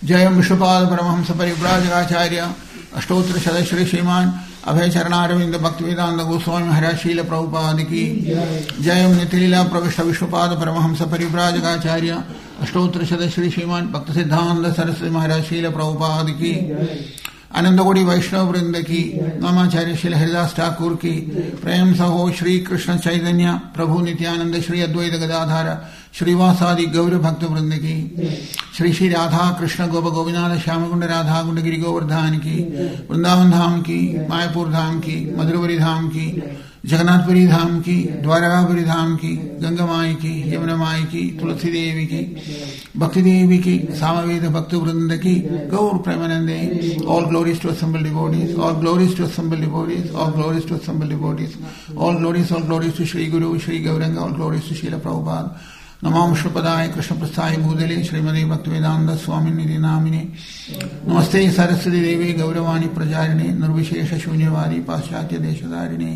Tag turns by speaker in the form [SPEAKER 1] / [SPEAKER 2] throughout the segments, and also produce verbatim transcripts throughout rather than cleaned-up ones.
[SPEAKER 1] जयं विश्वपाद परमहंस परिव्राजकाचार्य अष्टोत्तर सदश्री श्रीमान अभय चरणारविंद भक्तिवेदांत गोस्वामी महाराज शील प्रभुपाद की जयं नित्यलीला प्रविष्ट विश्वपाद परमहंस परिव्राजकाचार्य अष्टोत्तर सदश्री श्रीमान भक्त सिद्धांत सरस्वती महाराज शील प्रभुपाद की आनंदकोटि वैष्णव वृंद की नामाचार्य श्री हरिदास ठाकुर की प्रेम सहो श्री कृष्ण चैतन्य प्रभु नित्यानंद श्री अद्वैत गदाधार श्रीवासादि गौर भक्त वृंद की श्री श्री राधा कृष्ण गोप गोविंद श्यामकुंड राधा कुंड गिरि गोवर्धन की वृंदावन धाम की मायापुर धाम की मधुरपुरी धाम की जगन्नाथपुरी धाम की द्वारकापुरी धाम की गंगा माई की यमुना माई की तुलसी देवी की भक्ति देवी की सामवेद भक्त वृंद की गौर प्रेमानंदे all glories to assemble devotees all glories to assemble devotees all glories to assemble devotees all glories all glories to Shri guru Shri Gauranga all glories to Srila Prabhupada नमो विष्णुपदाय कृष्णप्रस्थाय भूतले श्रीमती भक्तिवेदांत स्वामी निधि नामिने नमस्ते सरस्वती देवी गौरवाणी प्रचारिणे निर्विशेष शून्यवादी पाश्चात्य देशधारिणे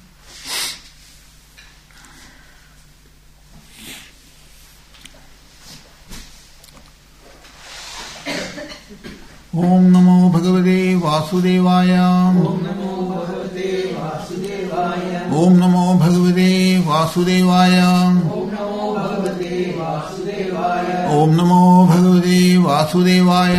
[SPEAKER 1] ओम नमो भगवते वासुदेवाय ओम नमो भगवते वासुदेवाय ओम नमो भगवते वासुदेवाय ओम नमो भगवते वासुदेवाय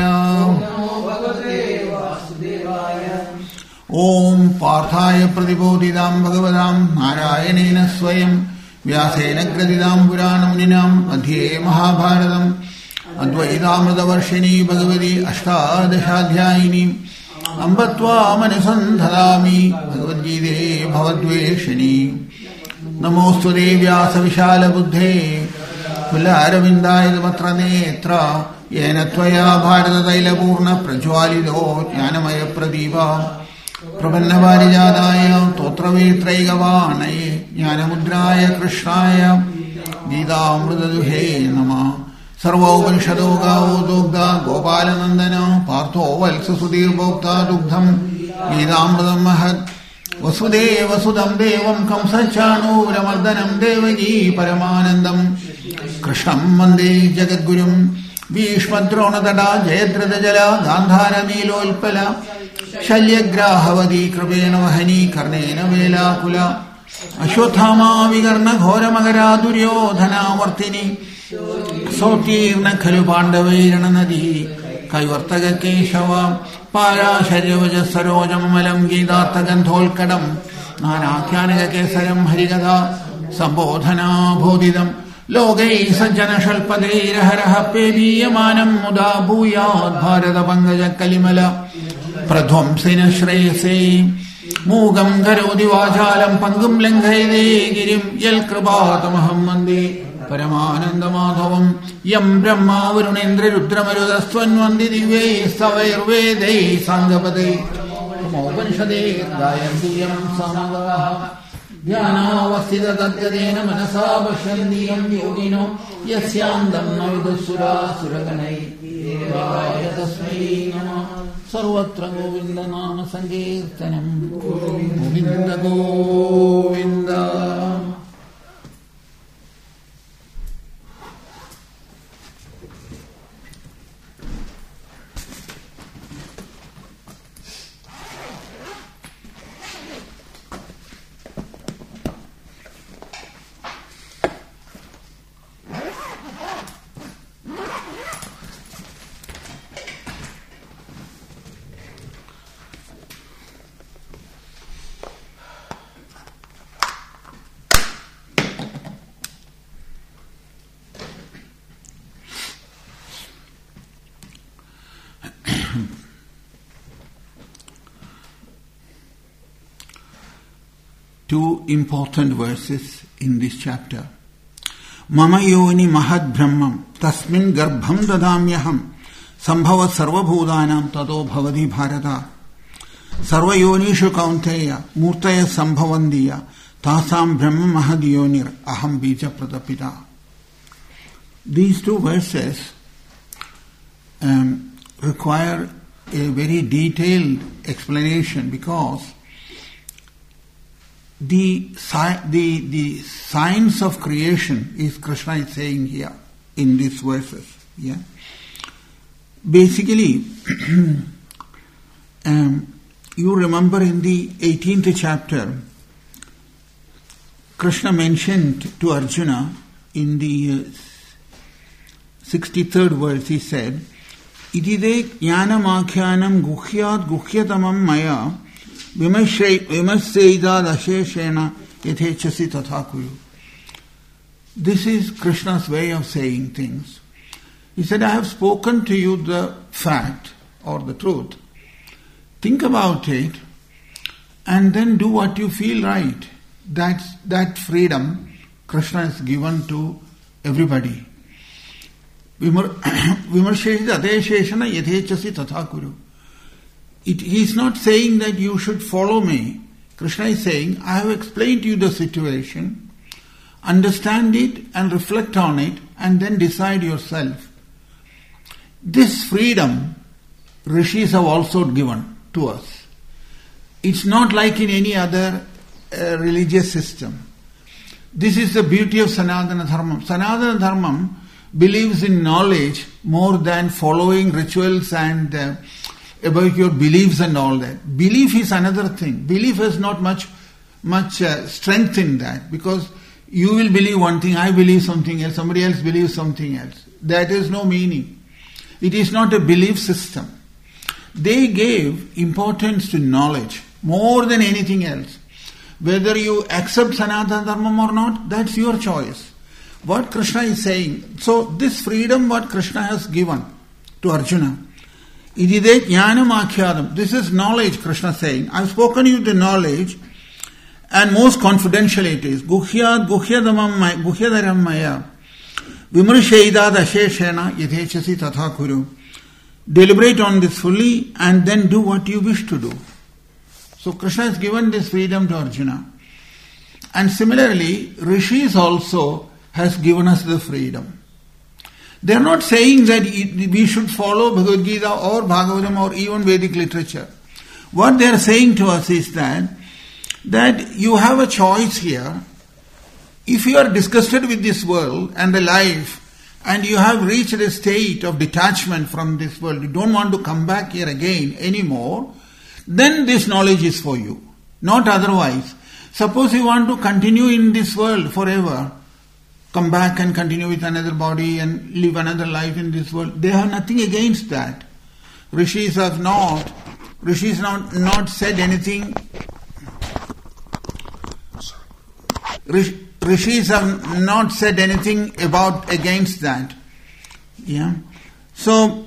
[SPEAKER 1] ओम पार्थाय प्रतिबोधितां भगवतां नारायणेन स्वयं व्यासेन ग्रथितां पुराणं मुनिनां मध्ये महाभारतम् अद्वैतामृतवर्षिणी भगवती अष्टादशाध्यायिनी अम्ब त्वां अनुसन्धामि भगवद्गीते भवद्वेषिणी नमोऽस्तु ते व्यासविशालबुद्धे कुलारविन्दायतमत्र नेत्र येन त्वया भारततैलपूर्णप्रज्वालितो ज्ञानमयप्रदीप प्रपन्नपारिजाताय स्तोत्रवेत्रैकपाणये ज्ञानमुद्राय कृष्णाय गीतामृतदुहे नमः सर्वोपनिषदो गावो दुग्धा गोपालनन्दन पार्थो वत्ससुधीर्भोक्ता दुग्धम् गीतामृतम् महत् वसुदेवसुतं देवं कंसचाणूरमर्दनं देवकी परमानन्दम् कृष्णं वन्दे जगद्गुरुं भीष्मद्रोणतटा जयद्रथजला गान्धारनीलोत्पला शल्यग्राहवती कृपेण वहनी कर्णेन वेलाकुला अश्वत्थामा विकर्णघोरमकरा दुर्योधनावर्तिनी सौतीर्ण खलु पाण्डवैरणनदी कैवर्तककेशव पाराशर्यवज सरोजममलं गीतार्थगन्धोल्कटं नानाख्यानककेसरं हरिकथा सम्बोधनाबोधितं लोकैः सज्जनशल्पदैरहरः पेबीयमानं मुदा भूयात् भारतपङ्कजकलिमल प्रध्वंसिन श्रेयसे मूगं करोति वाचालं पङ्गुं लङ्घयते गिरिं यत्कृपातमहं वन्दे परमानन्दमाधवं यं ब्रह्मा वरुणेन्द्ररुद्रमरुदस्त्वन्वन्ति दिव्यैः स्तवैर्वेदैः साङ्गपदैः तमोपनिषदे गायन्ति यं सामगाः ध्यानावस्थिततद्गतेन मनसा पश्यन्ति यं योगिनो यस्यान्तं न विदुःसुरासुरगणैः देवाय तस्मै नमः सर्वत्र गोविन्दनाम सङ्कीर्तनं Govind Govind Two important verses in this chapter. Mama yoni mahad brahmam tasmin garbham dadamyaham sambhava sarvabhudanam tato bhavati bharata sarvayonishu kaunteya murtaya sambhavandiya tasam brahma mahad yonir aham bija pratapita. These two verses um, require a very detailed explanation because The, the, the science of creation is Krishna is saying here in these verses. Yeah? basically, um, you remember in the eighteenth chapter, Krishna mentioned to Arjuna in the uh, sixty-third verse, he said, Itide jnanamakyanam guhyat guhyatamam maya vimasseidad asheshena yathechasi tathakuyu. This is Krishna's way of saying things. He said, I have spoken to you the fact or the truth. Think about it and then do what you feel right. That's, that freedom Krishna has given to everybody. Vimarsheshita adesheshana yathechasi tathakuru. It, he is not saying that you should follow me. Krishna is saying, I have explained to you the situation, understand it and reflect on it and then decide yourself. This freedom rishis have also given to us. It's not like in any other uh, religious system. This is the beauty of Sanatana Dharmam. Sanatana Dharmam believes in knowledge more than following rituals and uh, about your beliefs and all that. Belief is another thing. Belief has not much much uh, strength in that, because you will believe one thing, I believe something else, somebody else believes something else. That has no meaning. It is not a belief system. They gave importance to knowledge more than anything else. Whether you accept Sanatana Dharmam or not, that's your choice. What Krishna is saying, so this freedom what Krishna has given to Arjuna, idide jnanam akhyadam, this is knowledge, Krishna saying. I've spoken you the knowledge, and most confidential it is. Guhyad guhyadamam guhyadaram maya vimarsheidad asheshena yathechasi tatha kuru. Deliberate on this fully and then do what you wish to do. So Krishna has given this freedom to Arjuna. And similarly, Rishis also has given us the freedom. They are not saying that we should follow Bhagavad Gita or Bhagavatam or even Vedic literature. What they are saying to us is that, that you have a choice here. If you are disgusted with this world and the life, and you have reached a state of detachment from this world, you don't want to come back here again anymore, then this knowledge is for you. Not otherwise. Suppose you want to continue in this world forever, come back and continue with another body and live another life in this world. They have nothing against that. Rishis have not, Rishis not, not said anything. Rish, Rishis have not said anything about against that. Yeah. So,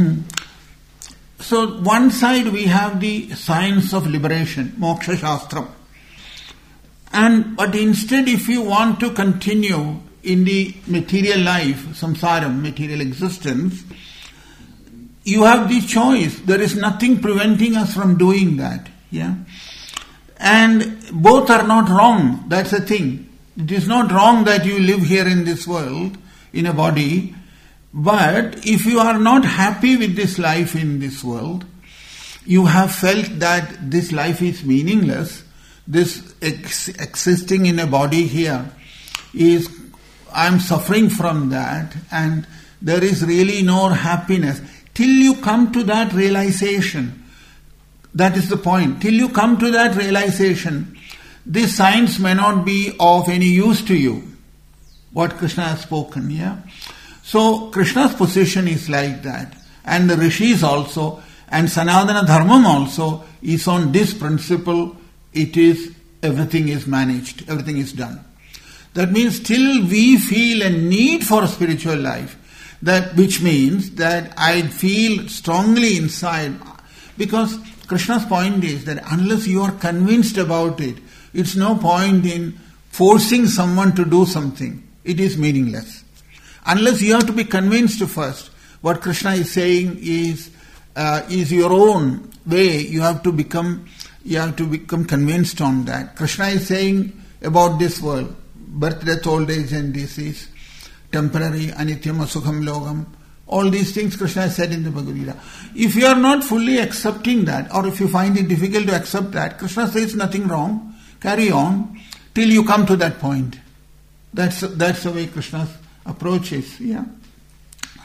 [SPEAKER 1] so one side we have the science of liberation, Moksha Shastram. And but instead, if you want to continue in the material life, samsaram, material existence, you have the choice. There is nothing preventing us from doing that. Yeah. And both are not wrong. That's the thing. It is not wrong that you live here in this world, in a body, but if you are not happy with this life in this world, you have felt that this life is meaningless, this ex- existing in a body here is, I am suffering from that, and there is really no happiness. Till you come to that realization, that is the point, till you come to that realization, this science may not be of any use to you, what Krishna has spoken, yeah. So Krishna's position is like that, and the Rishis also, and Sanatana Dharmam also is on this principle. It is, everything is managed, everything is done. That means till we feel a need for a spiritual life, that which means that I feel strongly inside, because Krishna's point is that unless you are convinced about it, it's no point in forcing someone to do something. It is meaningless. Unless you have to be convinced first. What Krishna is saying is uh, is your own way. You have to become you have to become convinced on that. Krishna is saying about this world, birth, death, old age and disease, temporary, anityam, asukham, logam. All these things Krishna has said in the Bhagavad Gita. If you are not fully accepting that, or if you find it difficult to accept that, Krishna says nothing wrong. Carry on till you come to that point. That's that's the way Krishna's approach is. Yeah.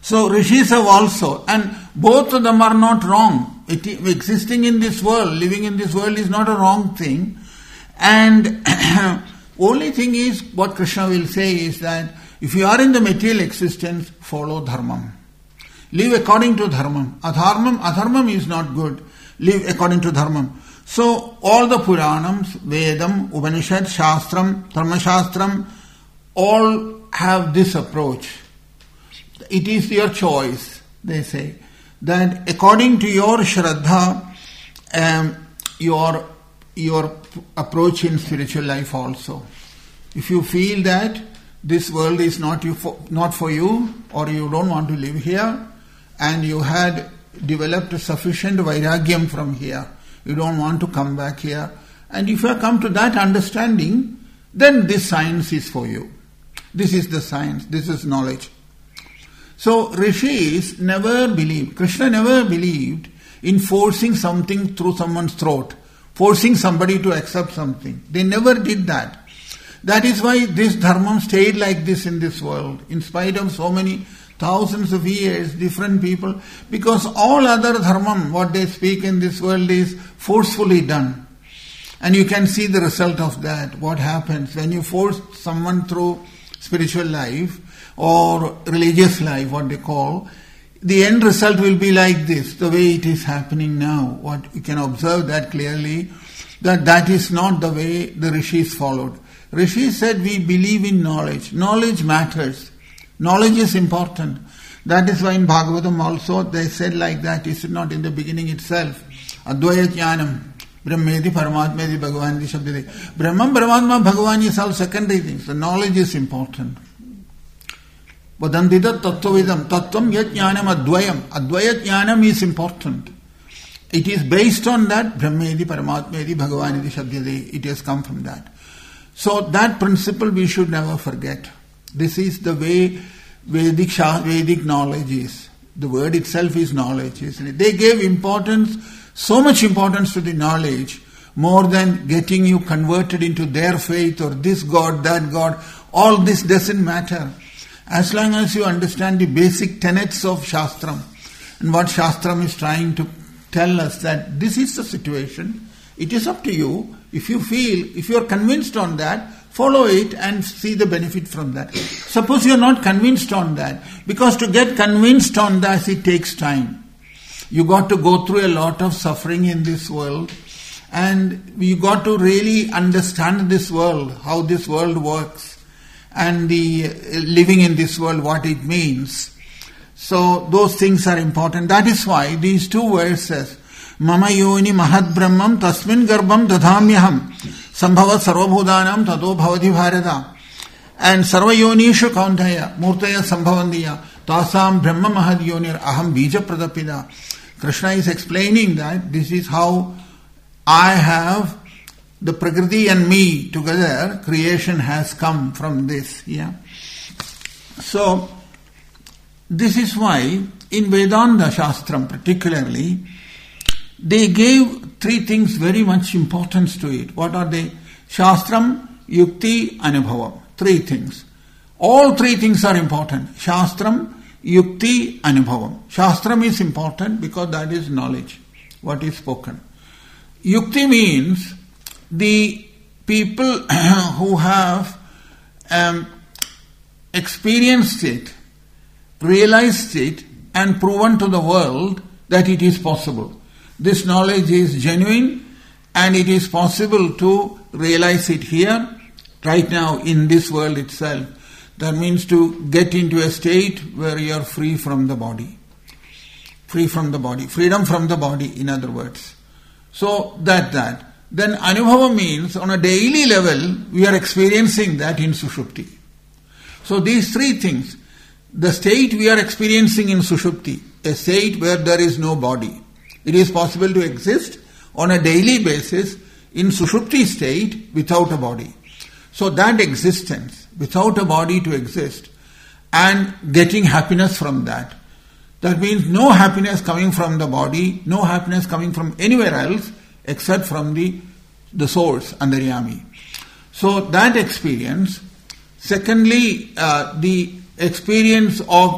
[SPEAKER 1] So rishis have also, and both of them are not wrong. It, existing in this world, living in this world is not a wrong thing. And only thing is, what Krishna will say is that if you are in the material existence, follow dharmam. Live according to dharmam. Adharmam, adharmam is not good. Live according to dharmam. So all the Puranams, Vedam, Upanishad, Shastram, Dharma Shastram, all have this approach. It is your choice, they say, that according to your Shraddha, um, your, your approach in spiritual life also. If you feel that this world is not, you for, not for you, or you don't want to live here, and you had developed a sufficient vairagyam from here, you don't want to come back here, and if you have come to that understanding, then this science is for you. This is the science, this is knowledge. So rishis never believed, Krishna never believed in forcing something through someone's throat, forcing somebody to accept something. They never did that. That is why this dharma stayed like this in this world, in spite of so many thousands of years, different people, because all other dharma, what they speak in this world is forcefully done. And you can see the result of that, what happens when you force someone through spiritual life or religious life, what they call, the end result will be like this, the way it is happening now. What you can observe that clearly, that that is not the way the rishis followed. Rishis said, we believe in knowledge. Knowledge matters. Knowledge is important. That is why in Bhagavatam also they said like that. Is it not in the beginning itself? Advaya Jnanam, Brahmedi, Paramatmedi, Bhagavani, Shabdidi. Brahman, Brahmatma, Bhagavan is all secondary things. The knowledge is important. Vadandita Tattvavidam, Tattvam Yat Jnanam Advayam. Advaya Jnanam is important. It is based on that, Brahmedi, Paramatmedi, Bhagavani, Shabdidi. It has come from that. So that principle we should never forget. This is the way Vedic, Vedic knowledge is. The word itself is knowledge, isn't it? They gave importance, so much importance to the knowledge, more than getting you converted into their faith or this God, that God. All this doesn't matter. As long as you understand the basic tenets of Shastram, and what Shastram is trying to tell us, that this is the situation, it is up to you. If you feel, if you are convinced on that, follow it and see the benefit from that. Suppose you are not convinced on that, because to get convinced on that, it takes time. You got to go through a lot of suffering in this world, and you got to really understand this world, how this world works, and the living in this world, what it means. So those things are important. That is why these two verses, Mama yoni mahad brahmam tasmin garbham dadhamyaham sambhava sarvabhudanam tato bhavati bharata, and sarva yonishu kauntaya murtaya sambhavandiya tasam brahma mahad yonir aham bija pradapida. Krishna is explaining that this is how I have the Prakriti and me together, creation has come from this. Yeah. So this is why in Vedanta Shastram particularly, they gave three things very much importance to it. What are they? Shastram, Yukti, Anubhavam. Three things. All three things are important. Shastram, Yukti, Anubhavam. Shastram is important because that is knowledge, what is spoken. Yukti means the people who have um, experienced it, realized it, and proven to the world that it is possible. This knowledge is genuine and it is possible to realize it here, right now, in this world itself. That means to get into a state where you are free from the body. Free from the body. Freedom from the body, in other words. So, that, that. Then Anubhava means on a daily level, we are experiencing that in Sushupti. So these three things. The state we are experiencing in Sushupti, a state where there is no body. It is possible to exist on a daily basis in Sushupti state without a body. So that existence, without a body to exist, and getting happiness from that. That means no happiness coming from the body, no happiness coming from anywhere else except from the, the source, Antaryami. So that experience. Secondly, uh, the experience of the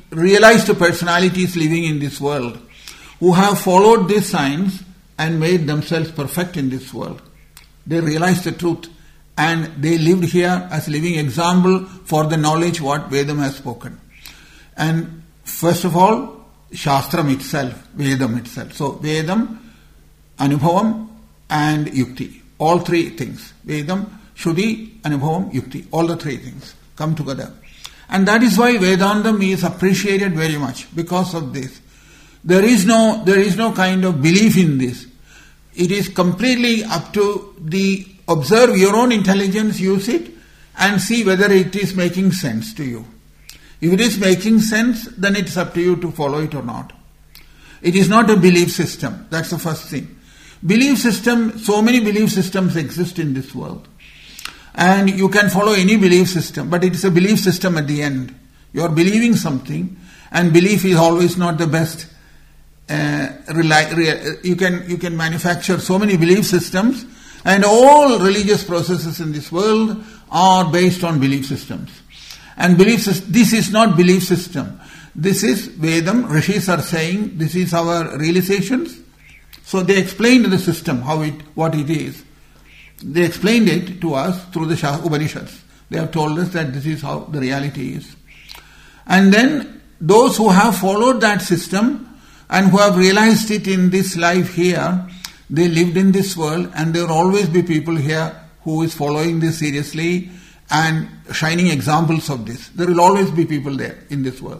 [SPEAKER 1] realized personalities living in this world who have followed this science and made themselves perfect in this world. They realized the truth and they lived here as living example for the knowledge what Vedam has spoken. And first of all, Shastram itself, Vedam itself. So Vedam, Anubhavam and Yukti. All three things. Vedam, Shuddhi, Anubhavam, Yukti. All the three things come together. And that is why Vedantam is appreciated very much because of this. There is no, there is no kind of belief in this. It is completely up to the observe your own intelligence, use it and see whether it is making sense to you. If it is making sense, then it's up to you to follow it or not. It is not a belief system. That's the first thing. Belief system, so many belief systems exist in this world. And you can follow any belief system, but it is a belief system at the end. You are believing something, and belief is always not the best. Uh, rely, re, you can you can manufacture so many belief systems, and all religious processes in this world are based on belief systems. And belief this is not belief system. This is Vedam. Rishis are saying this is our realizations. So they explained the system, how it what it is. They explained it to us through the Upanishads. They have told us that this is how the reality is. And then those who have followed that system and who have realized it in this life here, they lived in this world, and there will always be people here who is following this seriously and shining examples of this. There will always be people there in this world.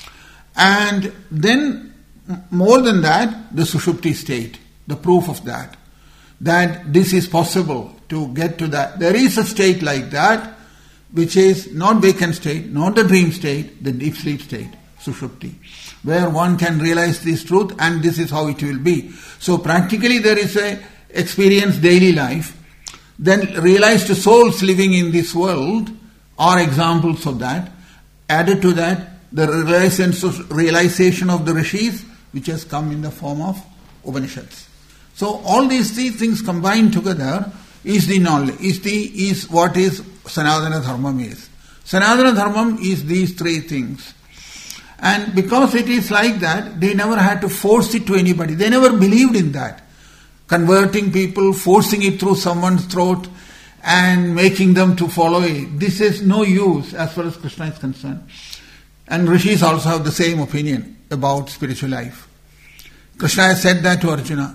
[SPEAKER 1] And then more than that, the Sushupti state, the proof of that. That this is possible to get to that. There is a state like that, which is not vacant state, not the dream state, the deep sleep state, Sushupti, where one can realize this truth and this is how it will be. So practically there is a experience daily life. Then realized souls living in this world are examples of that. Added to that, the realization of the Rishis, which has come in the form of Upanishads. So all these three things combined together is the knowledge, is the is what is Sanatana Dharmam is. Sanatana Dharmam is these three things. And because it is like that, they never had to force it to anybody. They never believed in that. Converting people, forcing it through someone's throat and making them to follow it. This is no use as far as Krishna is concerned. And Rishis also have the same opinion about spiritual life. Krishna has said that to Arjuna.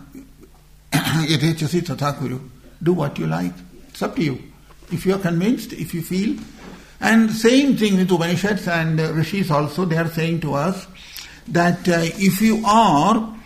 [SPEAKER 1] Yatechasi tatha kuru. Do what you like. It's up to you. If you are convinced, if you feel. And same thing with Upanishads and uh, Rishis also, they are saying to us that uh, if you are,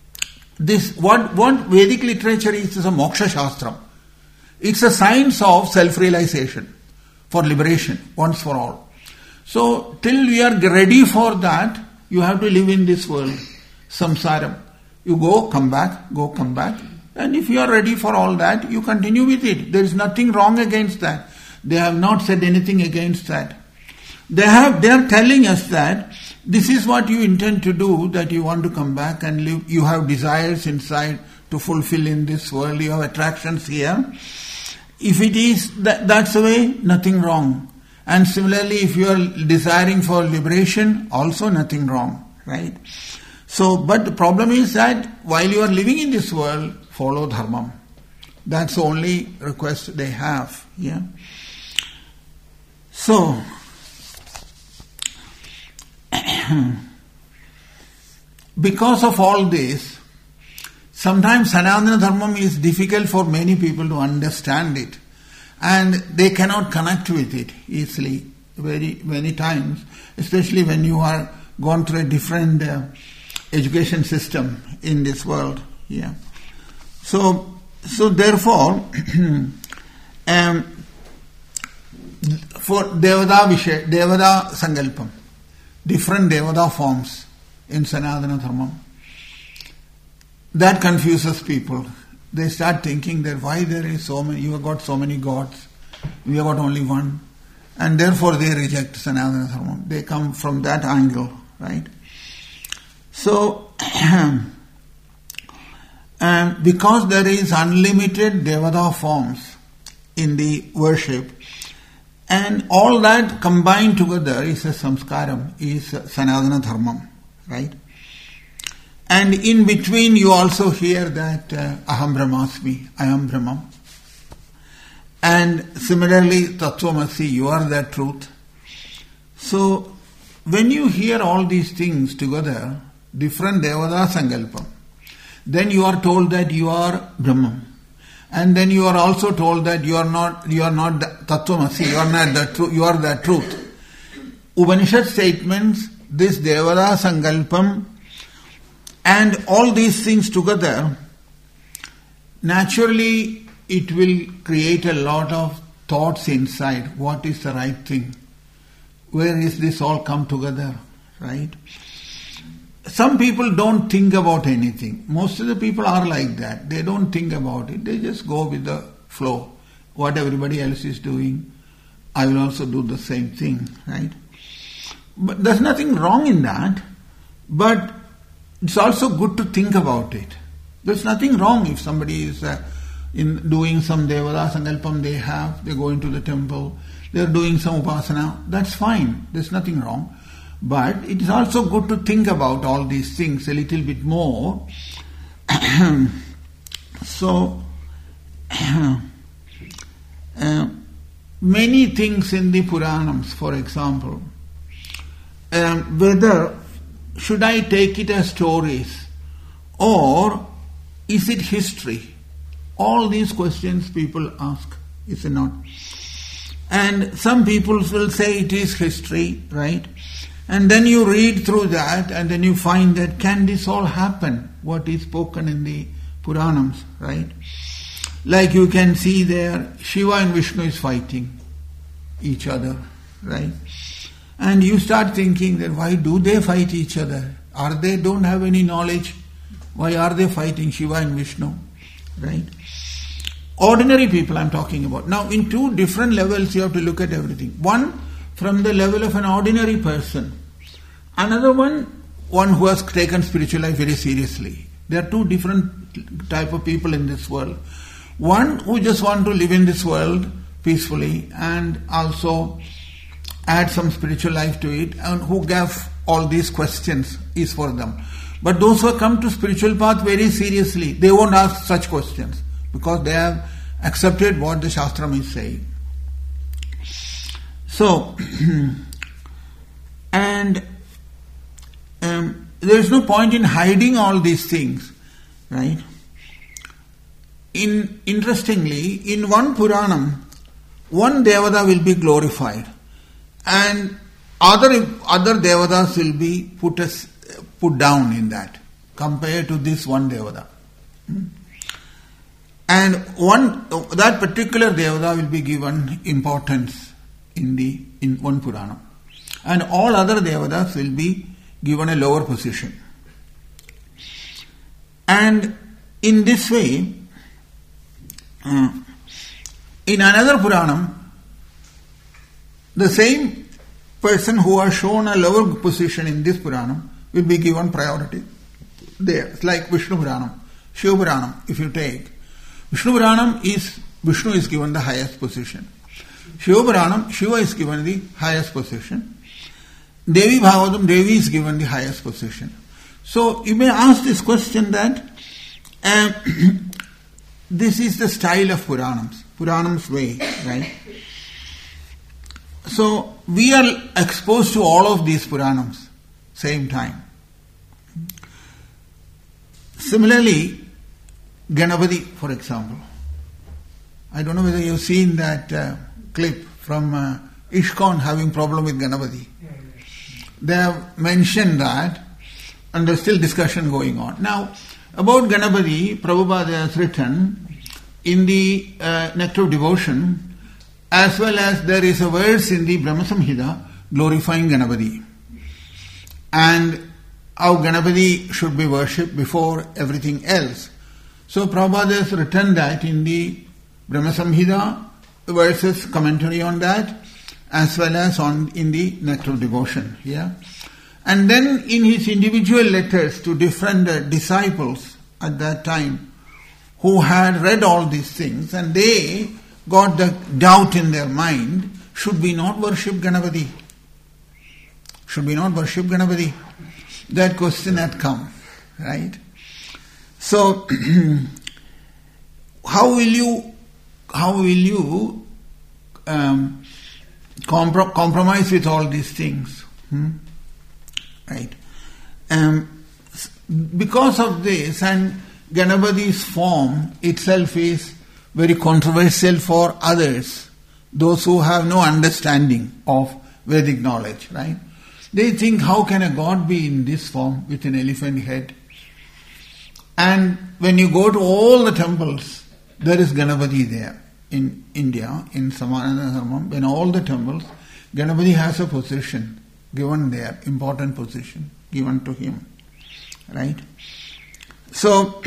[SPEAKER 1] this what, what Vedic literature is, is a moksha shastram. It's a science of self-realization for liberation, once for all. So, till we are ready for that, you have to live in this world, samsaram. You go, come back, go, come back. And if you are ready for all that, you continue with it. There is nothing wrong against that. They have not said anything against that. They have, they are telling us that this is what you intend to do, that you want to come back and live. You have desires inside to fulfill in this world. You have attractions here. If it is, that, that's the way, nothing wrong. And similarly, if you are desiring for liberation, also nothing wrong, right? So, but the problem is that while you are living in this world, follow dharmam. That's the only request they have. Yeah. So, because of all this, sometimes Sanatana Dharmam is difficult for many people to understand it. And they cannot connect with it easily, very many times, especially when you are gone through a different uh, education system in this world. Yeah. So, so therefore, um, for Devada Vishay, Devada Sankalpam, different Devada forms in Sanatana Dharmam, that confuses people. They start thinking that why there is so many, you have got so many gods, we have got only one, and therefore they reject Sanatana Dharmam. They come from that angle, right? So, and because there is unlimited Devada forms in the worship, And all that combined together is a samskaram, is a Sanatana Dharmam, right? And in between you also hear that uh, Aham Brahmasmi, I am Brahman. And similarly, Tattvamasi, you are the truth. So, when you hear all these things together, different Devada Sankalpam, then you are told that you are Brahman. And then you are also told that you are not, you are not the Tattvamasi, you are not the truth, you are the truth. Upanishad statements, this Devada Sankalpam, and all these things together, naturally it will create a lot of thoughts inside. What is the right thing? Where is this all come together? Right? Some people don't think about anything. Most of the people are like that. They don't think about it. They just go with the flow. What everybody else is doing, I will also do the same thing. Right? But there's nothing wrong in that. But it's also good to think about it. There's nothing wrong if somebody is uh, in doing some Devada Sankalpam they have, they go into the temple, they're doing some Upasana, that's fine, there's nothing wrong. But it is also good to think about all these things a little bit more. So, uh, many things in the Puranams, for example, um, whether should I take it as stories or is it history? All these questions people ask, is it not? And some people will say it is history, right? And then you read through that and then you find that can this all happen? What is spoken in the Puranams, right? Like you can see there, Shiva and Vishnu is fighting each other, right? And you start thinking that why do they fight each other? Are they don't have any knowledge? Why are they fighting Shiva and Vishnu? Right? Ordinary people I'm talking about. Now in two different levels you have to look at everything. One from the level of an ordinary person. Another one, one who has taken spiritual life very seriously. There are two different type of people in this world. One who just want to live in this world peacefully and also add some spiritual life to it, and who gave all these questions is for them. But those who come to spiritual path very seriously, they won't ask such questions because they have accepted what the Shastram is saying. So, and um, there is no point in hiding all these things, right? In interestingly, in one Puranam, one Devada will be glorified. And other other devadas will be put as, put down in that compared to this one devada. And one that particular devada will be given importance in the in one Purana, and all other devadas will be given a lower position. And in this way, uh, in another Puranam, the same person who has shown a lower position in this Puranam will be given priority there. It's like Vishnu Puranam, Shiva Puranam. If you take Vishnu Puranam, is Vishnu is given the highest position. Shiva Puranam, Shiva is given the highest position. Devi Bhagavatam, Devi is given the highest position. So you may ask this question that uh, this is the style of Puranams, Puranam's way, right? So we are exposed to all of these Puranams same time. Similarly, Ganapati, for example. I don't know whether you've seen that uh, clip from uh, ISKCON having problem with Ganapati. They have mentioned that, and there's still discussion going on. Now, about Ganapati, Prabhupada has written in the uh, Nectar of Devotion, as well as there is a verse in the Brahma Samhita glorifying Ganapati. And how Ganapati should be worshipped before everything else. So Prabhupada has written that in the Brahma Samhita, verses commentary on that, as well as on in the Nectar of Devotion. Yeah? And then in his individual letters to different uh, disciples at that time, who had read all these things, and they got the doubt in their mind should we not worship Ganapati? Should we not worship Ganapati? That question had come, right? So, how will you, how will you um, compro- compromise with all these things? Hmm? Right? Um, because of this, and Ganapati's form itself is very controversial for others, those who have no understanding of Vedic knowledge, right? They think, how can a god be in this form with an elephant head? And when you go to all the temples, there is Ganapati there. In India, in Samanana Dharmam, in all the temples, Ganapati has a position given there, important position given to him. Right? So,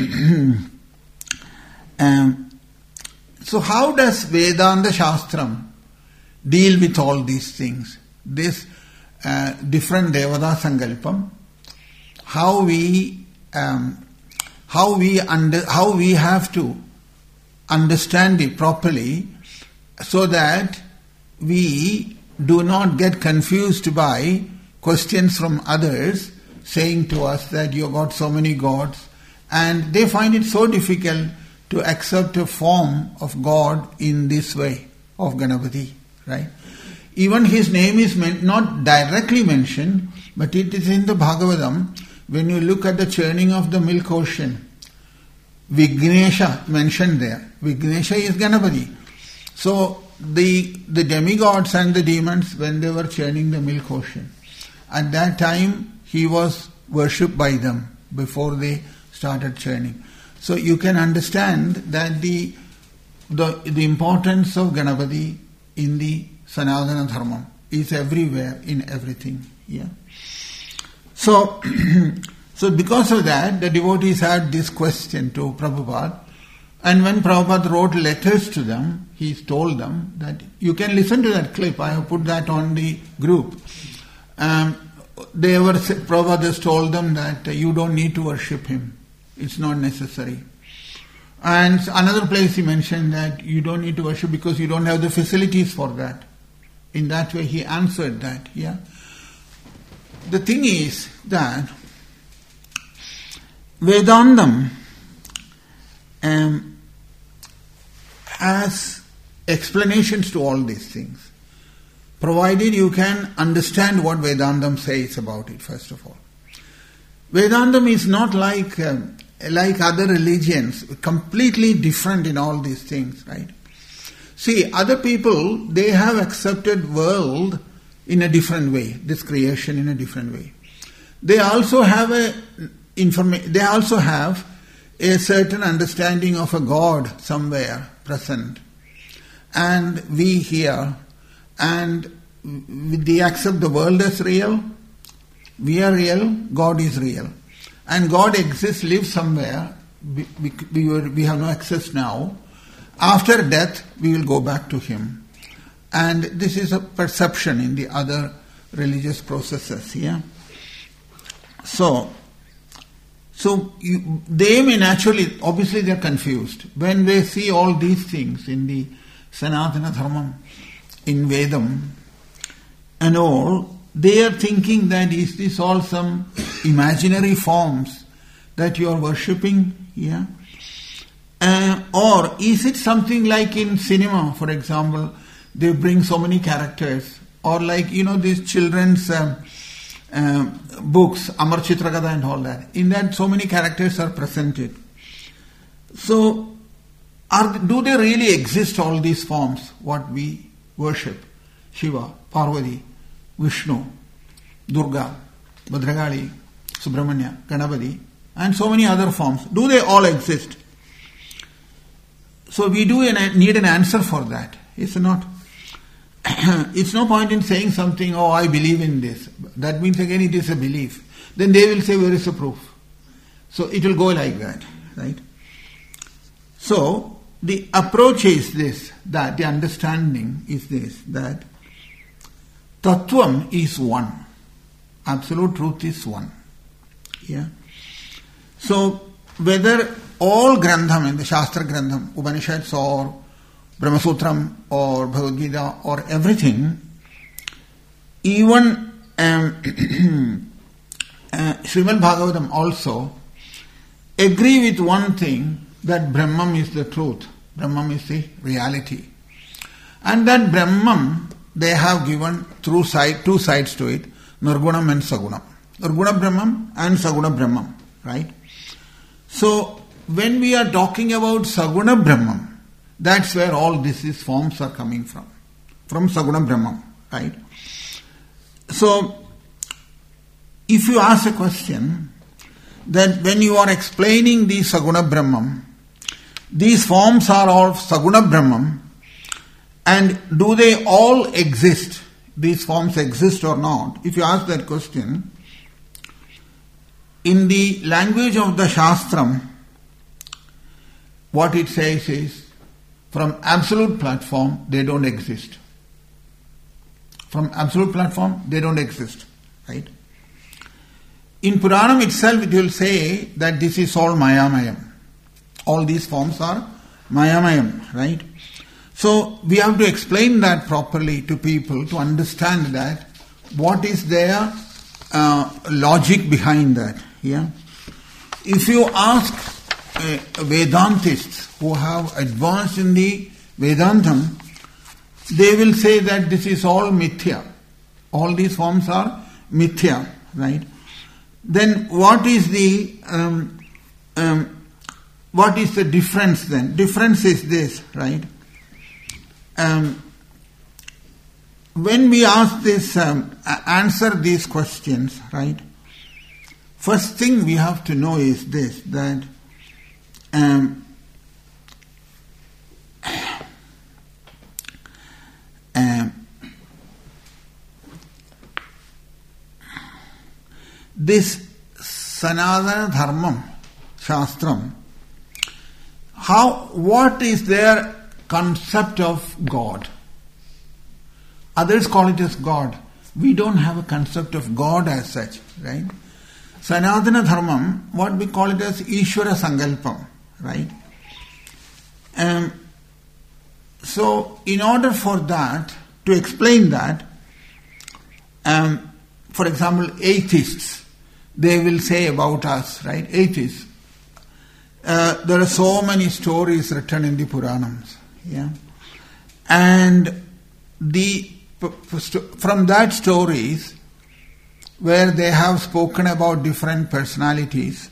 [SPEAKER 1] um, so how does Vedanta Shastram deal with all these things? This uh, different Devada Sankalpam, how we um, how we under how we have to understand it properly, so that we do not get confused by questions from others saying to us that you got so many gods, and they find it so difficult to accept a form of God in this way, of Ganapati, right? Even his name is men- not directly mentioned, but it is in the Bhagavatam. When you look at the churning of the milk ocean, Vignesha mentioned there. Vignesha is Ganapati. So the the demigods and the demons, when they were churning the milk ocean, at that time he was worshipped by them before they started churning. So you can understand that the the the importance of Ganapati in the Sanatana Dharma is everywhere, in everything. Yeah. So, so because of that, the devotees had this question to Prabhupada, and when Prabhupada wrote letters to them, he told them that you can listen to that clip. I have put that on the group. Um, they were Prabhupada has told them that you don't need to worship him; it's not necessary. And another place he mentioned that you don't need to worship because you don't have the facilities for that. In that way he answered that, yeah. The thing is that Vedantam um, has explanations to all these things, provided you can understand what Vedantam says about it, first of all. Vedantam is not like um, like other religions, completely different in all these things, right? See, other people, they have accepted world in a different way, this creation in a different way. They also have a informa- they also have a certain understanding of a God somewhere present. And we here, and they accept the world as real, we are real, God is real. And God exists, lives somewhere, we, we, we, were, we have no access now. After death, we will go back to Him. And this is a perception in the other religious processes, yeah? So, so you, they may naturally, obviously they are confused. When they see all these things in the Sanatana Dharma, in Vedam, and all, they are thinking that is this all some imaginary forms that you are worshipping, yeah? Uh, or is it something like in cinema, for example, they bring so many characters, or like, you know, these children's um, um, books, Amar Chitrakatha and all that. In that, so many characters are presented. So, are do they really exist, all these forms, what we worship? Shiva, Parvati, Vishnu, Durga, Bhadragali, Subramanya, Ganapati, and so many other forms. Do they all exist? So we do need an answer for that. It's not. It's no point in saying something, oh, I believe in this. That means again it is a belief. Then they will say, where is the proof? So it will go like that, right? So the approach is this, that the understanding is this, that Tattvam is one. Absolute truth is one. Yeah. So whether all Grantham, in the Shastra Grantham, Upanishads or Brahma Sutram or Bhagavad Gita or everything, even um, uh, Srimad Bhagavatam also agree with one thing, that Brahman is the truth, Brahman is the reality. And that Brahman, they have given through side, two sides to it, Nirgunam and Sagunam. Nirguna Brahman and Saguna Brahman, right? So, when we are talking about Saguna Brahman, that's where all these forms are coming from. From Saguna Brahman, right? So, if you ask a question, that when you are explaining the Saguna Brahman, these forms are all Saguna Brahman, and do they all exist? These forms exist or not? If you ask that question, in the language of the Shastram, what it says is, from absolute platform, they don't exist. From absolute platform, they don't exist, right? In Puranam itself, it will say that this is all Mayamayam. All these forms are Mayamayam, right? So, we have to explain that properly to people to understand that what is their uh, logic behind that. Yeah? If you ask uh, Vedantists who have advanced in the Vedantam, they will say that this is all Mithya. All these forms are Mithya, right? Then what is the um, um, what is the difference then? Difference is this, right? Um, when we ask this, um, answer these questions, right? First thing we have to know is this, that um, um, this Sanatana Dharmam, Shastram, how, what is their concept of God? Others call it as God. We don't have a concept of God as such, right? Sanatana Dharmam, what we call it as Ishvara Sankalpam, right? Um, so, in order for that, to explain that, um, for example, atheists, they will say about us, right? Atheists. Uh, there are so many stories written in the Puranams, yeah? And the from that stories, where they have spoken about different personalities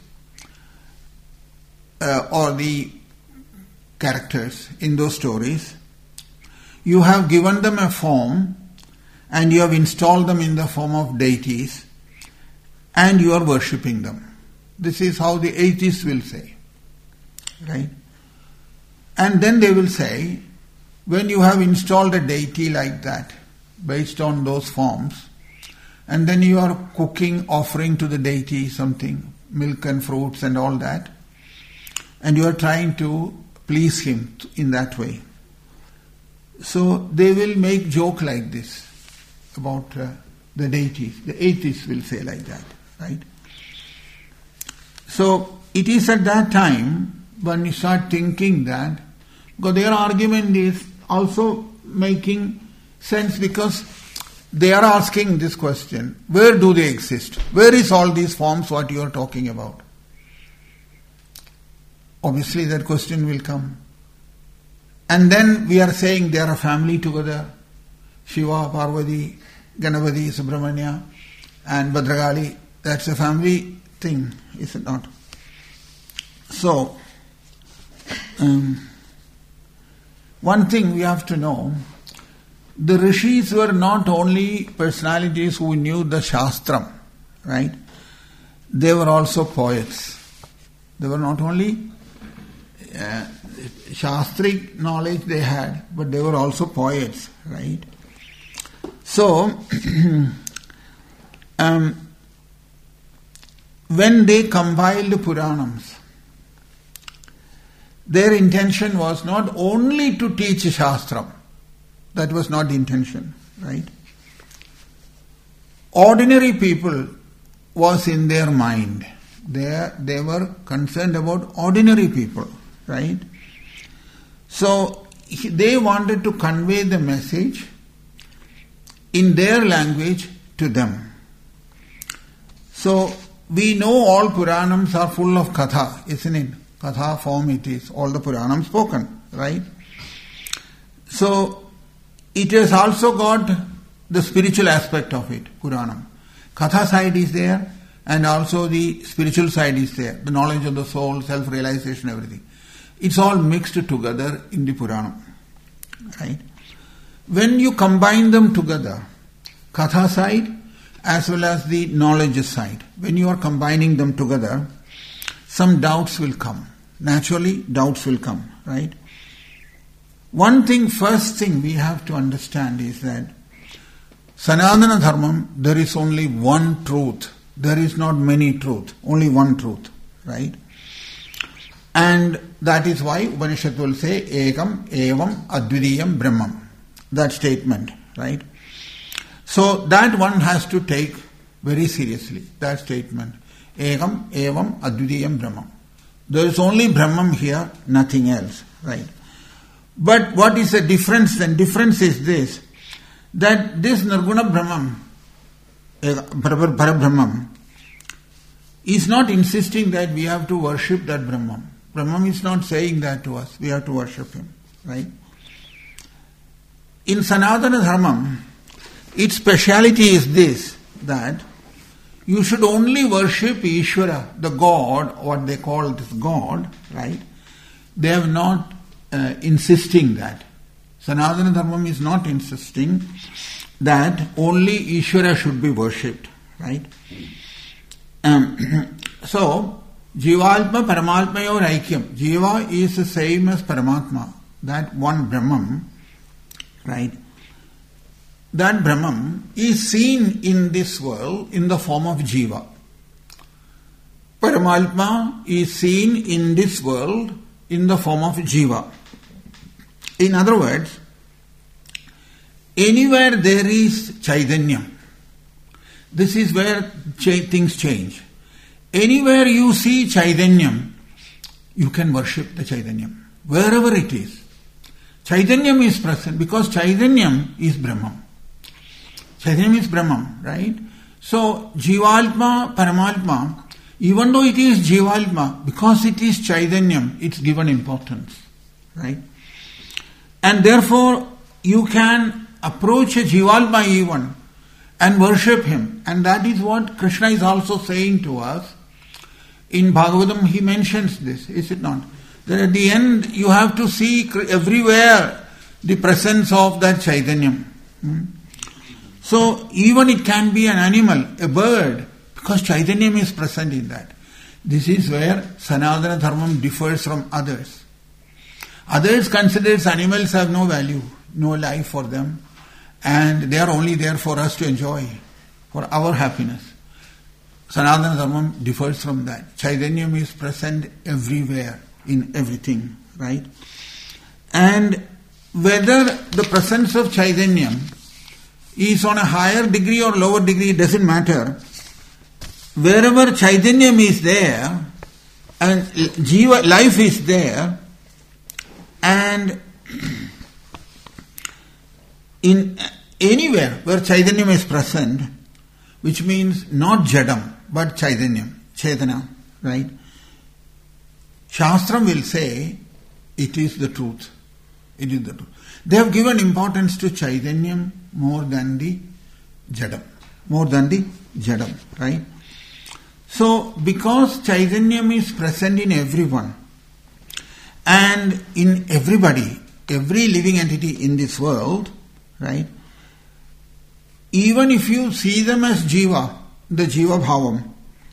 [SPEAKER 1] uh, or the characters in those stories, you have given them a form and you have installed them in the form of deities and you are worshipping them. This is how the atheists will say, right? And then they will say, when you have installed a deity like that, based on those forms, and then you are cooking, offering to the deity something, milk and fruits and all that, and you are trying to please him in that way. So they will make joke like this about uh, the deities. The atheists will say like that, right? So it is at that time when you start thinking that, because their argument is also making sense, because they are asking this question, where do they exist? Where is all these forms what you are talking about? Obviously that question will come. And then we are saying they are a family together. Shiva, Parvati, Ganapati, Subramanya and Bhadragali. That's a family thing, is it not? So, um, one thing we have to know, the rishis were not only personalities who knew the Shastram, right? They were also poets. They were not only uh, Shastric knowledge they had, but they were also poets, right? So, um, when they compiled Puranams, their intention was not only to teach Shastram. That was not the intention, right? Ordinary people was in their mind. They, they were concerned about ordinary people, right? So, they wanted to convey the message in their language to them. So, we know all Puranams are full of katha, isn't it? Katha form it is, all the Puranams spoken, right? So, it has also got the spiritual aspect of it, Puranam. Katha side is there, and also the spiritual side is there. The knowledge of the soul, self-realization, everything. It's all mixed together in the Puranam, right? When you combine them together, Katha side as well as the knowledge side, when you are combining them together, some doubts will come. Naturally, doubts will come, right? One thing, first thing we have to understand is that Sanatana Dharmam, there is only one truth. There is not many truth, only one truth, right? And that is why Upanishad will say, Ekam, Evam, Advidiyam, Brahmam. That statement, right? So that one has to take very seriously, that statement. Ekam, Evam, Advidiyam, Brahmam. There is only Brahmam here, nothing else, right? But what is the difference then? Difference is this, that this Nirguna Brahmam, Parabrahmam, is not insisting that we have to worship that Brahmam. Brahmam is not saying that to us, we have to worship him, right? In Sanatana Dharmam, its speciality is this, that you should only worship Ishvara, the God, what they call this God, right? They have not uh, insisting that. Sanatana Dharmam is not insisting that only Ishvara should be worshipped, right? Um, so, Jivaltma, Paramatma or Aikyam. Jiva is the same as Paramatma, that one Brahman, right? That Brahman is seen in this world in the form of Jiva. Paramatma is seen in this world in the form of Jiva. In other words, anywhere there is Chaitanya, this is where ch- things change. Anywhere you see Chaitanya, you can worship the Chaitanya. Wherever it is. Chaitanya is present because Chaitanya is Brahman. Chaitanya is Brahman, right? So, Jivaltma, Paramatma, even though it is Jivaltma, because it is Chaitanya, it's given importance, right? And therefore, you can approach a Jivaltma even and worship him. And that is what Krishna is also saying to us. In Bhagavatam, he mentions this, is it not? That at the end, you have to see everywhere the presence of that Chaitanya. Hmm? So, even it can be an animal, a bird, because Chaitanya is present in that. This is where Sanatana Dharmam differs from others. Others consider animals have no value, no life for them, and they are only there for us to enjoy, for our happiness. Sanatana Dharmam differs from that. Chaitanya is present everywhere, in everything, right? And whether the presence of Chaitanya is on a higher degree or lower degree, it doesn't matter. Wherever Chaitanya is there, and Jiva, life is there, and in anywhere where Chaitanya is present, which means not Jadam, but Chaitanya, Chaitanya, right? Shastram will say, it is the truth. It is the truth. They have given importance to Chaitanya more than the Jadam. More than the Jadam, right? So, because Chaitanya is present in everyone, and in everybody, every living entity in this world, right? Even if you see them as Jiva, the Jiva Bhavam,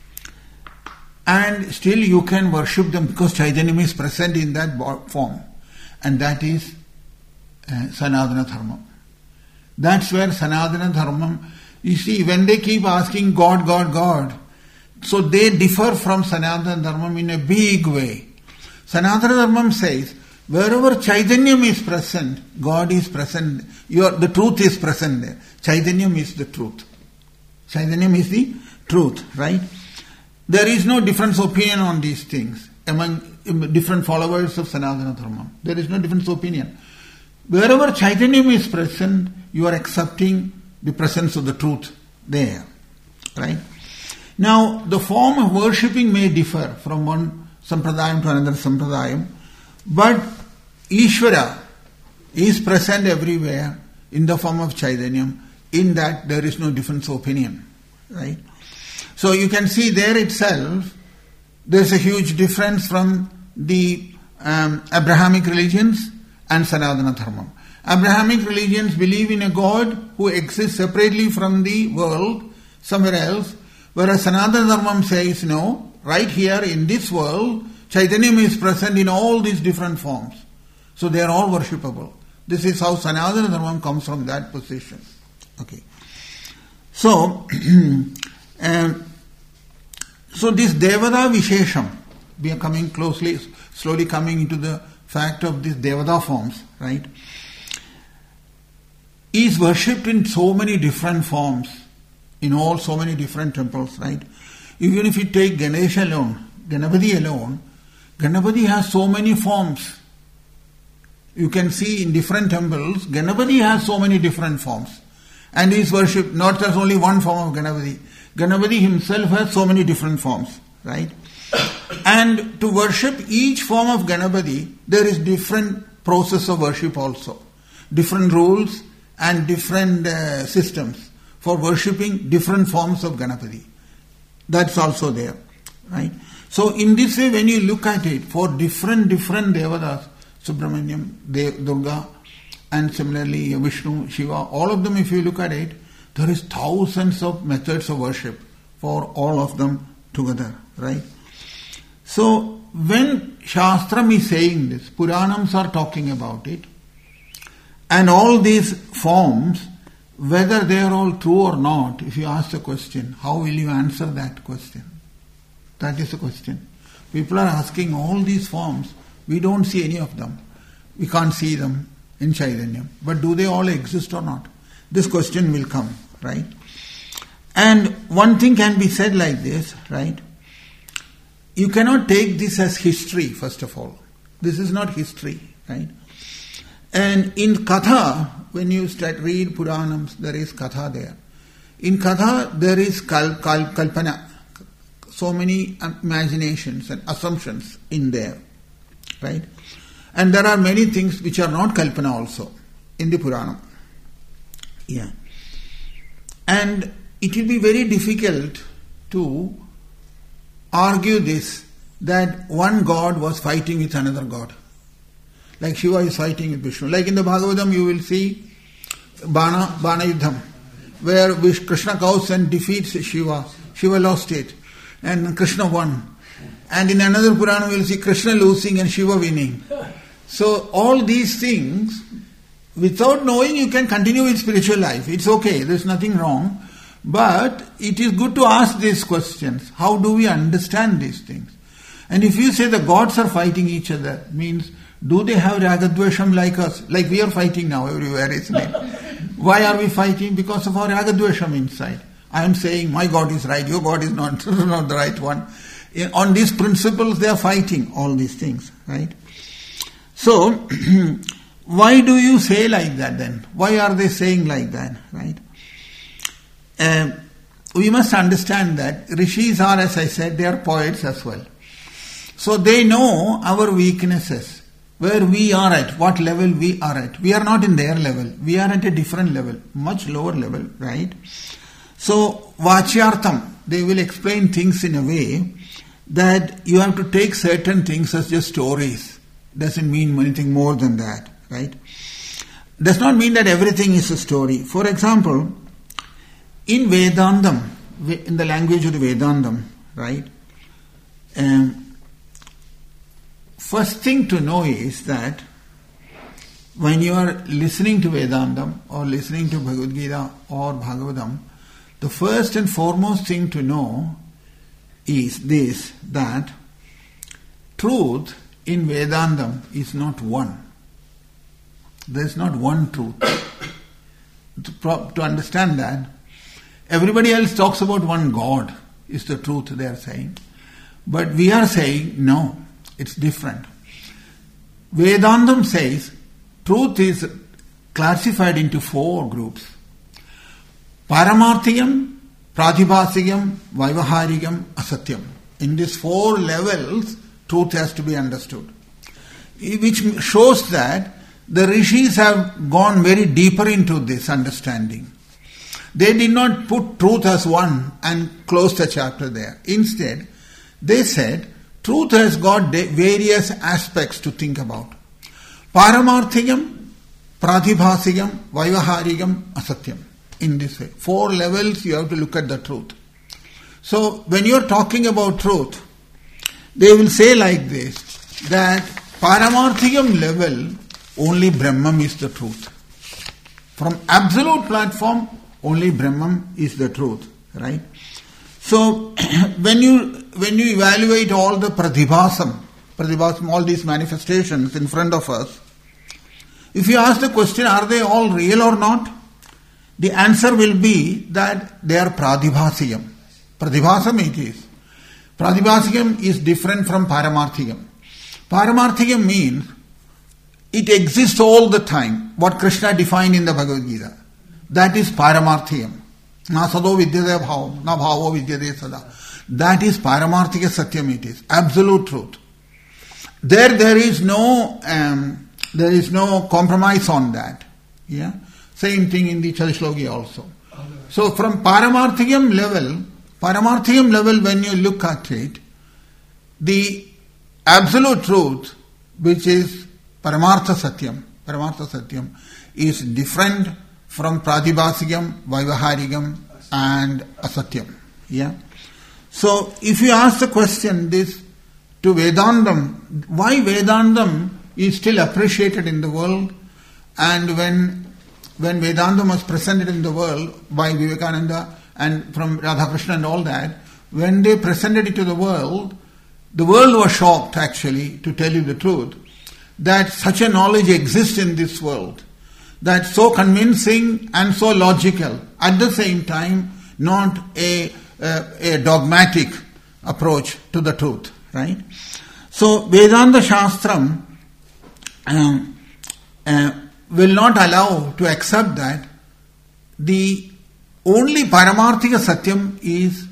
[SPEAKER 1] and still you can worship them because Chaitanya is present in that form. And that is uh, Sanatana Dharmam. That's where Sanatana Dharmam, you see, when they keep asking God, God, God, so they differ from Sanatana Dharmam in a big way. Sanatana Dharmam says, wherever Chaitanya is present, God is present, your, the truth is present there. Chaitanya is the truth. Chaitanya is the truth, right? There is no difference of opinion on these things among different followers of Sanatana Dharma. There is no difference of opinion. Wherever Chaitanya is present, you are accepting the presence of the truth there. Right? Now, the form of worshipping may differ from one sampradayam to another sampradayam, but Ishvara is present everywhere in the form of Chaitanya, in that there is no difference of opinion. Right? So you can see there itself, there is a huge difference from the um, Abrahamic religions and Sanatana Dharma. Abrahamic religions believe in a God who exists separately from the world, somewhere else, whereas Sanatana Dharma says, no, right here in this world, Chaitanya is present in all these different forms. So they are all worshipable. This is how Sanatana Dharma comes from that position. Okay. So, um, so this Devada Vishesham, we are coming closely, slowly coming into the fact of these Devada forms, right? Is worshipped in so many different forms, in all so many different temples, right? Even if you take Ganesha alone, Ganapati alone, Ganapati has so many forms. You can see in different temples, Ganapati has so many different forms. And he is worshipped not as only one form of Ganapati. Ganapati himself has so many different forms, right? And to worship each form of Ganapati, there is different process of worship also. Different rules and different uh, systems for worshipping different forms of Ganapati. That's also there, right? So in this way, when you look at it, for different, different Devadas, Subramanyam, Dev, Durga, and similarly Vishnu, Shiva, all of them, if you look at it, there is thousands of methods of worship for all of them together, right? So when Shastram is saying this, Puranams are talking about it, and all these forms, whether they are all true or not, if you ask the question, how will you answer that question? That is the question. People are asking all these forms, we don't see any of them. We can't see them in Chaitanya. But do they all exist or not? This question will come, right? And one thing can be said like this, right? You cannot take this as history, first of all. This is not history, right? And in Katha, when you start read Puranams, there is Katha there. In Katha, there is kal, kal, Kalpana. So many imaginations and assumptions in there, right? And there are many things which are not Kalpana also in the Purana. Yeah. And it will be very difficult to argue this, that one god was fighting with another god. Like Shiva is fighting with Vishnu. Like in the Bhagavatam you will see Bana, Bana Yuddham, where Krishna goes and defeats Shiva. Shiva lost it. And Krishna won. And in another Purana we will see Krishna losing and Shiva winning. So all these things, without knowing, you can continue with spiritual life. It's okay, there's nothing wrong. But it is good to ask these questions. How do we understand these things? And if you say the gods are fighting each other, means do they have ragadvesham like us? Like we are fighting now everywhere, isn't it? Why are we fighting? Because of our ragadvesham inside. I am saying my God is right, your God is not, not the right one. On these principles they are fighting all these things, right? So, why do you say like that then? Why are they saying like that, right? Uh, we must understand that Rishis are, as I said, they are poets as well. So they know our weaknesses, where we are at, what level we are at. We are not in their level. We are at a different level, much lower level, right? So, Vachyartham, they will explain things in a way that you have to take certain things as just stories. Doesn't mean anything more than that, right? Does not mean that everything is a story. For example, in Vedandam, in the language of the Vedandam, right? Um, first thing to know is that when you are listening to Vedandam or listening to Bhagavad Gita or Bhagavatam, the first and foremost thing to know is this, that truth in Vedandam is not one. There is not one truth. to, pro- to understand that, everybody else talks about one God is the truth they are saying. But we are saying, no, it's different. Vedandam says truth is classified into four groups. Paramarthikam, Pratibhasikam, Vaivaharikam, Asatyam. In these four levels, truth has to be understood. Which shows that the rishis have gone very deeper into this understanding. They did not put truth as one and close the chapter there. Instead, they said, truth has got various aspects to think about. Paramarthikam, Pratibhasikam, Vaivaharikam, Asatyam. In this way. Four levels you have to look at the truth. So, when you are talking about truth, they will say like this, that Paramarthikam level, only Brahman is the truth. From absolute platform, only Brahman is the truth. Right? So, when you when you evaluate all the pratibhasam, pratibhasam, all these manifestations in front of us, if you ask the question, are they all real or not? The answer will be that they are pratibhasikam. Pratibhasam it is. Pratibhasikam is different from paramarthikam. Paramarthikam means it exists all the time. What Krishna defined in the Bhagavad Gita. That is paramarthikam. Na sado vidyate bhavo, na bhavo vidyate sada. That is paramarthika satyam it is. Absolute truth. There, there is no, um, there is no compromise on that. Yeah. Same thing in the Chadishloki also. So from Paramarthikam level, Paramarthikam level when you look at it, the absolute truth, which is Paramartha Satyam, Paramartha Satyam, is different from Pratibhasikam, Vaivaharikam and Asatyam. Yeah. So if you ask the question this to Vedantam, why Vedantam is still appreciated in the world, and when When Vedanta was presented in the world by Vivekananda and from Radhakrishna and all that, when they presented it to the world, the world was shocked actually, to tell you the truth, that such a knowledge exists in this world, that's so convincing and so logical, at the same time not a, a, a dogmatic approach to the truth, right? So Vedanta Shastram um, uh, will not allow to accept that the only Paramarthika Satyam is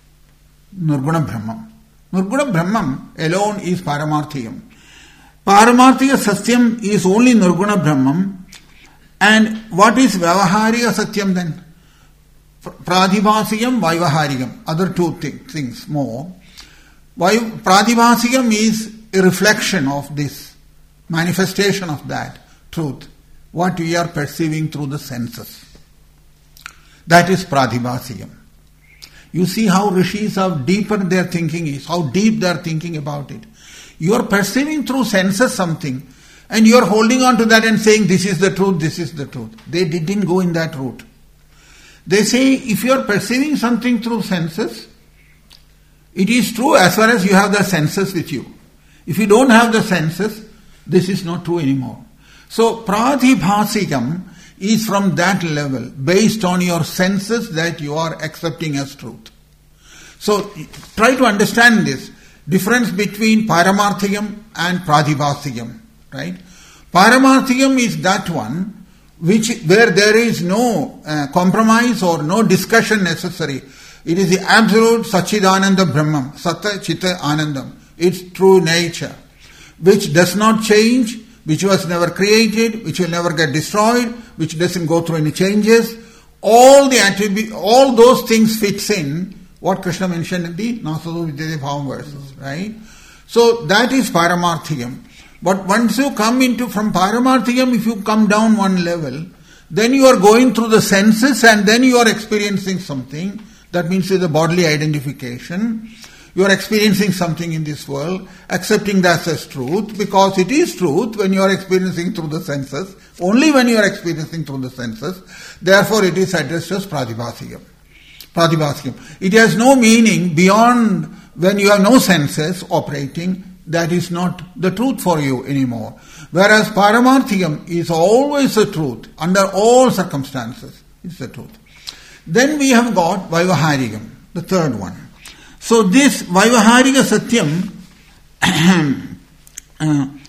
[SPEAKER 1] Nirguna Brahman. Nirguna Brahman alone is Paramarthikam. Paramarthika Satyam is only Nirguna Brahman. And what is Vyavaharika Satyam then? Pratibhasikam, Vaivaharikam. Other two th- things more. Pratibhasikam is a reflection of this, manifestation of that truth. What we are perceiving through the senses. That is Pratibhasikam. You see how rishis, how deeper their thinking is, how deep they are thinking about it. You are perceiving through senses something, and you are holding on to that and saying, this is the truth, this is the truth. They didn't go in that route. They say, if you are perceiving something through senses, it is true as far as you have the senses with you. If you don't have the senses, this is not true anymore. So, Pratibhasikam is from that level, based on your senses that you are accepting as truth. So, try to understand this difference between Paramarthikam and Pratibhasikam, right? Paramarthikam is that one which where there is no uh, compromise or no discussion necessary. It is the absolute Sachidananda Brahman, Satta Chitta Anandam, its true nature, which does not change, which was never created, which will never get destroyed, which doesn't go through any changes. All the attributes, all those things fits in what Krishna mentioned in the Nasado Vidyate Bhavam verses, right? So that is Paramarthikam. But once you come into, from Paramarthikam, if you come down one level, then you are going through the senses and then you are experiencing something. That means it's a bodily identification. You are experiencing something in this world, accepting that as truth, because it is truth when you are experiencing through the senses, only when you are experiencing through the senses. Therefore, it is addressed as Pratibhasikam. Pratibhasikam. It has no meaning beyond when you have no senses operating. That is not the truth for you anymore. Whereas Paramarthikam is always the truth, under all circumstances. It's the truth. Then we have got Vaivaharikam, the third one. So this Vaivaharika Satyam, uh,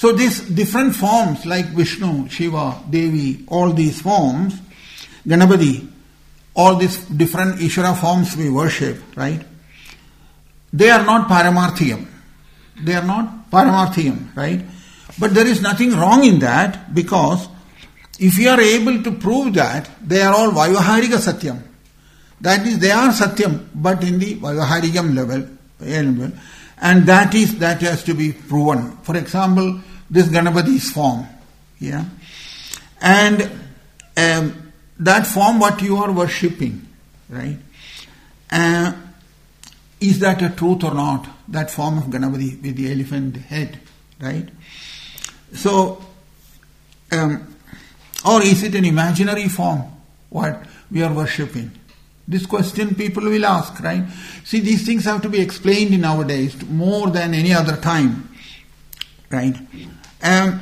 [SPEAKER 1] So these different forms like Vishnu, Shiva, Devi, all these forms, Ganapati, all these different Ishvara forms we worship, right? They are not Paramarthiyam. They are not Paramarthiyam, right? But there is nothing wrong in that, because if you are able to prove that they are all Vyavaharika Satyam, that is, they are Satyam, but in the Vyavaharikam level, and that is, that has to be proven. For example, this Ganapati's form, yeah, and um, that form what you are worshipping, right? Uh, is that a truth or not? That form of Ganapati with the elephant head, right? So, um, or is it an imaginary form, what we are worshipping? This question people will ask, right? See, these things have to be explained in nowadays more than any other time, right? Um,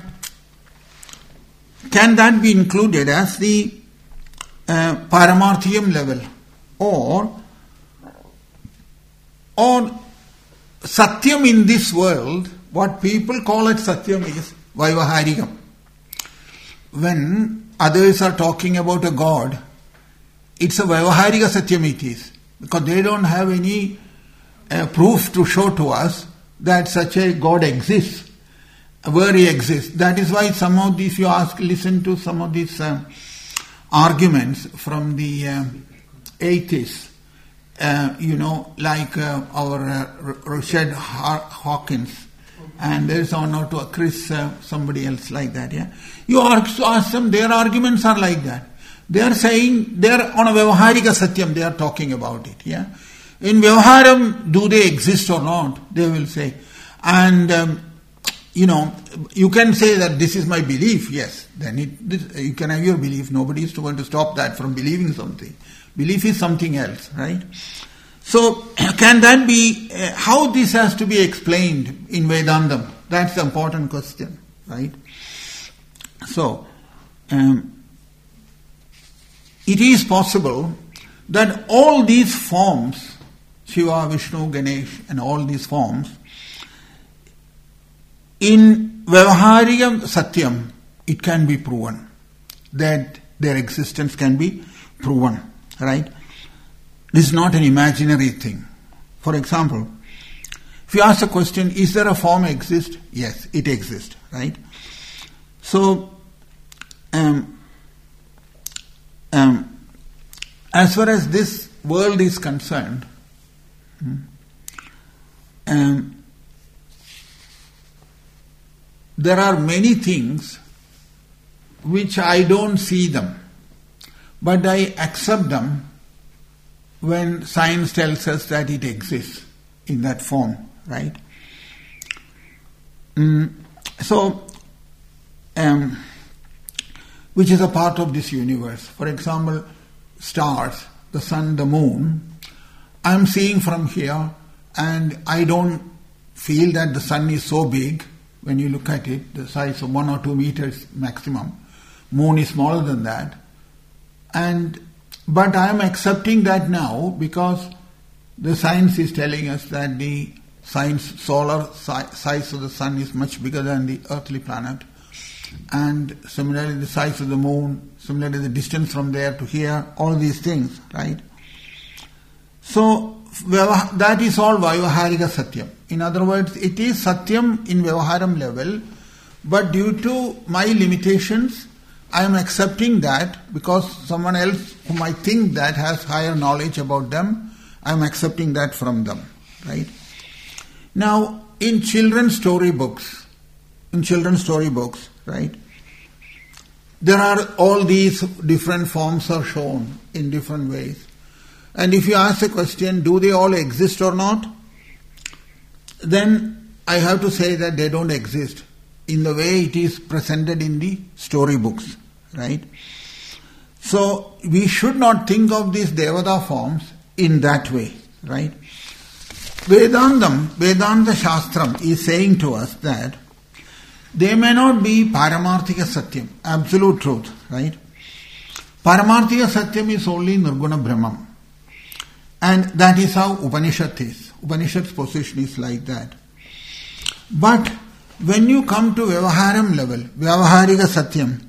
[SPEAKER 1] can that be included as the uh, Paramarthiyam level, or or Satyam in this world? What people call it Satyam is Vyavaharikam. When others are talking about a God, it's a Vyavaharika Satyam it is, because they don't have any uh, proof to show to us that such a God exists, where he exists. That is why some of these, you ask, listen to some of these uh, arguments from the uh, atheists, uh, you know, like uh, our uh, Richard Hawkins, and there is one or two, Chris, uh, somebody else like that, yeah. You ask, ask them, their arguments are like that. They are saying, they are on a Vyavaharika Satyam, they are talking about it, yeah. In Vyavaharam, do they exist or not? They will say. And, um, you know, you can say that this is my belief, yes. Then it, this, you can have your belief. Nobody is going to stop that from believing something. Belief is something else, right? So, can that be, uh, how this has to be explained in Vedantam? That's the important question, right? So, um, it is possible that all these forms, Shiva, Vishnu, Ganesh, and all these forms, in Vyavaharikam Satyam, it can be proven that their existence can be proven, right? This is not an imaginary thing. For example, if you ask the question, is there a form exist? Yes, it exists, right? So, um, um, as far as this world is concerned, um, there are many things which I don't see them, but I accept them when science tells us that it exists in that form, right? Mm, so, um, which is a part of this universe. For example, stars, the sun, the moon, I am seeing from here, and I don't feel that the sun is so big. When you look at it, the size of one or two meters maximum. Moon is smaller than that. And but I am accepting that now because the science is telling us that the science solar si- size of the sun is much bigger than the earthly planet. And similarly the size of the moon, similarly the distance from there to here, all these things, right? So that is all Vyavaharika Satyam. In other words, it is Satyam in Vyavaharam level, but due to my limitations, I am accepting that because someone else whom I think that has higher knowledge about them, I am accepting that from them, right? Now, in children's story books, in children's story books, right, there are all these different forms are shown in different ways. And if you ask the question, do they all exist or not? Then I have to say that they don't exist in the way it is presented in the storybooks, right? So we should not think of these Devata forms in that way, right? Vedantam, Vedanta Shastram is saying to us that they may not be Paramarthika Satyam, absolute truth, right? Paramarthika Satyam is only Nirguna Brahman. And that is how Upanishad is. Upanishad's position is like that. But when you come to Vyavaharam level, Vyavaharika Satyam,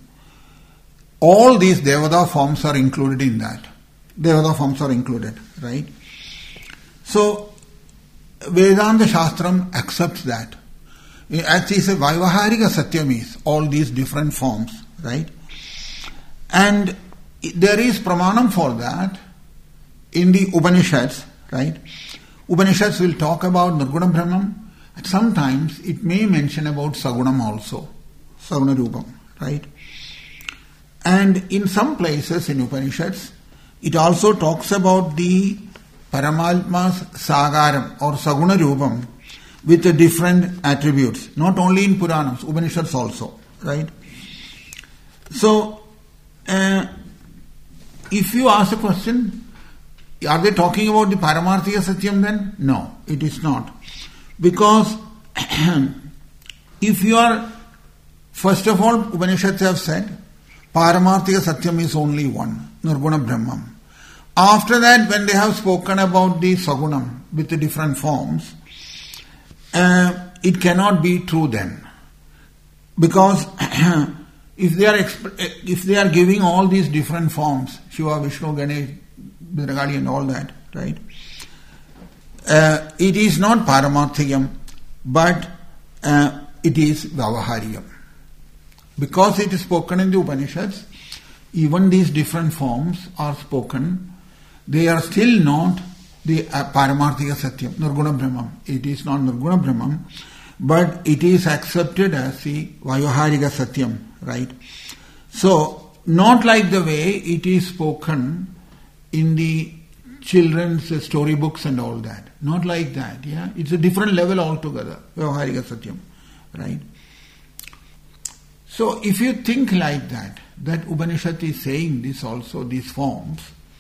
[SPEAKER 1] all these Devata forms are included in that. Devata forms are included, right? So, Vedanta Shastram accepts that. As he said, Vyavaharika Satyam is all these different forms, right? And there is pramanam for that in the Upanishads, right? Upanishads will talk about Nirguna Brahman, and sometimes it may mention about Sagunam also, Saguna Rupam, right? And in some places in Upanishads, it also talks about the Paramatma's Sagaram or Saguna Rupam with the different attributes, not only in Puranams, Upanishads also, right? So, uh, if you ask a question, are they talking about the Paramarthika Satyam then? No, it is not. Because if you are, first of all, Upanishads have said, Paramarthika Satyam is only one, Nirguna Brahman. After that, when they have spoken about the Sagunam with the different forms, uh, it cannot be true then. Because if they are exp- if they are giving all these different forms, Shiva, Vishnu, Ganesh, Bhadragali and all that, right? Uh, it is not Paramarthikam, but uh, it is Vyavahariyam. Because it is spoken in the Upanishads, even these different forms are spoken, they are still not the uh, Paramarthika Satyam, Nirguna Brahman. It is not Nirguna Brahman, but it is accepted as the Vyavaharika Satyam, right? So, not like the way it is spoken in the children's storybooks and all that. Not like that, yeah? It's a different level altogether, Vyavaharika Satyam, right? So, if you think like that, that Upanishad is saying this also, these forms,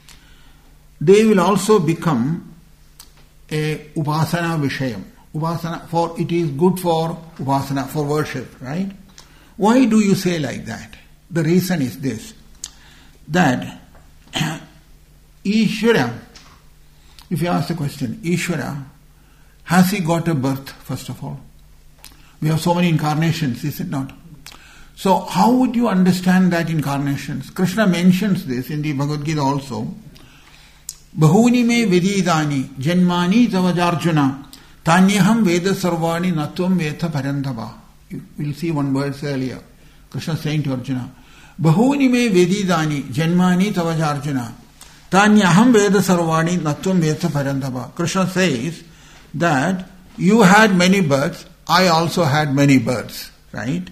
[SPEAKER 1] they will also become a Upasana Vishayam. Upasana, for it is good for Upasana, for worship, right? Why do you say like that? The reason is this, that Ishvara, if you ask the question, Ishvara, has he got a birth, first of all? We have so many incarnations, is it not? So how would you understand that incarnations? Krishna mentions this in the Bhagavad Gita also. Bahuni me vedidani janmani tavajarjuna tanyaham veda sarvani natvam veta parandava. You will see one verse earlier. Krishna saying to Arjuna, Bahuni me vedidani janmani tavajarjuna tanyaham veda sarvani natvam veta parandava. Krishna says that you had many births, I also had many births, right?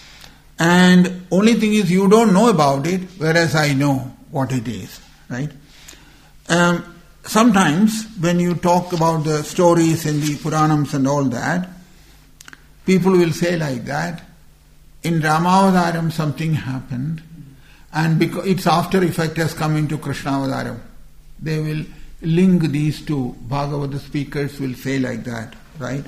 [SPEAKER 1] And only thing is you don't know about it, whereas I know what it is, right? Um, sometimes when you talk about the stories in the Puranams and all that, people will say like that, in Ramavadaram something happened, and because its after effect has come into Krishnavadaram. They will link these two. Bhagavata speakers will say like that, right?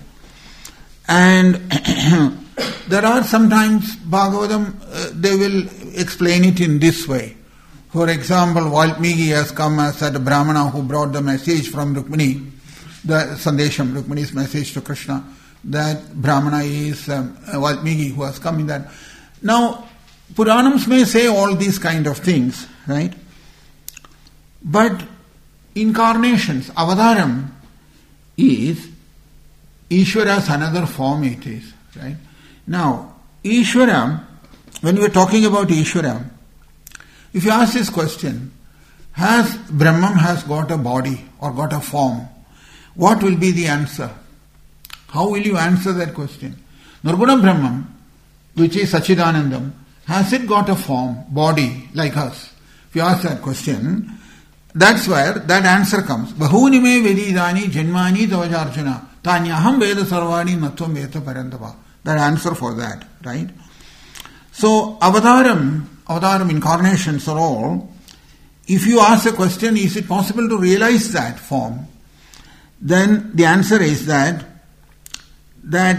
[SPEAKER 1] And there are sometimes Bhagavatam, uh, they will explain it in this way. For example, Valmiki has come as a Brahmana who brought the message from Rukmini, the Sandesham, Rukmini's message to Krishna, that Brahmana is um, Valmiki who has come in that. Now, Puranams may say all these kind of things, right? But incarnations, Avadaram is Ishvara's another form it is, right? Now, Ishvara, when we are talking about Ishvara, if you ask this question, has Brahman has got a body or got a form, what will be the answer? How will you answer that question? Nirguna Brahman, which is Sachidanandam, has it got a form, body, like us? If you ask that question, that's where that answer comes. Bahuni me vedidani janmani tavajarjuna tanyaham veda sarvani natvam veta parandava. That answer for that, right? So, avadaram, avadaram incarnations are all, if you ask a question, is it possible to realize that form? Then the answer is that, that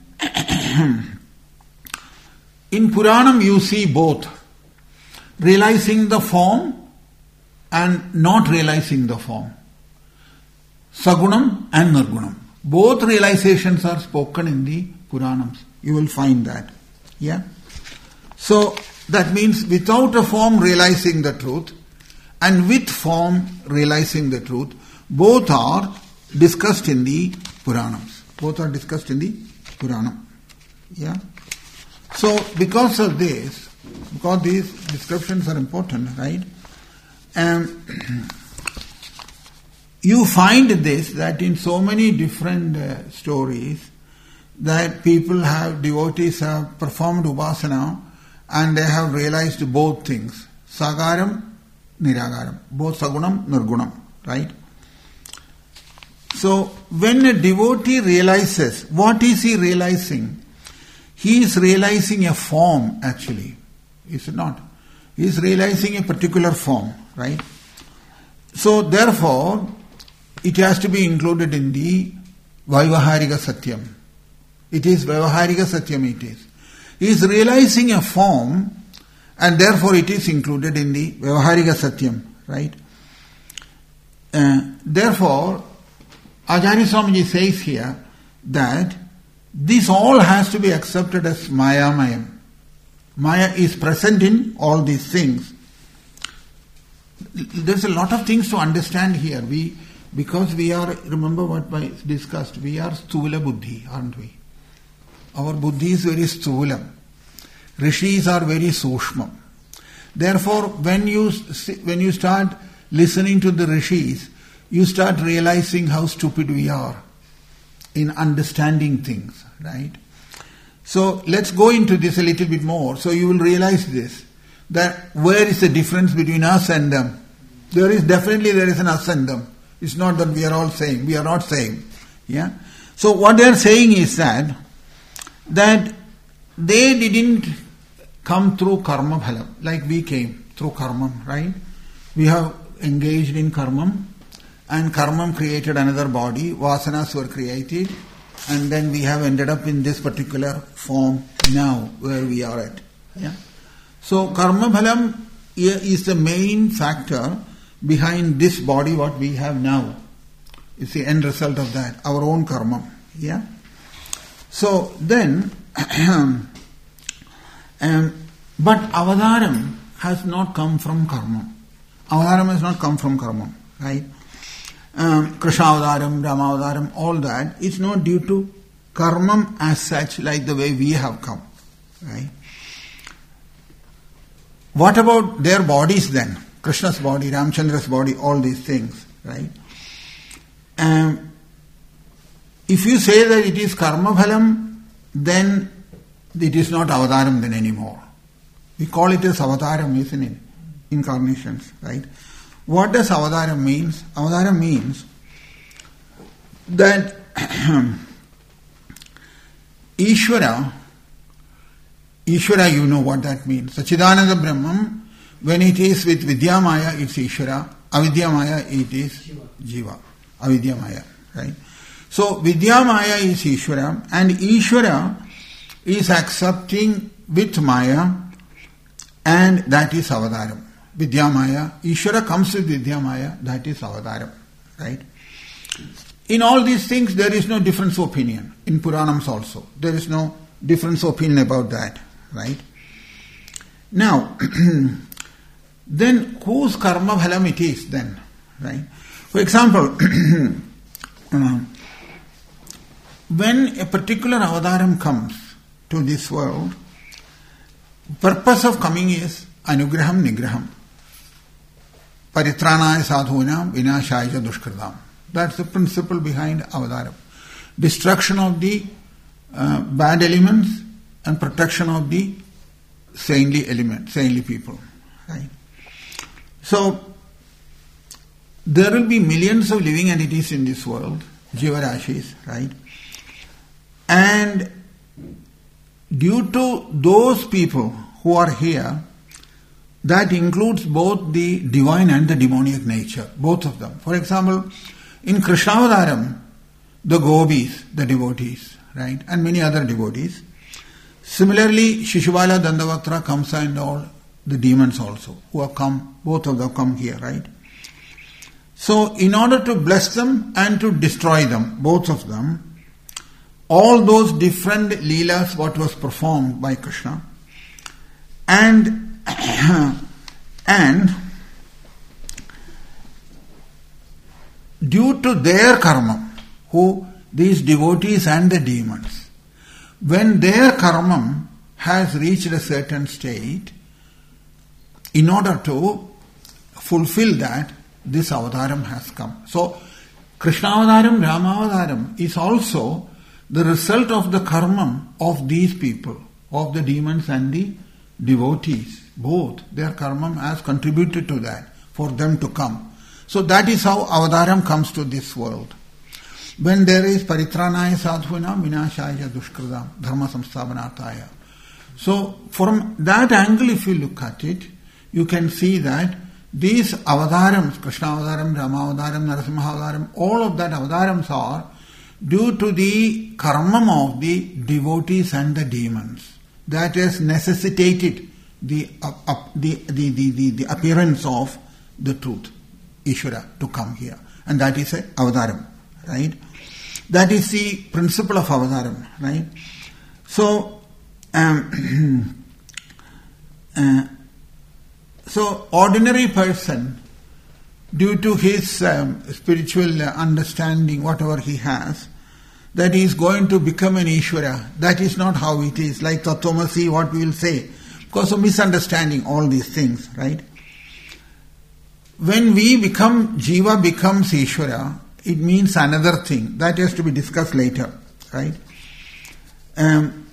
[SPEAKER 1] in Puranam you see both, realizing the form and not realizing the form. Sagunam and Nirgunam. Both realizations are spoken in the Puranams. You will find that. Yeah? So, that means without a form realizing the truth and with form realizing the truth, both are discussed in the Puranams. Both are discussed in the Puranam. Yeah? So, because of this, because these descriptions are important, right? Um, you find this, that in so many different uh, stories, that people have, devotees have performed upasana and they have realized both things. Sagaram, Niragaram. Both Sagunam, Nirgunam. Right? So, when a devotee realizes, what is he realizing? He is realizing a form actually. Is it not? He is realizing a particular form. Right? So, therefore, it has to be included in the Vaivaharika Satyam. It is Vaivaharika Satyam it is. He is realizing a form and therefore it is included in the Vaivaharika Satyam. Right? Uh, therefore, Acharya Swamiji says here that this all has to be accepted as Maya-mayam. Maya is present in all these things. There's a lot of things to understand here. We, because we are, remember what I discussed, we are Sthula Buddhi, aren't we? Our Buddhi is very Sthulam. Rishis are very Sushmam. Therefore, when you, when you start listening to the Rishis, you start realizing how stupid we are in understanding things, right? So, let's go into this a little bit more. So, you will realize this, that where is the difference between us and them? There is definitely, there is an us and them. It's not that we are all saying, we are not saying. Yeah. So, what they are saying is that, that they didn't come through karma bhalam, like we came through karma, right? We have engaged in karma, and karma created another body, vasanas were created, and then we have ended up in this particular form now, where we are at. Yeah? So, karma bhalam is the main factor behind this body what we have now. It's the end result of that, our own karma. Yeah? So, then, um, but avadaram has not come from karma. Avadaram has not come from karma, right? Um, Krishna avadaram, Rama avadaram, all that is not due to karma as such, like the way we have come, right? What about their bodies then? Krishna's body, Ramchandra's body, all these things, right? Um, if you say that it is karma bhalam, then it is not avadaram then anymore. We call it as avadaram, isn't it? Incarnations, right? What does avadaram means? Avadaram means that Ishvara, Ishvara, you know what that means. Sachidananda Brahman, when it is with Vidyamaya, it's Ishvara. Avidyamaya, it is Jiva. Avidyamaya, right? So, Vidyamaya is Ishvara, and Ishvara is accepting with Maya, and that is avadaram. Vidyamaya, Ishvara comes with Vidyamaya, that is avadaram, right? In all these things, there is no difference of opinion. In Puranams also, there is no difference of opinion about that, right? Now, then whose karma bhalam it is then, right? For example, um, when a particular avadaram comes to this world, purpose of coming is anugraham nigraham. Paritranaya sadhunam vinashaya dushkritam. That's the principle behind avadaram. Destruction of the uh, bad elements and protection of the saintly element, saintly people. Right? So, there will be millions of living entities in this world, jivarashis, right? And due to those people who are here, that includes both the divine and the demoniac nature, both of them. For example, in Krishnavadaram, the gopis, the devotees, right, and many other devotees. Similarly, Shishubala, Dandavaktra, Kamsa and all the demons also, who have come, both of them come here, right? So, in order to bless them and to destroy them, both of them, all those different leelas what was performed by Krishna, and and due to their karma, who these devotees and the demons, when their karma has reached a certain state, in order to fulfill that, this avataram has come. So, Krishna avataram, Rama avataram is also the result of the karma of these people, of the demons and the devotees. Both, their karma has contributed to that, for them to come. So that is how avataram comes to this world. When there is paritranaya sadhuna vinashaya dushkridam dharma samsthapanarthaya. So from that angle, if you look at it, you can see that these avatarams, Krishna avataram, Rama avataram, Narasimha avataram, all of that avatarams are due to the karma of the devotees and the demons. That has necessitated the, uh, uh, the, the, the, the, the appearance of the truth, Ishvara, to come here. And that is a avataram, right? That is the principle of avataram, right? So, um, uh, so ordinary person, due to his um, spiritual understanding, whatever he has, that he is going to become an Ishvara. That is not how it is. Like Tattvamasi, what we will say. Because of misunderstanding all these things, right? When we become, Jiva becomes Ishvara, it means another thing. That has to be discussed later, right? Um,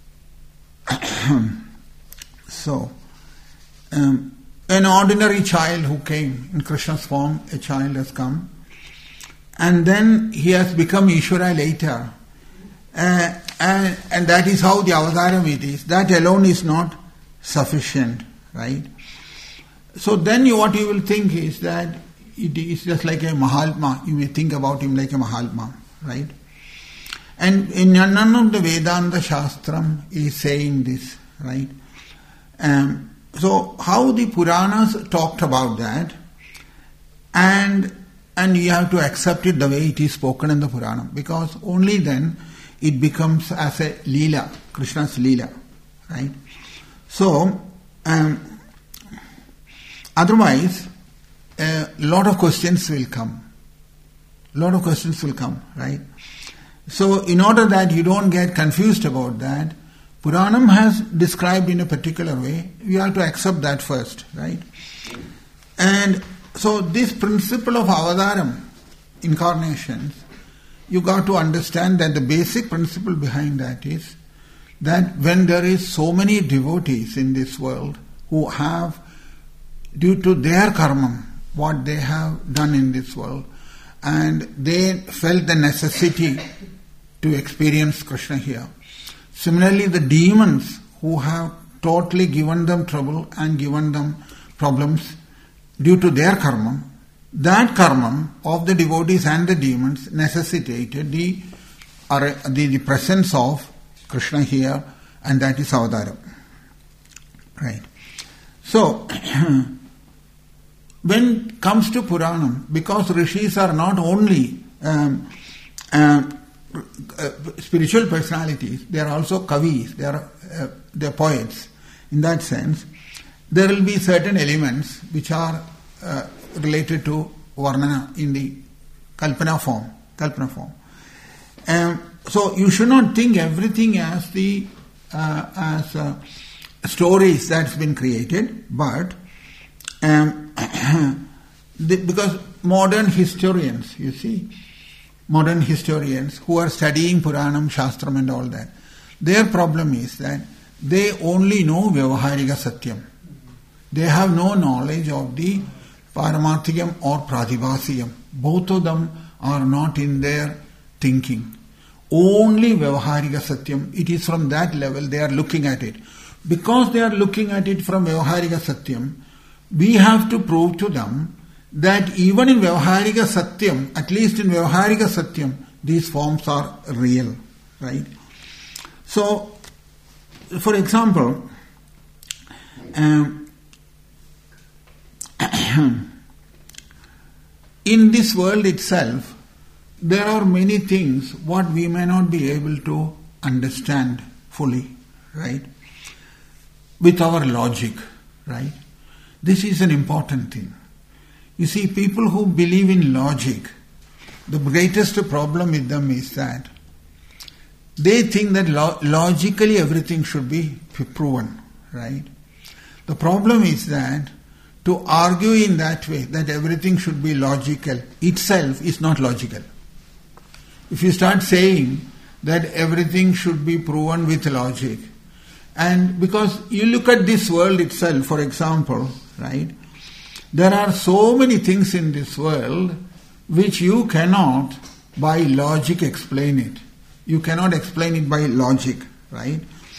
[SPEAKER 1] so, um, an ordinary child who came in Krishna's form, a child has come, and then he has become Ishvara later. Uh, and, and that is how the avataram it is. That alone is not sufficient, right? So then you, what you will think is that it is just like a Mahatma. You may think about him like a Mahatma, right? And in none of the Vedanta Shastram is saying this, right? Um, so how the Puranas talked about that, and and you have to accept it the way it is spoken in the Purana, because only then it becomes as a Leela, Krishna's Leela, right? So, um, otherwise, a lot of questions will come. A lot of questions will come, right? So, in order that you don't get confused about that, Puranam has described in a particular way. We have to accept that first, right? And so, this principle of avataram, incarnations, you got to understand that the basic principle behind that is that when there is so many devotees in this world who have, due to their karma, what they have done in this world, and they felt the necessity to experience Krishna here. Similarly, the demons who have totally given them trouble and given them problems due to their karma, that karma of the devotees and the demons necessitated the, the, the presence of Krishna here, and that is avataram. Right. So, when it comes to Puranam, because rishis are not only um, um, uh, spiritual personalities, they are also kavis, they are, uh, they are poets. In that sense, there will be certain elements which are uh, related to Varnana in the Kalpana form. Kalpana form. Um, so you should not think everything as the uh, as uh, stories that's been created, but um, the, because modern historians, you see, modern historians who are studying Puranam, Shastram and all that, their problem is that they only know Vyavaharika Satyam. They have no knowledge of the Paramarthikam or Pratibhasiyam. Both of them are not in their thinking. Only Vyavaharika Satyam. It is from that level they are looking at it. Because they are looking at it from Vyavaharika Satyam, we have to prove to them that even in Vyavaharika Satyam, at least in Vyavaharika Satyam, these forms are real. Right? So, for example, um, in this world itself, there are many things what we may not be able to understand fully, right? With our logic, right? This is an important thing. You see, people who believe in logic, the greatest problem with them is that they think that lo- logically everything should be proven, right? The problem is that to argue in that way, that everything should be logical, itself is not logical. If you start saying that everything should be proven with logic, and because you look at this world itself, for example, right, there are so many things in this world which you cannot by logic explain it. You cannot explain it by logic, right?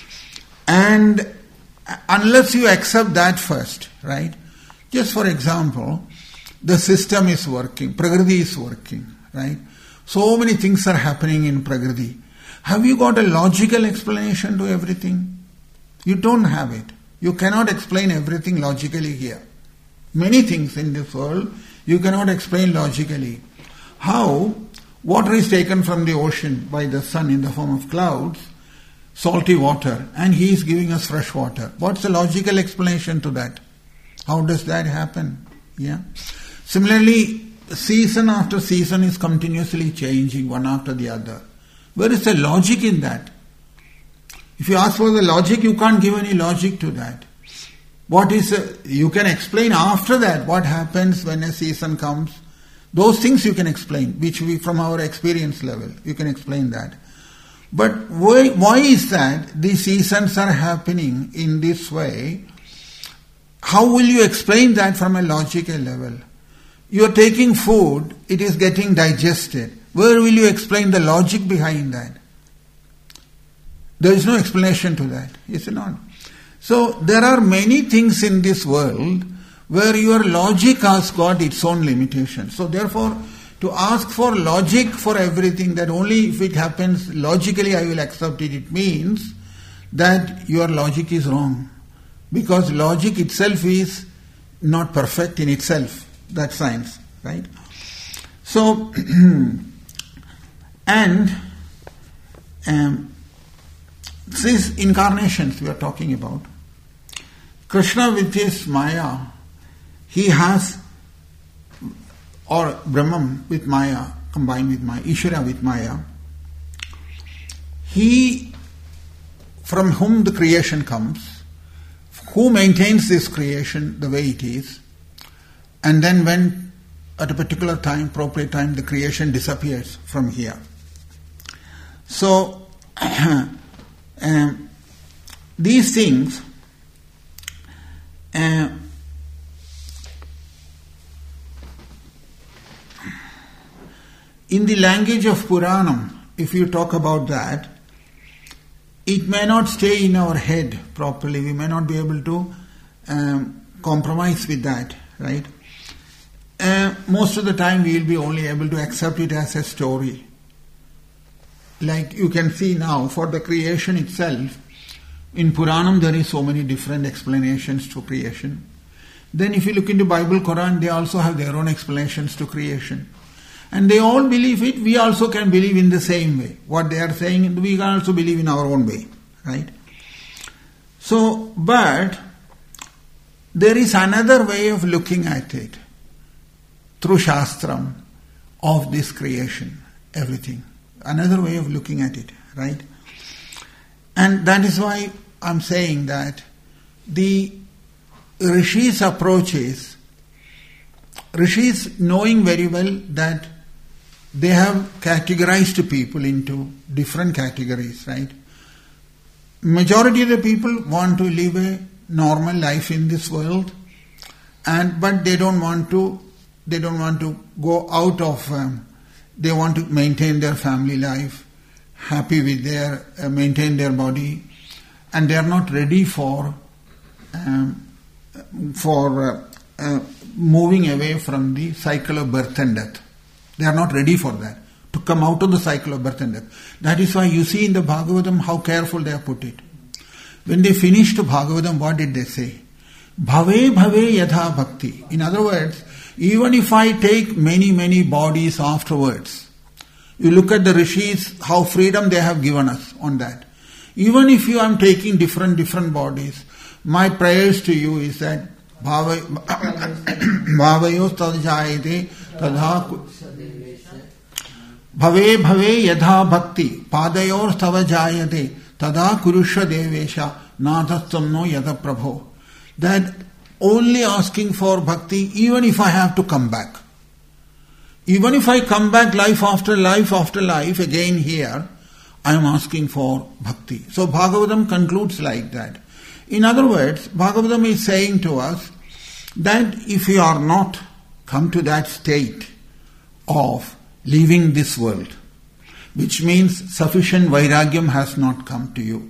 [SPEAKER 1] And unless you accept that first, right? Just for example, the system is working, Prakriti is working, right? So many things are happening in Prakriti. Have you got a logical explanation to everything? You don't have it. You cannot explain everything logically here. Many things in this world you cannot explain logically. How water is taken from the ocean by the sun in the form of clouds, salty water, and he is giving us fresh water. What's the logical explanation to that? How does that happen? Yeah. Similarly, season after season is continuously changing one after the other. Where is the logic in that? If you ask for the logic, you can't give any logic to that. What is a, you can explain after that what happens when a season comes. Those things you can explain, which we from our experience level, you can explain that. But why, why is that these seasons are happening in this way? How will you explain that from a logical level? You are taking food, it is getting digested. Where will you explain the logic behind that? There is no explanation to that, is it not? So there are many things in this world where your logic has got its own limitations. So therefore, to ask for logic for everything, that only if it happens logically I will accept it, it means that your logic is wrong. Because logic itself is not perfect in itself. That's science, right? So, and um, these incarnations we are talking about, Krishna with his Maya, he has, or Brahman with Maya, combined with Maya, Ishvara with Maya, he, from whom the creation comes, who maintains this creation the way it is, and then when at a particular time, appropriate time, the creation disappears from here. So, um, these things, uh, in the language of Puranam, if you talk about that, it may not stay in our head properly. We may not be able to um, compromise with that, right? Uh, most of the time we will be only able to accept it as a story. Like you can see now, for the creation itself, in Puranam there is so many different explanations to creation. Then if you look into Bible, Quran, they also have their own explanations to creation. And they all believe it, we also can believe in the same way. What they are saying, we can also believe in our own way, right? So, but there is another way of looking at it, through Shastram, of this creation, everything. Another way of looking at it, right? And that is why I'm saying that the Rishis' approach is, Rishis knowing very well that they have categorized people into different categories, right? Majority of the people want to live a normal life in this world, and but they don't want to. They don't want to go out of. Um, they want to maintain their family life, happy with their uh, maintain their body, and they are not ready for um, for uh, uh, moving away from the cycle of birth and death. They are not ready for that, to come out of the cycle of birth and death. That is why you see in the Bhagavatam how careful they have put it. When they finished Bhagavatam, what did they say? Bhave bhave yatha bhakti. In other words, even if I take many, many bodies afterwards, You look at the rishis, how freedom they have given us on that. Even if you are taking different, different bodies, my prayers to you is that bhavayos tadjayate tadha bhave bhave yadha bhakti padayor tava jayate tada kurusha devesha nathastam no yada prabho. That only asking for bhakti, even if I have to come back. Even if I come back life after life after life again here, I am asking for bhakti. So Bhagavatam concludes like that. In other words, Bhagavatam is saying to us that if you are not come to that state of leaving this world, which means sufficient vairagyam has not come to you.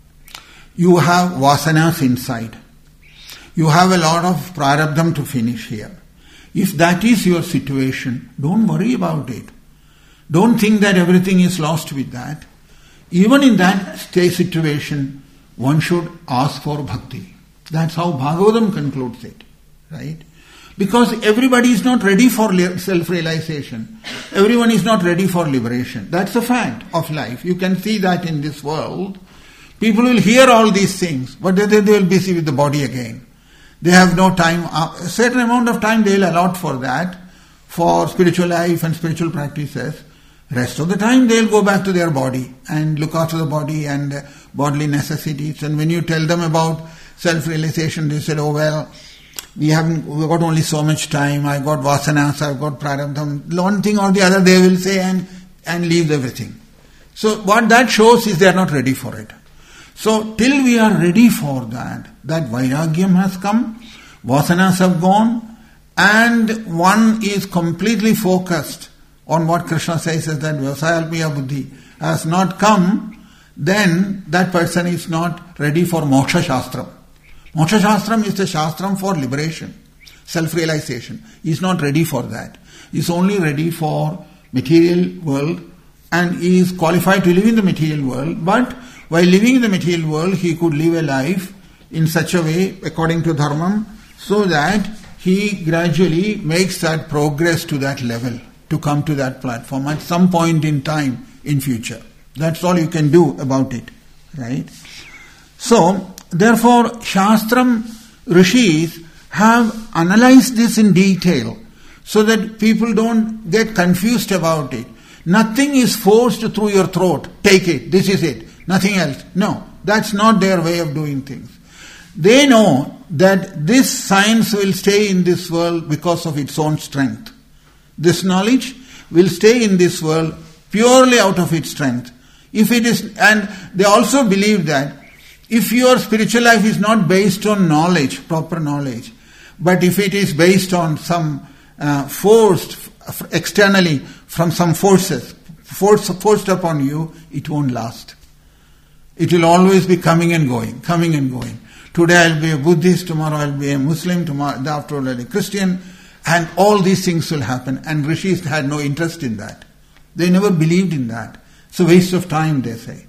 [SPEAKER 1] You have vasanas inside. You have a lot of prarabdham to finish here. If that is your situation, don't worry about it. Don't think that everything is lost with that. Even in that state situation, one should ask for bhakti. That's how Bhagavatam concludes it, right? Because everybody is not ready for self-realization. Everyone is not ready for liberation. That's a fact of life. You can see that in this world. People will hear all these things, but then they will be busy with the body again. They have no time. A certain amount of time they will allot for that, for spiritual life and spiritual practices. Rest of the time they will go back to their body and look after the body and uh, bodily necessities. And when you tell them about self-realization, they say, oh well, we haven't, we got only so much time, I got vasanas, I've got prarabdham. One thing or the other they will say and, and leave everything. So what that shows is they are not ready for it. So till we are ready for that, that vairagyam has come, vasanas have gone, and one is completely focused on what Krishna says is that Vyasayalpiya buddhi has not come, then that person is not ready for moksha shastram. Moksha shastram is the shastram for liberation, self-realization. He is not ready for that. He is only ready for material world, and he is qualified to live in the material world, but while living in the material world, he could live a life in such a way, according to dharmam, so that he gradually makes that progress to that level, to come to that platform at some point in time in future. That's all you can do about it, right? So, therefore, Shastram Rishis have analyzed this in detail so that people don't get confused about it. Nothing is forced through your throat. Take it, this is it, nothing else. No, that's not their way of doing things. They know that this science will stay in this world because of its own strength. This knowledge will stay in this world purely out of its strength. If it is, and they also believe that if your spiritual life is not based on knowledge, proper knowledge, but if it is based on some uh, forced externally from some forces, forced, forced upon you, it won't last. It will always be coming and going, coming and going. Today I'll be a Buddhist, tomorrow I'll be a Muslim, tomorrow after I'll be a Christian, and all these things will happen. And rishis had no interest in that. They never believed in that. It's a waste of time, they say.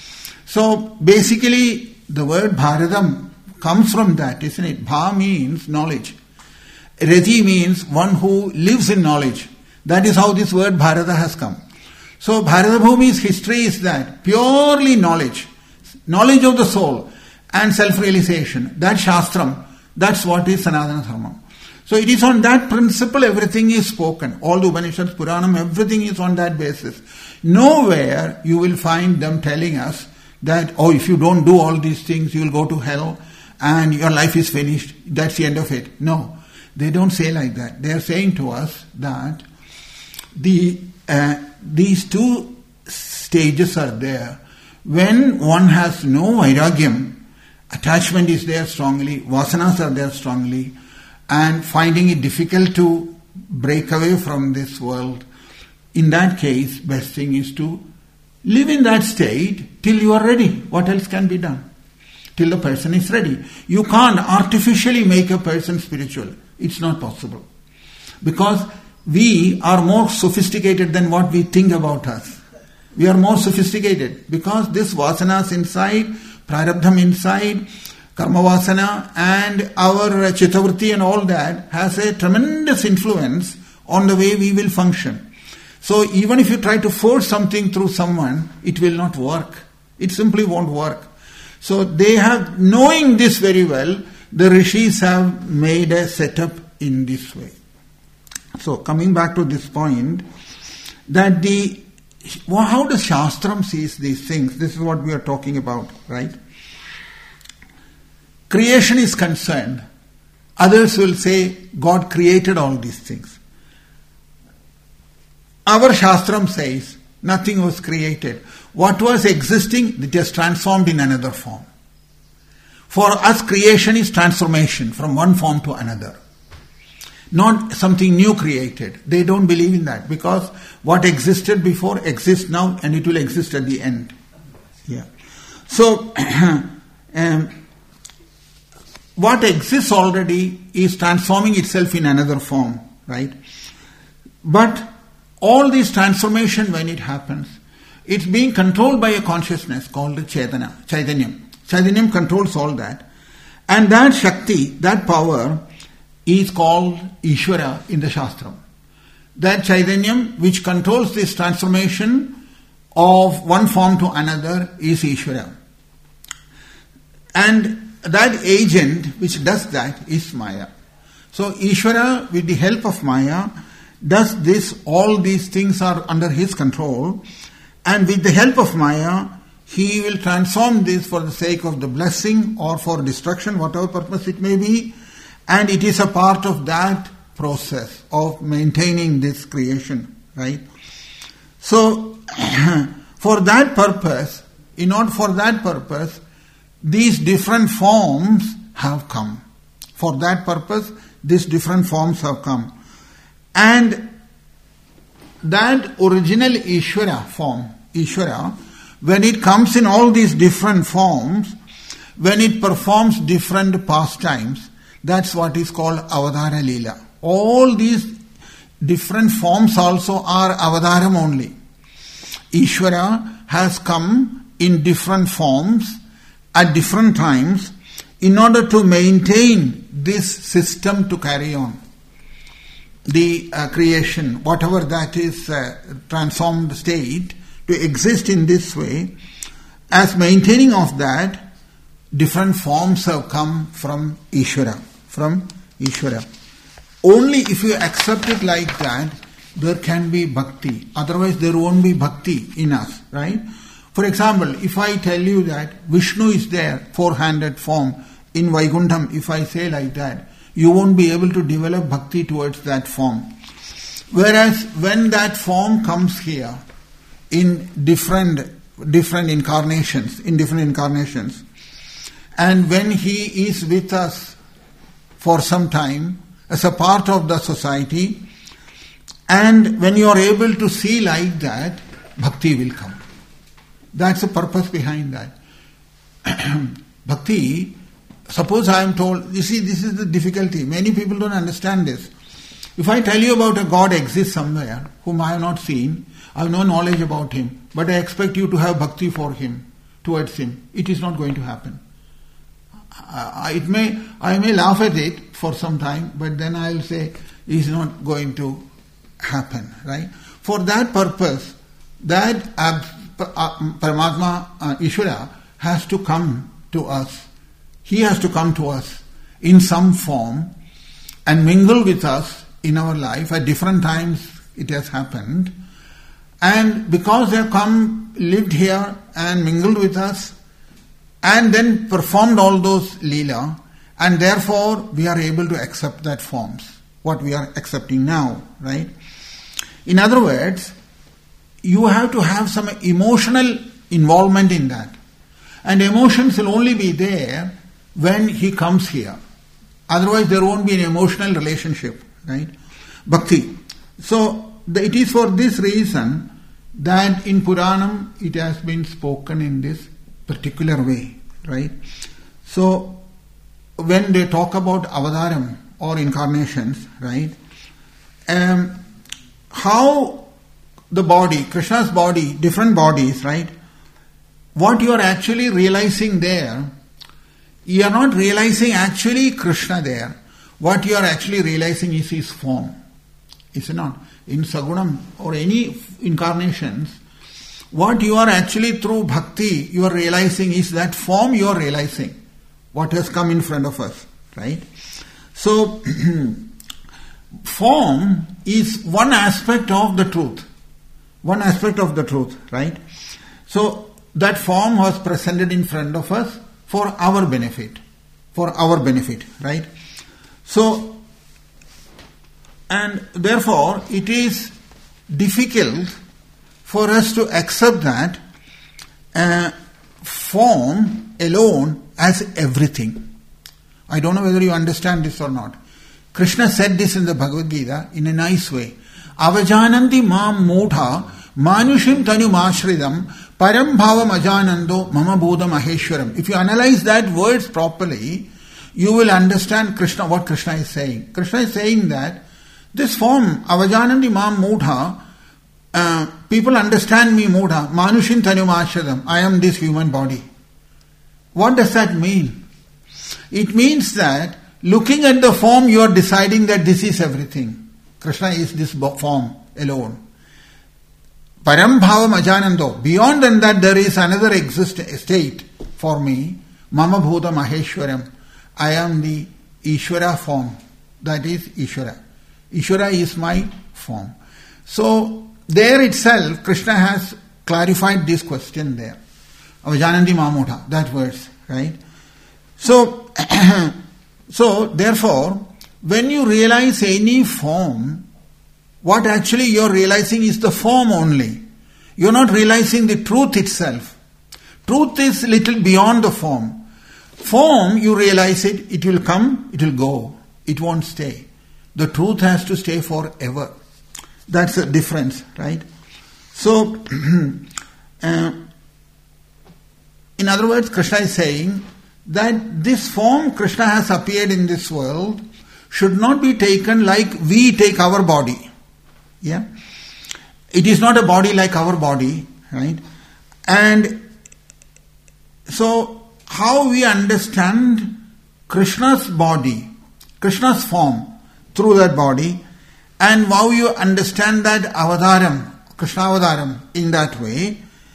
[SPEAKER 1] So basically, the word Bharatam comes from that, isn't it? Bha means knowledge. Rati means one who lives in knowledge. That is how this word Bharata has come. So Bharata Bhumi's history is that purely knowledge, knowledge of the soul and self-realization. That Shastram, that's what is Sanatana Dharma. So it is on that principle everything is spoken. All the Upanishads, Puranam, everything is on that basis. Nowhere you will find them telling us that, oh, if you don't do all these things, you will go to hell and your life is finished. That's the end of it. No, they don't say like that. They are saying to us that the uh, these two stages are there. When one has no vairagyam, attachment is there strongly, vasanas are there strongly, and finding it difficult to break away from this world, in that case, best thing is to live in that state till you are ready. What else can be done? Till the person is ready. You can't artificially make a person spiritual. It's not possible. Because we are more sophisticated than what we think about us. We are more sophisticated because this vasanas inside, prarabdham inside, karma vasana and our chittavritti and all that has a tremendous influence on the way we will function. So even if you try to force something through someone, it will not work. It simply won't work. So they have, knowing this very well, the rishis have made a setup in this way. So coming back to this point, that the, well, how does Shastram sees these things? This is what we are talking about, right? Creation is concerned. Others will say, God created all these things. Our Shastram says, nothing was created. What was existing, it is transformed in another form. For us, creation is transformation from one form to another. Not something new created. They don't believe in that, because what existed before exists now and it will exist at the end. Yeah. So, um, what exists already is transforming itself in another form, right? But all this transformation, when it happens, it's being controlled by a consciousness called Chaitanya, Chaitanyam. Chaitanyam controls all that. And that Shakti, that power, is called Ishvara in the Shastram. That Chaitanyam which controls this transformation of one form to another is Ishvara. And that agent which does that is Maya. So Ishvara, with the help of Maya, does this, all these things are under his control, and with the help of Maya, he will transform this for the sake of the blessing or for destruction, whatever purpose it may be, and it is a part of that process of maintaining this creation, right? So, for that purpose, in order for that purpose, these different forms have come. For that purpose, these different forms have come. And that original Ishvara form, Ishvara, when it comes in all these different forms, when it performs different pastimes, that's what is called Avadara Leela. All these different forms also are Avadaram only. Ishvara has come in different forms at different times in order to maintain this system to carry on. The uh, creation, whatever that is, uh, transformed state, to exist in this way, as maintaining of that, different forms have come from Ishvara, from Ishvara. Only if you accept it like that, there can be bhakti. Otherwise there won't be bhakti in us, right? For example, if I tell you that Vishnu is there, four-handed form, in Vaikuntham, if I say like that, you won't be able to develop bhakti towards that form. Whereas when that form comes here, in different different incarnations, in different incarnations, and when he is with us for some time, as a part of the society, and when you are able to see like that, bhakti will come. That's the purpose behind that. Bhakti, suppose I am told, you see, this is the difficulty. Many people don't understand this. If I tell you about a God exists somewhere, whom I have not seen, I have no knowledge about him, but I expect you to have bhakti for him, towards him, it is not going to happen. I, it may, I may laugh at it for some time, but then I will say, it is not going to happen, right? For that purpose, that uh, Paramatma, uh, Ishvara, has to come to us. He has to come to us in some form and mingle with us in our life. At different times it has happened. And because they have come, lived here and mingled with us and then performed all those Leela, and therefore we are able to accept that forms, what we are accepting now, right? In other words, you have to have some emotional involvement in that. And emotions will only be there when he comes here. Otherwise there won't be an emotional relationship, right? Bhakti. So the, it is for this reason that in Puranam it has been spoken in this particular way, right? So when they talk about avadaram or incarnations, right, um, how the body, Krishna's body, different bodies, right, what you are actually realizing there, you are not realizing actually Krishna there. What you are actually realizing is his form. Is it not? in Sagunam or any incarnations, what you are actually through bhakti, you are realizing is that form you are realizing, what has come in front of us, right? So, form is one aspect of the truth. One aspect of the truth, right? So, that form was presented in front of us for our benefit. For our benefit, right? So, and therefore, it is difficult for us to accept that uh, form alone as everything. I don't know whether you understand this or not. Krishna said this in the Bhagavad Gita in a nice way. Avajananti mam mudha manushim tanu mashridam param bhavam ajanando mama bodha maheshwaram. If you analyze that words properly, you will understand Krishna, what Krishna is saying. Krishna is saying that this form, avajananti mam mudha, uh, people understand me mudha, manushim tanu mashridam. I am this human body. What does that mean? It means that looking at the form, you are deciding that this is everything. Krishna is this form alone. Param bhavam ajanando. Beyond that, there is another exist state for me. Mama bhuta maheshwaram. I am the Ishvara form. That is Ishvara. Ishvara is my form. So, there itself, Krishna has clarified this question there. Avajananti mamudha. That verse, right? So, so, therefore, when you realize any form, what actually you are realizing is the form only. You are not realizing the truth itself. Truth is little beyond the form. Form, you realize it, it will come, it will go. It won't stay. The truth has to stay forever. That's the difference, right? So, uh, in other words, Krishna is saying that this form Krishna has appeared in this world should not be taken like we take our body. Yeah? It is not a body like our body, right? And so, how we understand Krishna's body, Krishna's form through that body, and how you understand that avataram, Krishna avataram in that way,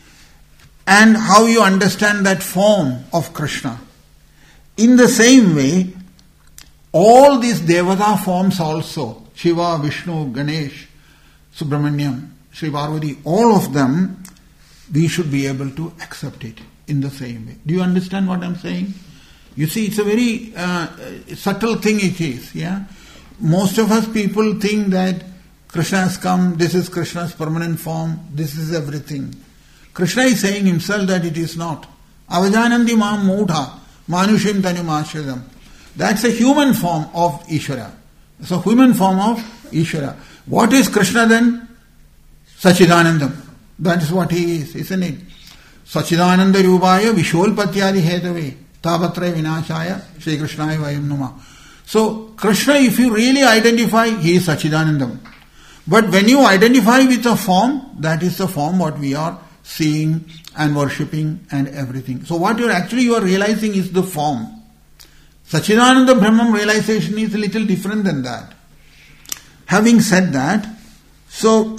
[SPEAKER 1] and how you understand that form of Krishna. In the same way, all these Devata forms also, Shiva, Vishnu, Ganesh, Subramanyam, Sri Parvati, all of them, we should be able to accept it in the same way. Do you understand what I'm saying? You see, it's a very uh, subtle thing it is, yeah? Most of us people think that Krishna has come, this is Krishna's permanent form, this is everything. Krishna is saying himself that it is not. Avajananti mam mudha, manushim tanu mashridam. That's a human form of Ishvara. It's a human form of Ishvara. What is Krishna then? Sachidanandam. That is what he is, isn't it? Sachidananda Rupaya Vishwolpatyadi Hetave Tabatra Vinashaya Shri Krishnaya Vayam Nama. So, Krishna, if you really identify, he is Sachidanandam. But when you identify with a form, that is the form what we are seeing and worshipping and everything. So, what you are actually you are realizing is the form. Sachidananda Brahman realization is a little different than that. Having said that, so,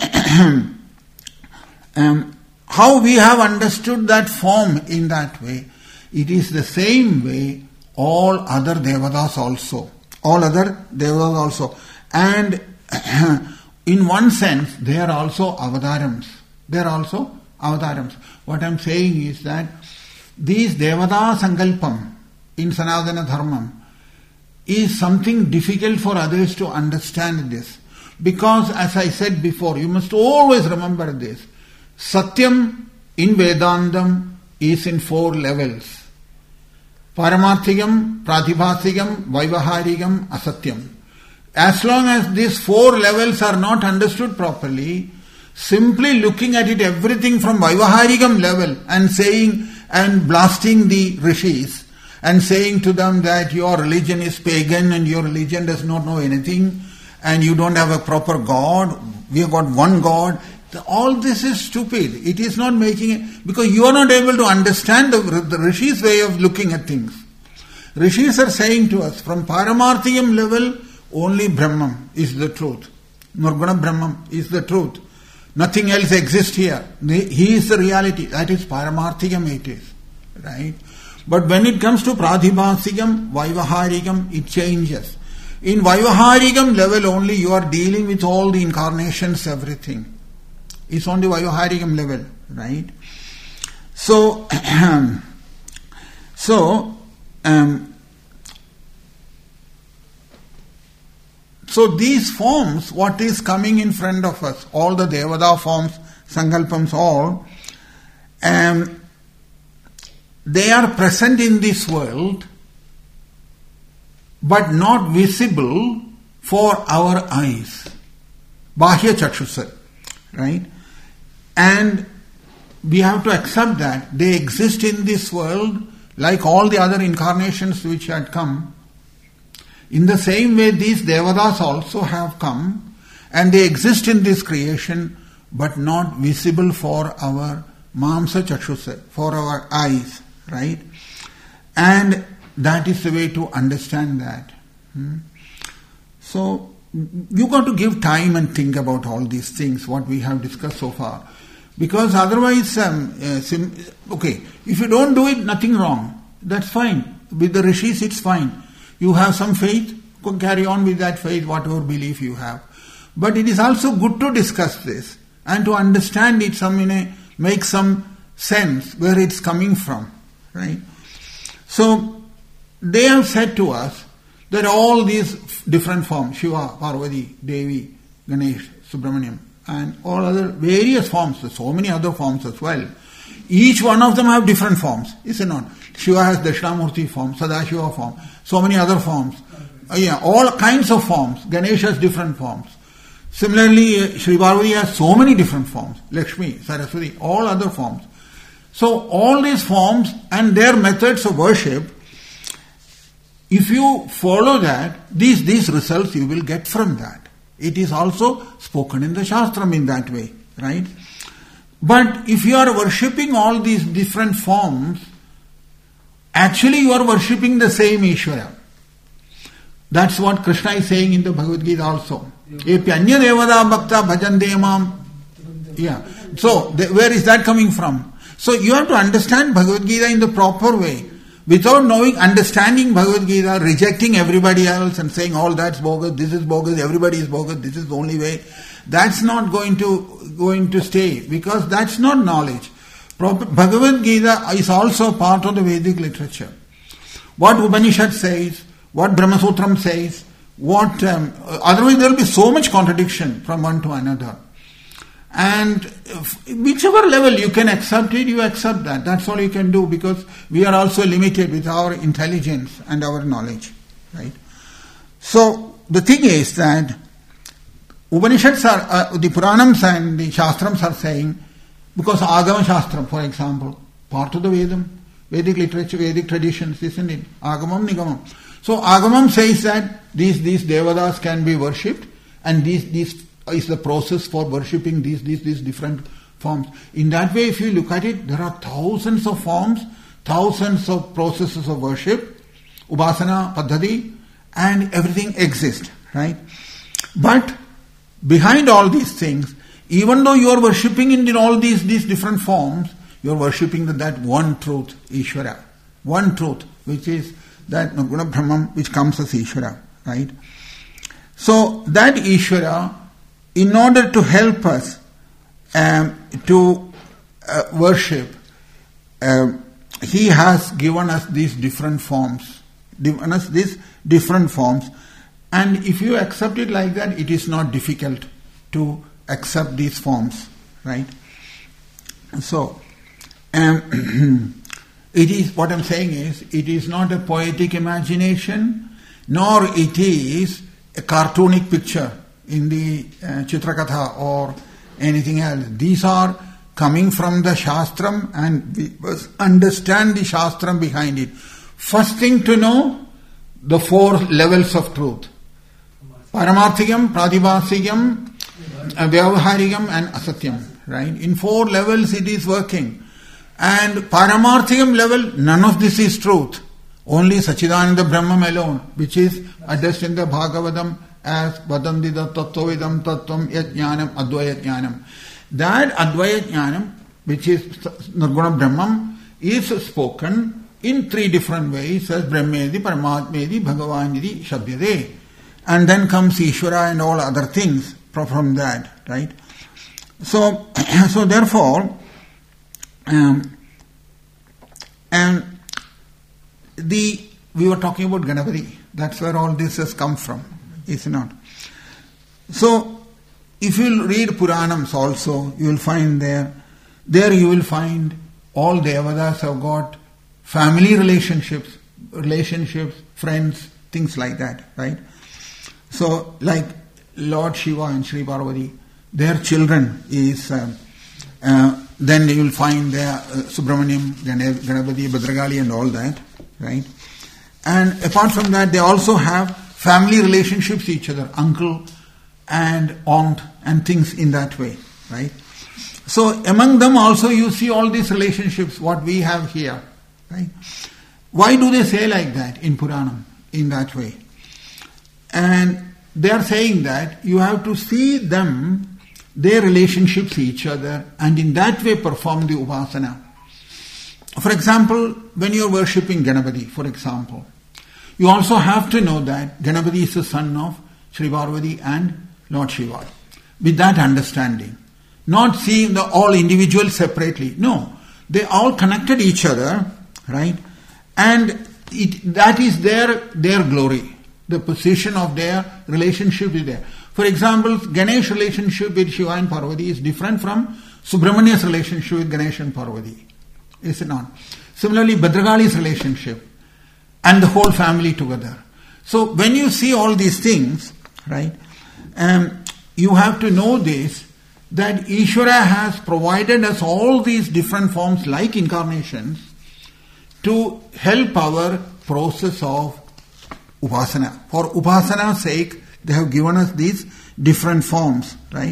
[SPEAKER 1] um, how we have understood that form in that way, it is the same way all other Devatas also. All other Devatas also. And in one sense, they are also avatarams. They are also avatarams. What I am saying is that these Devata Sankalpam in Sanatana Dharmam is something difficult for others to understand this. Because as I said before, you must always remember this. Satyam in Vedandam is in four levels. Paramarthikam, Pratibhasikam, Vaivaharikam, Asatyam. As long as these four levels are not understood properly, simply looking at it everything from Vaivaharikam level and saying and blasting the rishis and saying to them that your religion is pagan and your religion does not know anything and you don't have a proper God, we have got one God. All this is stupid. It is not making it, because you are not able to understand the, the Rishi's way of looking at things. Rishis are saying to us, from Paramarthiyam level, only Brahman is the truth. Nirguna Brahman is the truth. Nothing else exists here. He is the reality. That is Paramarthikam it is. Right? But when it comes to Pradibhasikam, Vaivaharikam, it changes. In Vaivaharikam level only you are dealing with all the incarnations, everything. It's on the Vaivaharikam level. Right? So, so, um, so these forms, what is coming in front of us, all the Devada forms, Sankalpams, all, um, they are present in this world, but not visible for our eyes. Bahya Chakshusa. Right? And we have to accept that they exist in this world like all the other incarnations which had come. In the same way, these Devadas also have come and they exist in this creation but not visible for our Mamsa Chakshusa, for our eyes. Right? And that is the way to understand that. Hmm? So, you got to give time and think about all these things, what we have discussed so far. Because otherwise, um, uh, sim- okay, if you don't do it, nothing wrong. That's fine. With the rishis, it's fine. You have some faith, carry on with that faith, whatever belief you have. But it is also good to discuss this and to understand it, some in a, make some sense where it's coming from. Right? So, they have said to us that all these different forms, Shiva, Parvati, Devi, Ganesh, Subramaniam, and all other various forms, so many other forms as well. Each one of them have different forms, is it not? Shiva has Dakshinamurti form, Sadashiva form, so many other forms. Uh, yeah, all kinds of forms. Ganesh has different forms. Similarly, uh, Sri Parvati has so many different forms. Lakshmi, Saraswati, all other forms. So all these forms and their methods of worship, if you follow that, these, these results you will get from that. It is also spoken in the Shastram in that way, right? But if you are worshipping all these different forms, actually you are worshipping the same Ishvara. That's what Krishna is saying in the Bhagavad Gita also. Epi anya devada bhakta bhajante mam. Yeah. So, the, where is that coming from? So, you have to understand Bhagavad Gita in the proper way. Without knowing, understanding Bhagavad Gita, rejecting everybody else and saying all that's bogus, this is bogus, everybody is bogus, this is the only way, that's not going to going to stay, because that's not knowledge. Bhagavad Gita is also part of the Vedic literature. What Upanishad says, what Brahma Sutram says, what um, otherwise there will be so much contradiction from one to another. And whichever level you can accept it, you accept that. That's all you can do, because we are also limited with our intelligence and our knowledge. Right? So, the thing is that Upanishads are, uh, the Puranams and the Shastrams are saying, because Agama Shastram, for example, part of the Vedam, Vedic literature, Vedic traditions, isn't it? Agamam, Nigamam. So, Agamam says that these, these Devadas can be worshipped, and these, these is the process for worshipping these, these, these different forms. In that way, if you look at it, there are thousands of forms, thousands of processes of worship, Upasana, Paddhati, and everything exists, right? But behind all these things, even though you are worshipping in all these, these different forms, you are worshipping the, that one truth, Ishvara. One truth, which is that Nirguna Brahman, which comes as Ishvara, right? So, that Ishvara, in order to help us um, to uh, worship, um, he has given us these different forms, given us these different forms, and if you accept it like that, it is not difficult to accept these forms, right? So, um, it is, what I'm saying is, it is not a poetic imagination, nor it is a cartoonic picture in the uh, Chitrakatha or anything else. These are coming from the Shastram, and we must understand the Shastram behind it. First thing to know, the four levels of truth. Paramarthikam, Pradibhasikam, uh, Vyavaharikam and Asatyam. Right? In four levels it is working. And Paramarthikam level, none of this is truth. Only Sachidananda Brahman alone, which is addressed in the Bhagavatam as Vadandida Tattvavidam Tattvam Yajnanam Advaya Jnanam. That Advaya Jnanam, which is Nirguna Brahman, is spoken in three different ways as Brahmedi, Paramatmedi, Bhagavanidi, Shabdyade. And then comes Ishvara and all other things from that, right? So, so therefore, um, and the we were talking about Ganapati. That's where all this has come from, is it not? So, if you read Puranams also, you will find there, there you will find all Devadas have got family relationships, relationships, friends, things like that, right? So, like Lord Shiva and Sri Parvati, their children is, uh, uh, then you will find there uh, Subramaniam, Ganapati, Bhadragali and all that, right? And apart from that, they also have family relationships with each other, uncle and aunt and things in that way, right? So among them also you see all these relationships, what we have here, right? Why do they say like that in Puranam, in that way? And they are saying that you have to see them, their relationships to each other, and in that way perform the upasana. For example, when you are worshipping Ganapati, for example, you also have to know that Ganapati is the son of Sri Parvati and Lord Shiva. With that understanding. Not seeing the all individuals separately. No. They all connected each other, right? And it, that is their, their glory. The position of their relationship is there. For example, Ganesh's relationship with Shiva and Parvati is different from Subramania's relationship with Ganesh and Parvati. Is it not? Similarly, Bhadragali's relationship and the whole family together. So when you see all these things, right, um, you have to know this, that Ishvara has provided us all these different forms like incarnations to help our process of upasana. For upasana's sake, they have given us these different forms, right?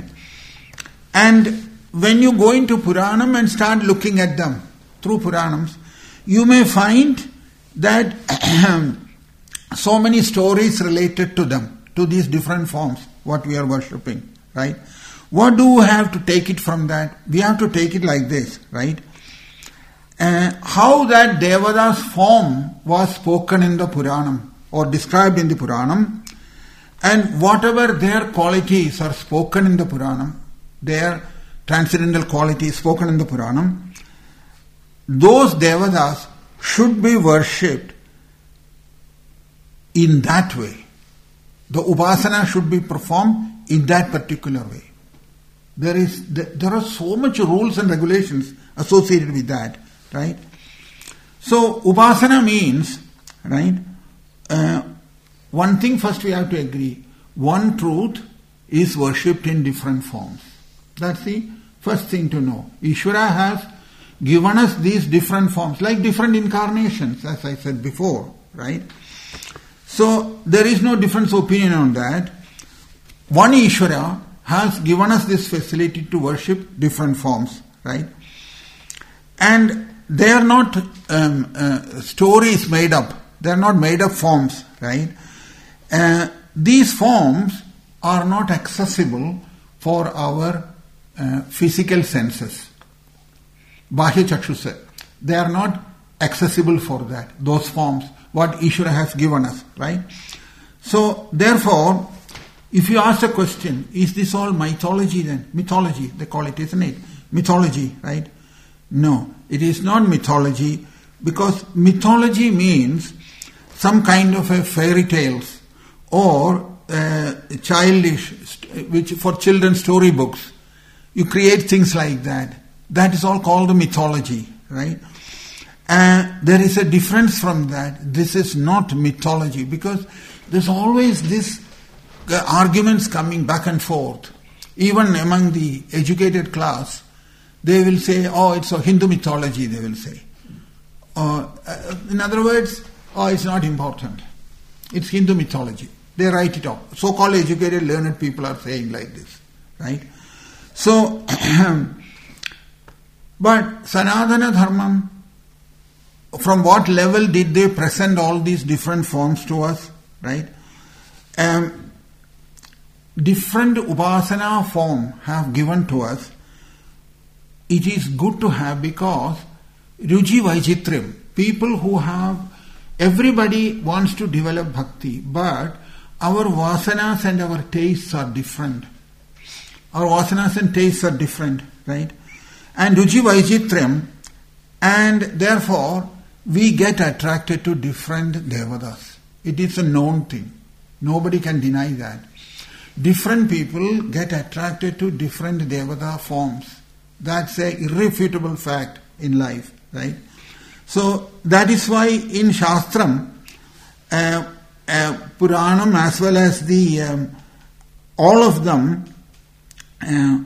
[SPEAKER 1] And when you go into Puranam and start looking at them through Puranams, you may find that so many stories related to them, to these different forms, what we are worshipping, right? What do we have to take it from that? We have to take it like this, right? Uh, how that Devada's form was spoken in the Puranam or described in the Puranam, and whatever their qualities are spoken in the Puranam, their transcendental qualities spoken in the Puranam, those Devadas should be worshipped in that way. The upasana should be performed in that particular way. There is there are so much rules and regulations associated with that, right? So upasana means, right, uh, one thing first we have to agree, one truth is worshipped in different forms. That's the first thing to know. Ishvara has given us these different forms, like different incarnations, as I said before, right? So there is no difference of opinion on that. One Ishvara has given us this facility to worship different forms, right? And they are not um, uh, stories made up. They are not made up forms, right? Uh, these forms are not accessible for our uh, physical senses. Bahya Chakshusha. They are not accessible for that, those forms, what Ishvara has given us, right? So, therefore, if you ask a question, is this all mythology then? Mythology, they call it, isn't it? Mythology, right? No, it is not mythology, because mythology means some kind of a fairy tales or uh, childish, which for children's storybooks. You create things like that. That is all called mythology, right? And there is a difference from that. This is not mythology, because there's always this uh, arguments coming back and forth. Even among the educated class, they will say, oh, it's a Hindu mythology, they will say. Uh, in other words, oh, it's not important. It's Hindu mythology. They write it off. So-called educated, learned people are saying like this, right? So, but Sanatana Dharmam, from what level did they present all these different forms to us, right? Um, different upasana form have given to us, it is good to have, because Ruchi Vaichitriam, people who have, everybody wants to develop bhakti, but our vasanas and our tastes are different. Our vasanas and tastes are different, right? And Ruchi Vaichitriam, and therefore we get attracted to different devatas. It is a known thing. Nobody can deny that. Different people get attracted to different devata forms. That's a irrefutable fact in life, right? So that is why in Shastram, uh, uh, Puranam as well as the um, all of them, uh,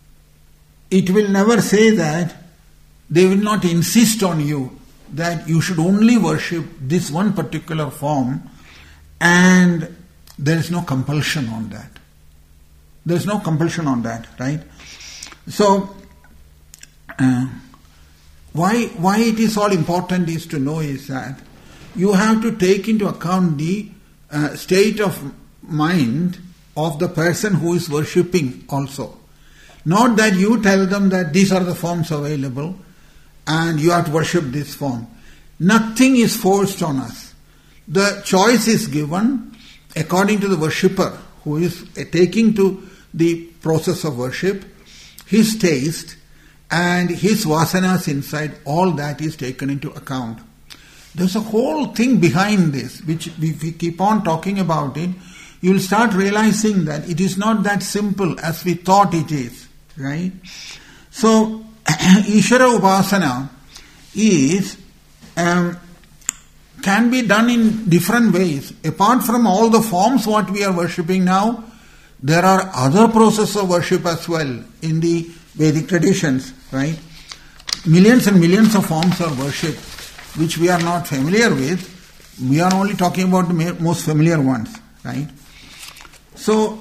[SPEAKER 1] it will never say that, they will not insist on you that you should only worship this one particular form, and there is no compulsion on that. There is no compulsion on that, right? So, uh, why why it is all important is to know is that you have to take into account the uh, state of mind of the person who is worshipping also. Not that you tell them that these are the forms available and you have to worship this form. Nothing is forced on us. The choice is given according to the worshipper who is taking to the process of worship, his taste and his vasanas inside, all that is taken into account. There's a whole thing behind this, which if we keep on talking about it, you will start realizing that it is not that simple as we thought it is, right? So, Ishvara Upasana is, um, can be done in different ways. Apart from all the forms what we are worshipping now, there are other processes of worship as well in the Vedic traditions, right? Millions and millions of forms of worship which we are not familiar with. We are only talking about the most familiar ones, right? So,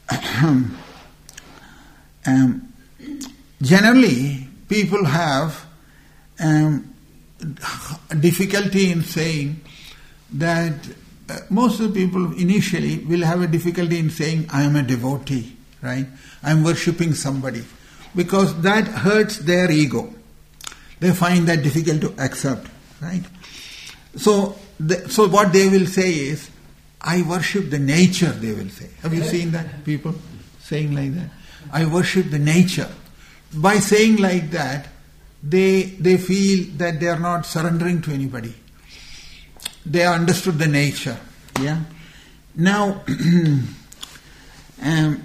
[SPEAKER 1] um, generally, people have um, difficulty in saying that uh, most of the people initially will have a difficulty in saying, I am a devotee, right? I am worshipping somebody, because that hurts their ego. They find that difficult to accept, right? So, the, so what they will say is, I worship the nature, they will say. Have you seen that? People saying like that. I worship the nature. By saying like that, they they feel that they are not surrendering to anybody. They understood the nature. Yeah. Now, um,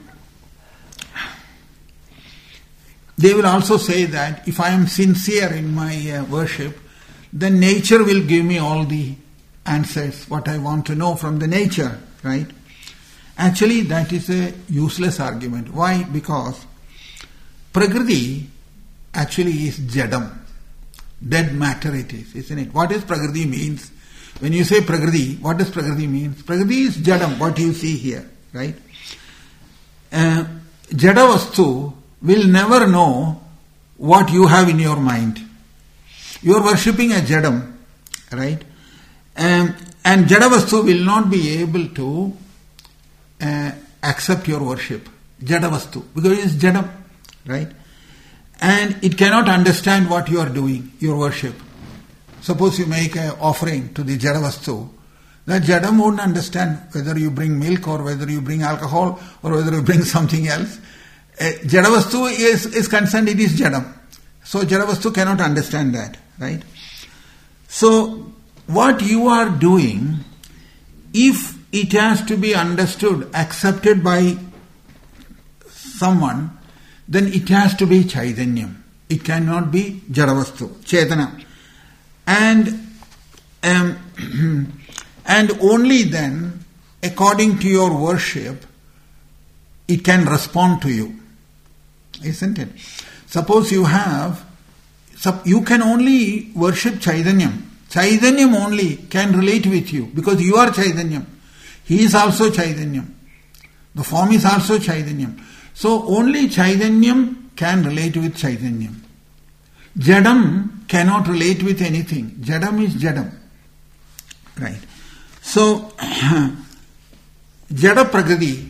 [SPEAKER 1] they will also say that if I am sincere in my uh, worship, then nature will give me all the answers, what I want to know from the nature, right? Actually, that is a useless argument. Why? Because Prakriti actually is Jadam. Dead matter it is, isn't it? What does Prakriti means? When you say Prakriti, what does Prakriti mean? Prakriti is Jadam, what you see here, right? Uh, Jadavastu will never know what you have in your mind. You are worshipping a Jadam, right? Um, and Jadavastu will not be able to uh, accept your worship. Jadavastu, because it is Jadam, right? And it cannot understand what you are doing, your worship. Suppose you make an offering to the Jadavastu, that Jadam won't understand whether you bring milk or whether you bring alcohol or whether you bring something else. Uh, Jadavastu is, is concerned, it is Jadam. So Jadavastu cannot understand that, right? So, what you are doing, if it has to be understood, accepted by someone, then it has to be Chaitanyam. It cannot be Jadavastu, Chetana. And, um, and only then, according to your worship, it can respond to you. Isn't it? Suppose you have, you can only worship Chaitanyam. Chaitanyam only can relate with you because you are Chaitanyam. He is also Chaitanyam. The form is also Chaitanyam. So only Chaitanyam can relate with Chaitanyam. Jadam cannot relate with anything. Jadam is Jadam. Right. So, Jada Prakriti,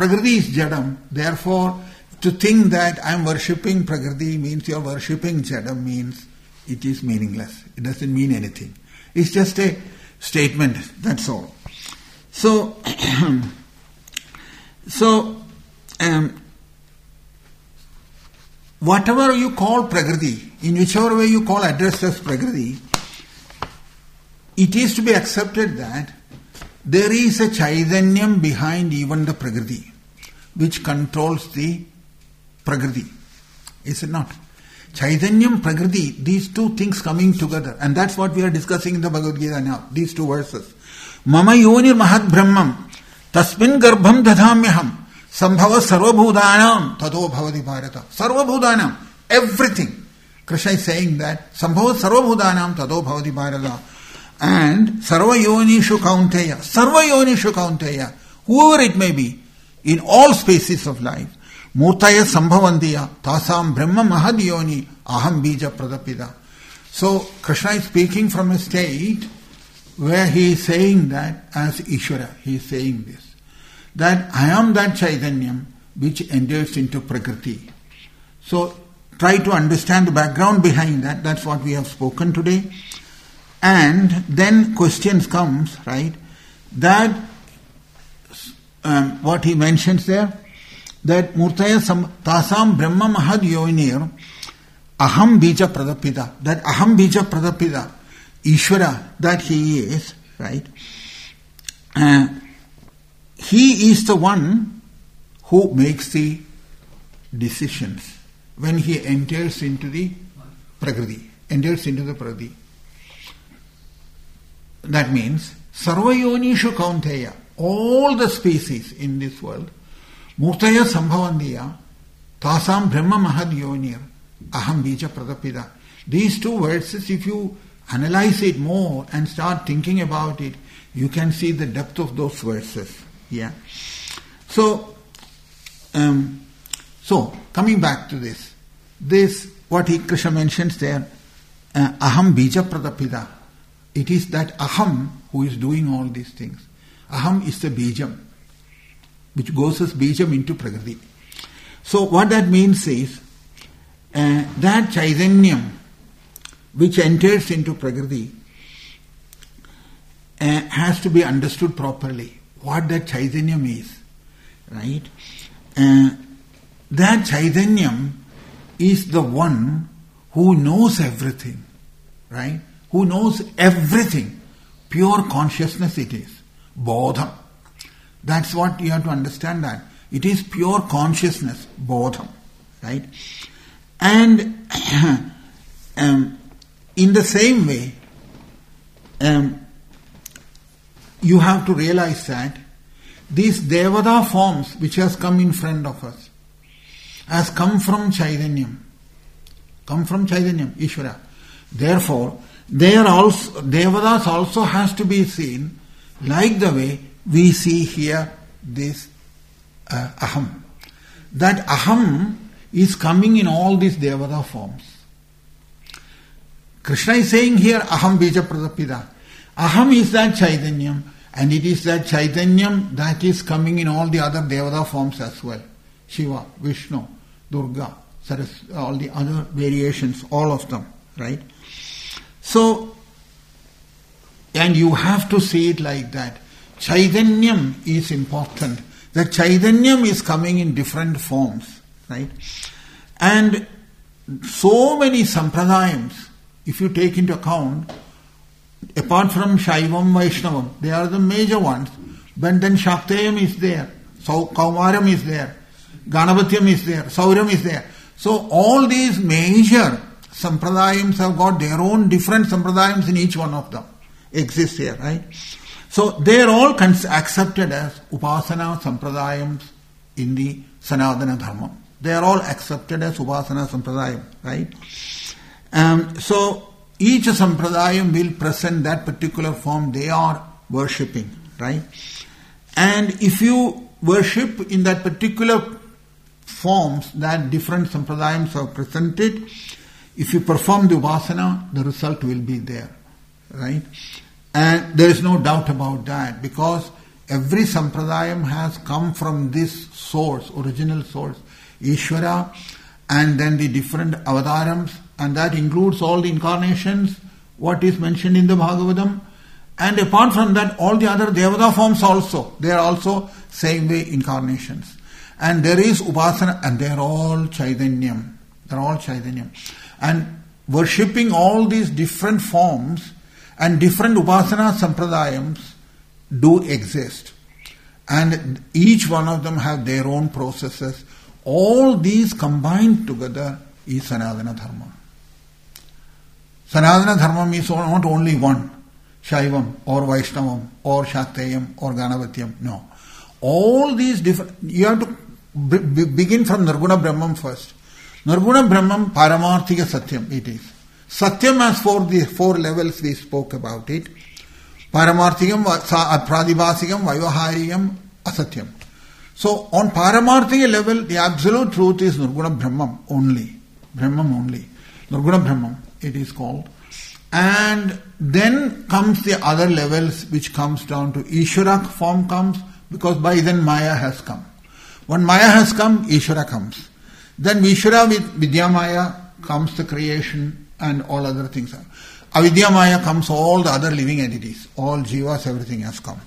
[SPEAKER 1] Prakriti is Jadam. Therefore, to think that I am worshipping Prakriti means you are worshipping Jadam means it is meaningless. It doesn't mean anything. It's just a statement, that's all. So, so um, whatever you call Prakriti, in whichever way you call address as Prakriti, it is to be accepted that there is a Chaitanyam behind even the Prakriti, which controls the Prakriti. Is it not? Chaitanyam, Prakriti, these two things coming together. And that's what we are discussing in the Bhagavad Gita now, these two verses. Mama yonir mahad brahmam, tasmin garbham dadhamyaham, sambhava sarvabhudanam, tato bhavati bharata. Sarvabhudanam, everything. Krishna is saying that, sambhava sarvabhudanam, tato bhavati bharata. And sarva yonishu kaunteya, sarva yonishu kaunteya, whoever it may be, in all spaces of life, Murtaya sambhavantiya, tasam brahma mahad yoni, aham bija pradapida. So Krishna is speaking from a state where he is saying that as Ishvara, he is saying this, that I am that Chaitanyam which enters into Prakriti. So try to understand the background behind that. That's what we have spoken today. And then questions comes, right, that um, what he mentions there, that Murtaya sam, tasam brahma mahad yonir aham bija pradapida, that aham bija pradapida, Ishvara, that he is, right, uh, he is the one who makes the decisions when he enters into the Prakriti, enters into the Prakriti. That means, sarvayonishu kaunteya, all the species in this world, murtaya sambhavandiya, tasam brahma mahad yonir, aham bija pradapida. These two verses, if you analyze it more and start thinking about it, you can see the depth of those verses. Yeah. So, um, so coming back to this, this what he Krishna mentions there, uh, aham bija pradapida. It is that aham who is doing all these things. Aham is the bijam, which goes as bijam into Prakriti. So what that means is, uh, that Chaitanyam which enters into Prakriti uh, has to be understood properly. What that Chaitanyam is, right? Uh, that Chaitanyam is the one who knows everything, right? Who knows everything. Pure consciousness it is. Bodham. That's what you have to understand that. It is pure consciousness. Bodham. Right? And um, in the same way, um, you have to realize that these Devada forms which has come in front of us has come from Chaitanyam. Come from Chaitanyam, Ishvara. Therefore, they are also, Devadas also has to be seen like the way we see here this uh, Aham. That Aham is coming in all these Devada forms. Krishna is saying here Aham Bija Pradapida. Aham is that Chaitanyam, and it is that Chaitanyam that is coming in all the other Devada forms as well. Shiva, Vishnu, Durga, Saras, all the other variations, all of them, right? So, and you have to see it like that. Chaitanyam is important. The Chaitanyam is coming in different forms, right? And so many sampradayams, if you take into account, apart from Shaivam, Vaishnavam, they are the major ones. But then Shaktayam is there, so Kaumaram is there, Ganavatyam is there, Sauram is there. So all these major sampradayams have got their own different sampradayams in each one of them. Exist here, right? So they are all cons- accepted as Upasana sampradayams in the Sanatana Dharma. They are all accepted as Upasana sampradayam, right? Um, so each sampradayam will present that particular form they are worshipping, right? And if you worship in that particular forms that different sampradayams have presented, if you perform the upasana, the result will be there, right? And there is no doubt about that, because every sampradayam has come from this source, original source, Ishvara, and then the different avatarams, and that includes all the incarnations, what is mentioned in the Bhagavatam. And apart from that, all the other Devata forms also, they are also same way incarnations. And there is Upasana, and they are all Chaitanyam. They are all Chaitanyam. And worshipping all these different forms and different Upasana Sampradayams do exist. And each one of them have their own processes. All these combined together is Sanatana Dharma. Sanatana Dharma is not only one, Shaivam or Vaishnavam or Shaktayam or Ganavatyam. No. All these different, you have to b- begin from Nirguna Brahman first. Nirguna Brahman, Paramarthika Satyam it is. Satyam has four, the four levels we spoke about it. Paramarthikam, Pradibhasikam, Vaivahariyam, Asatyam. So on Paramarthika level, the absolute truth is Nirguna Brahman only. Brahman only. Nirguna Brahman it is called. And then comes the other levels which comes down to Ishvara form comes, because by then Maya has come. When Maya has come, Ishvara comes. Then Ishvara with Vidya Maya comes the creation and all other things. Avidya Maya comes all the other living entities. All jivas, everything has come.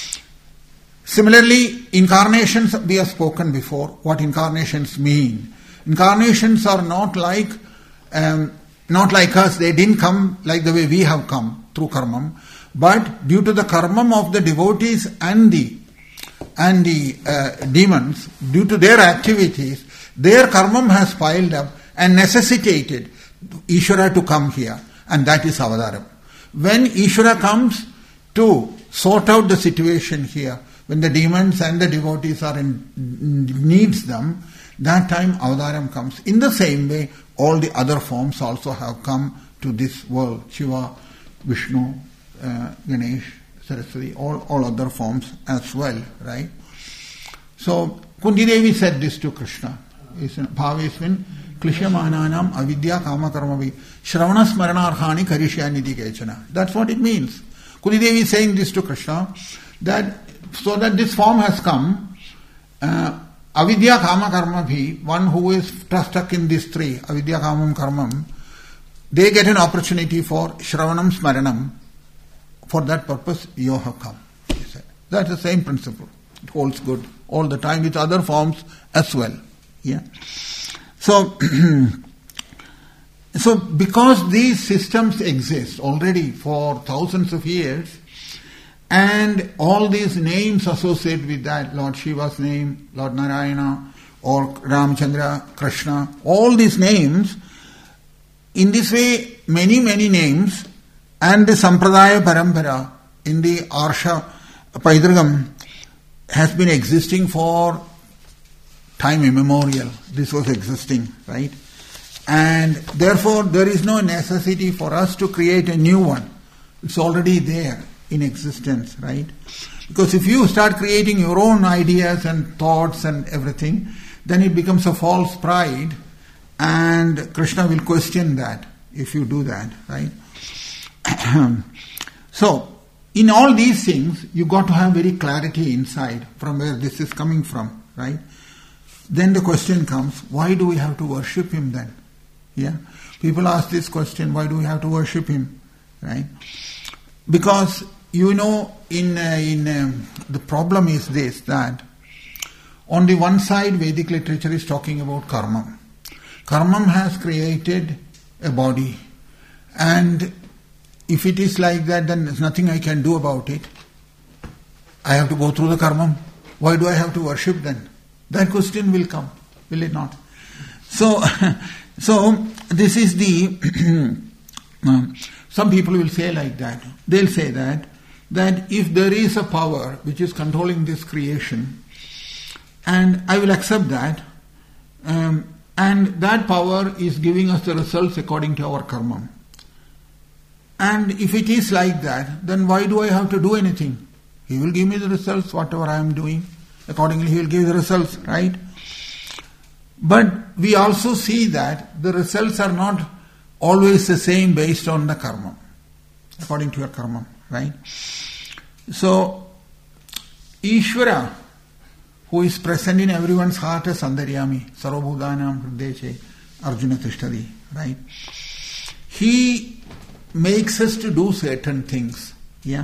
[SPEAKER 1] Similarly, incarnations we have spoken before. What incarnations mean? Incarnations are not like um, not like us. They didn't come like the way we have come through karmam, but due to the karmam of the devotees and the and the uh, demons, due to their activities, their karmam has piled up and necessitated Ishvara to come here, and that is Avadaram. When Ishvara comes to sort out the situation here, when the demons and the devotees are in needs them, that time Avadaram comes. In the same way, all the other forms also have come to this world. Shiva, Vishnu, uh, Ganesh, Saraswati, all, all other forms as well, right? So, Kunti Devi said this to Krishna. Bhavesmin Klishyamananam avidya kama karmavi shravana smaranarhani karishyani kechana. That's what it means. Kunti Devi is saying this to Krishna, that so that this form has come, uh, avidya kama karma bhi, one who is stuck in these three, avidya kamam karmam, they get an opportunity for shravanam smaranam. For that purpose, you have come. He said. That's the same principle. It holds good all the time with other forms as well. Yeah. So, so because these systems exist already for thousands of years, and all these names associated with that, Lord Shiva's name, Lord Narayana, or Ramchandra, Krishna, all these names, in this way, many, many names, and the Sampradaya Parampara in the Arsha Paidragam has been existing for time immemorial. This was existing, right? And therefore there is no necessity for us to create a new one. It's already there in existence, right? Because if you start creating your own ideas and thoughts and everything, then it becomes a false pride, and Krishna will question that if you do that, right? So, in all these things, you got to have very clarity inside from where this is coming from, right? Then the question comes, why do we have to worship him then? Yeah, people ask this question, why do we have to worship him, right? Because you know, in uh, in um, the problem is this, that on the one side, Vedic literature is talking about karma. Karma has created a body, and if it is like that, then there's nothing I can do about it. I have to go through the karma. Why do I have to worship then? That question will come, will it not? So, so this is the. Some people will say like that. They'll say that that if there is a power which is controlling this creation, and I will accept that, um, and that power is giving us the results according to our karma. And if it is like that, then why do I have to do anything? He will give me the results, whatever I am doing. Accordingly, he will give the results, right? But we also see that the results are not always the same based on the karma, according to your karma, right? So, Ishvara, who is present in everyone's heart as Antaryami, Sarvabhutanam Hrideshe, Arjuna Tishtadi, right? He makes us to do certain things, yeah?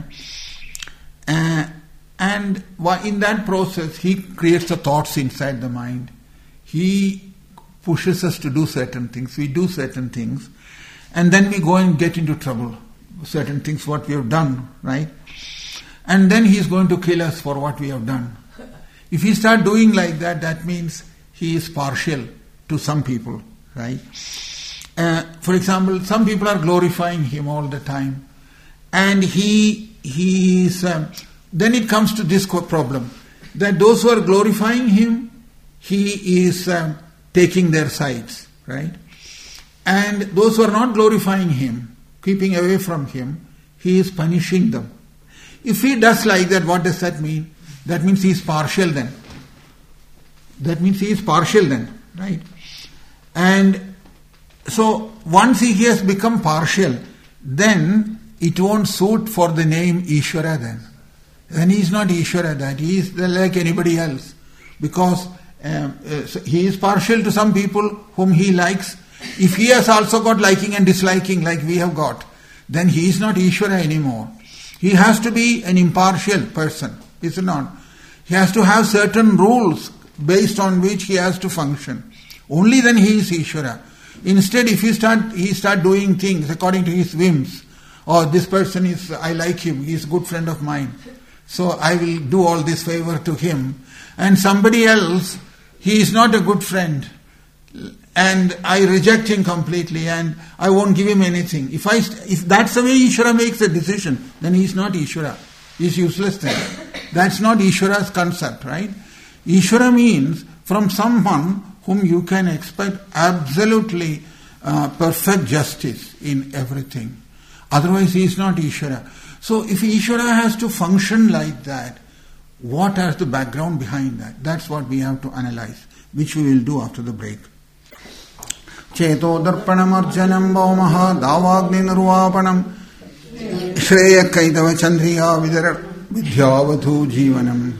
[SPEAKER 1] Uh, and in that process, he creates the thoughts inside the mind. He pushes us to do certain things. We do certain things. And then we go and get into trouble. Certain things what we have done, right? And then he is going to kill us for what we have done. If we start doing like that, that means he is partial to some people, right? Uh, for example, some people are glorifying him all the time. And he, he is... Um, then it comes to this problem, that those who are glorifying him, he is um, taking their sides, right? And those who are not glorifying him, keeping away from him, he is punishing them. If he does like that, what does that mean? That means he is partial then. That means he is partial then, right? And so once he has become partial, then it won't suit for the name Ishvara then. Then he is not Ishvara that. He is like anybody else. Because um, uh, so he is partial to some people whom he likes. If he has also got liking and disliking like we have got, then he is not Ishvara anymore. He has to be an impartial person, is it not? He has to have certain rules based on which he has to function. Only then he is Ishvara. Instead, if he start he start doing things according to his whims, or this person is, I like him, he is a good friend of mine, so I will do all this favor to him. And somebody else, he is not a good friend, and I reject him completely, and I won't give him anything. If I, if that's the way Ishvara makes a decision, then he is not Ishvara. He is useless then. That's not Ishvara's concept, right? Ishvara means from someone whom you can expect absolutely uh, perfect justice in everything. Otherwise he is not Ishvara. So if Ishvara has to function like that, what is the background behind that? That's what we have to analyze, which we will do after the break. Cheto darpanam arjanam bhaumaha davagni nirvapanam shreya kaitava chandriya vidara vidyavadhu jivanam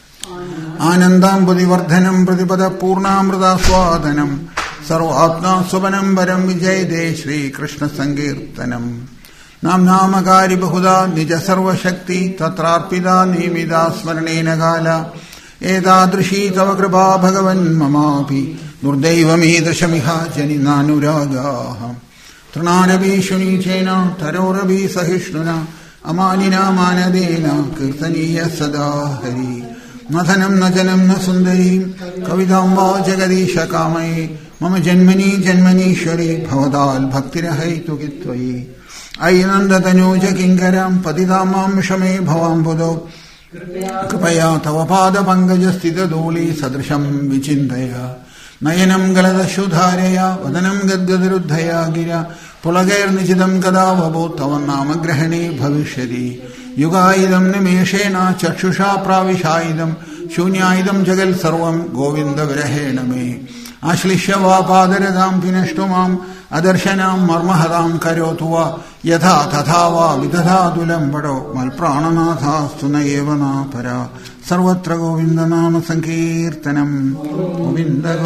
[SPEAKER 1] anandam buddhivardhanam pratipada purnamrita swadanam sarvatma swapanam varam vijayde Shri Krishna Sankirtanam Nam namakari bahuda nija sarva shakti tatrarpida nimida smarnena gala edadrishi tava kripa bhagavan mamapi nurdevami dashamiha janinanuragaha trunarabi shunichena tarorabi sahishnuna amanina manadena kirtaniya sada hari nathanam najanam na sundari kavidamba jagadisha kamai mama janmani janmani shari bhavadal bhaktirahaitu kitvayi Ainanda tanuja kingaram patidamam shame bhavam buddho kripaya tava pada pangajastita doli sadrisham vichindaya nayanam galada shudharaya vadanam gadgadaruddhaya gira pulagair nichidam kadavabho tavan nama grahane bhavishyati yugaidam nimeshena chakshusha pravishaidam shunyaidam jagal sarvam govinda virahena me ashlishya vapaadaradam pinashtumam adarsanam marmahadam karyotuva yatha tathava vidadhadulam bado mal prananatha sunayevana para sarvatra govinda nama sankirtanam govinda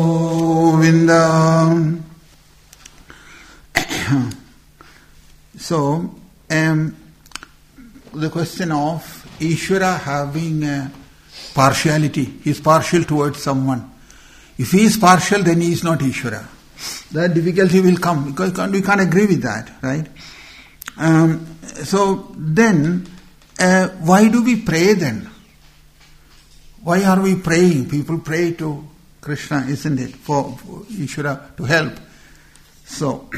[SPEAKER 1] govinda. So, um, the question of Ishvara having a partiality, he is partial towards someone. If he is partial, then he is not Ishvara. That difficulty will come because we can't agree with that, right? Um, so then, uh, why do we pray then? Why are we praying? People pray to Krishna, isn't it? For, for Ishvara to help. So,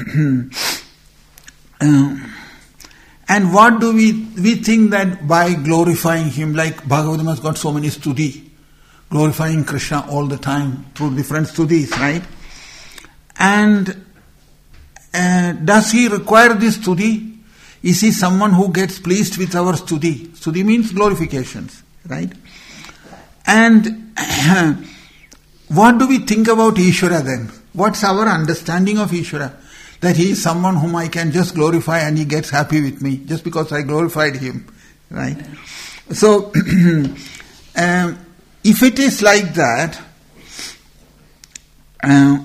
[SPEAKER 1] um, and what do we, we think that by glorifying him, like Bhagavatam has got so many stuti, glorifying Krishna all the time through different stutis, right? And uh, does he require this stuti? Is he someone who gets pleased with our stuti? Stuti means glorifications, right? And uh, what do we think about Ishvara then? What's our understanding of Ishvara? That he is someone whom I can just glorify and he gets happy with me just because I glorified him, right? So, um, if it is like that, uh,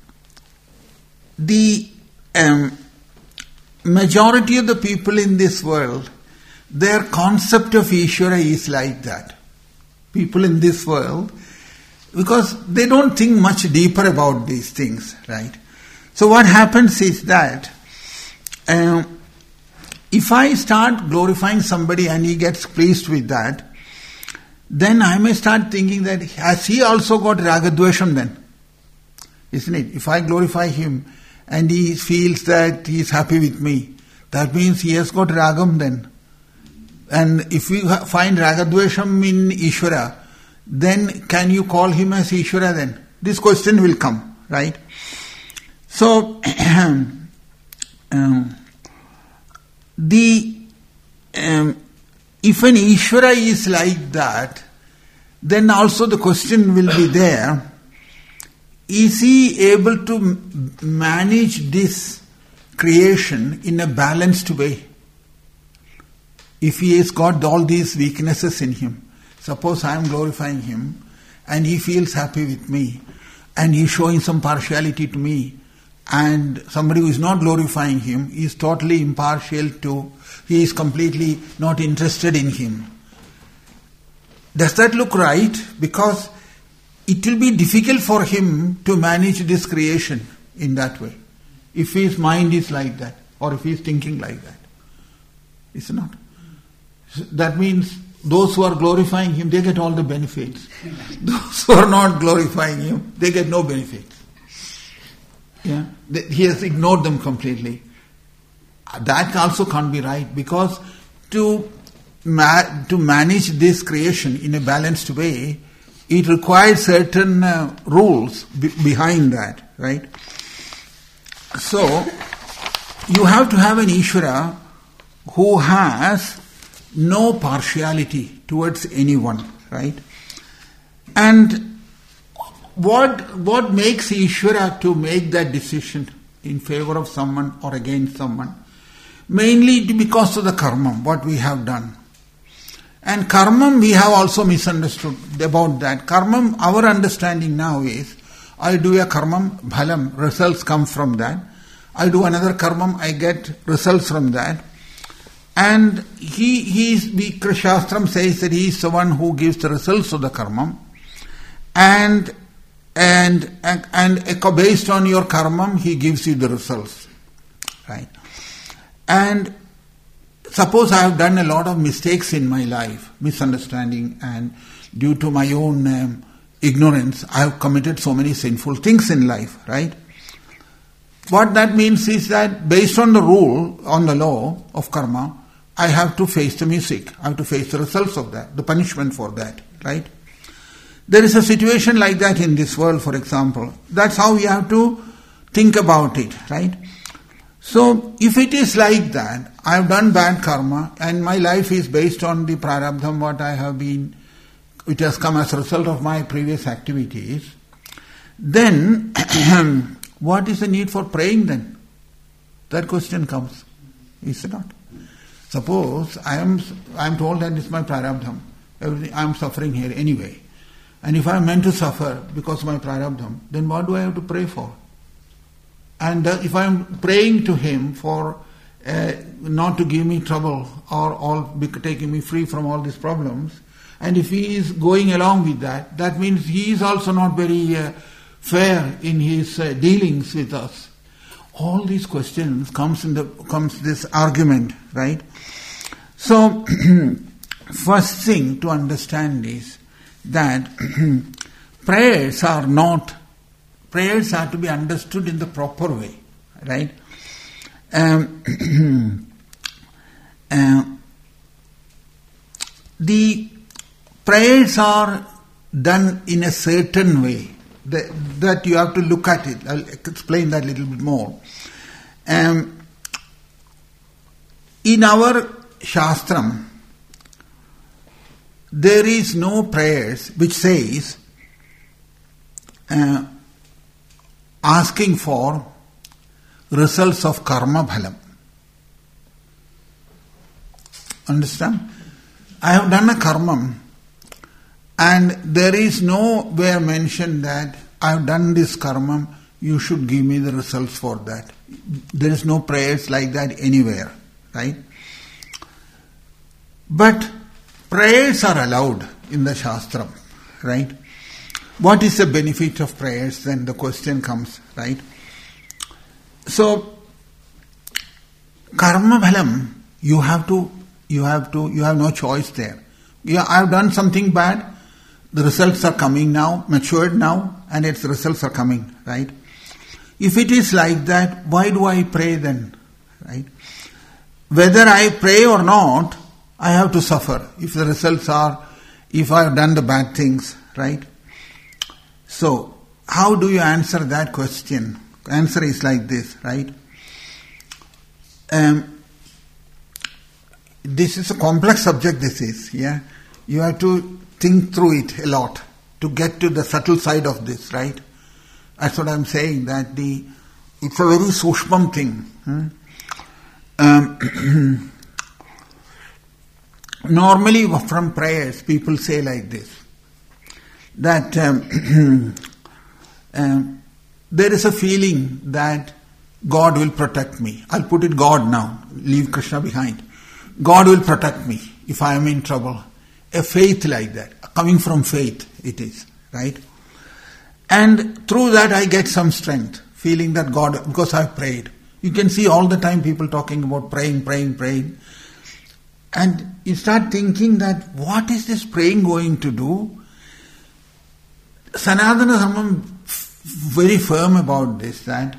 [SPEAKER 1] the um, majority of the people in this world, their concept of Ishvara is like that. People in this world, because they don't think much deeper about these things, right? So what happens is that um, if I start glorifying somebody and he gets pleased with that, then I may start thinking that has he also got ragadvesham then? Isn't it? If I glorify him and he feels that he is happy with me, that means he has got ragam then. And if we find ragadvesham in Ishvara, then can you call him as Ishvara then? This question will come, right? So, um, the um, if an Ishvara is like that, then also the question will be there, is he able to m- manage this creation in a balanced way? If he has got all these weaknesses in him, suppose I am glorifying him and he feels happy with me and he is showing some partiality to me, and somebody who is not glorifying him is totally impartial to, he is completely not interested in him. Does that look right? Because it will be difficult for him to manage this creation in that way, if his mind is like that, or if he is thinking like that. Is it not? That means those who are glorifying him, they get all the benefits. Those who are not glorifying him, they get no benefits. Yeah, he has ignored them completely. That also can't be right, because to ma- to manage this creation in a balanced way, it requires certain uh, rules be- behind that, right? So, you have to have an Ishvara who has no partiality towards anyone, right? And what what makes Ishvara to make that decision in favor of someone or against someone? Mainly because of the karma, what we have done. And karma, we have also misunderstood about that. Karma, our understanding now is, I do a karma, bhalam, results come from that. I do another karma, I get results from that. And he, he is, the Shastram says that he is the one who gives the results of the karma. And, and, and, and based on your karma, he gives you the results. Right? And suppose I have done a lot of mistakes in my life, misunderstanding, and due to my own um, ignorance, I have committed so many sinful things in life, right? What that means is that based on the rule, on the law of karma, I have to face the music. I have to face the results of that, the punishment for that, right? There is a situation like that in this world, for example. That's how we have to think about it, right? So, if it is like that, I have done bad karma and my life is based on the prarabdham, what I have been, it has come as a result of my previous activities, then what is the need for praying then? That question comes, is it not? Suppose I am I am told that it's my prarabdham, everything, I am suffering here anyway. And if I am meant to suffer because of my prarabdham, then what do I have to pray for? And uh, if I am praying to him for uh, not to give me trouble or all be taking me free from all these problems, and if he is going along with that, that means he is also not very uh, fair in his uh, dealings with us. All these questions comes in the comes this argument, right? So, first thing to understand is that prayers are not, prayers are to be understood in the proper way, right? Um, uh, the prayers are done in a certain way that, that you have to look at it. I'll explain that a little bit more. Um, in our Shastram, there is no prayers which says uh, asking for results of karma bhalam. Understand? I have done a karma And there is nowhere mentioned that I have done this karma, you should give me the results for that. There is no prayers like that anywhere, right? But prayers are allowed in the Shastra, right? What is the benefit of prayers? Then the question comes, right? So, karma bhalam, you have to, you have to, you have no choice there. Yeah, I have done something bad, the results are coming now, matured now, and its results are coming, right? If it is like that, why do I pray then, right? Whether I pray or not, I have to suffer if the results are, if I have done the bad things, right? So, how do you answer that question? Answer is like this, right? Um, this is a complex subject, this is, yeah? You have to think through it a lot to get to the subtle side of this, right? That's what I'm saying, that the it's a very sushmam thing. Hmm? Um, normally from prayers, people say like this, that um, um, there is a feeling that God will protect me. I'll put it God now, leave Krishna behind. God will protect me if I am in trouble. A faith like that, coming from faith it is, right? And through that I get some strength, feeling that God, because I've prayed. You can see all the time people talking about praying, praying, praying. And you start thinking that what is this praying going to do? Sanatana Dharma very firm about this, that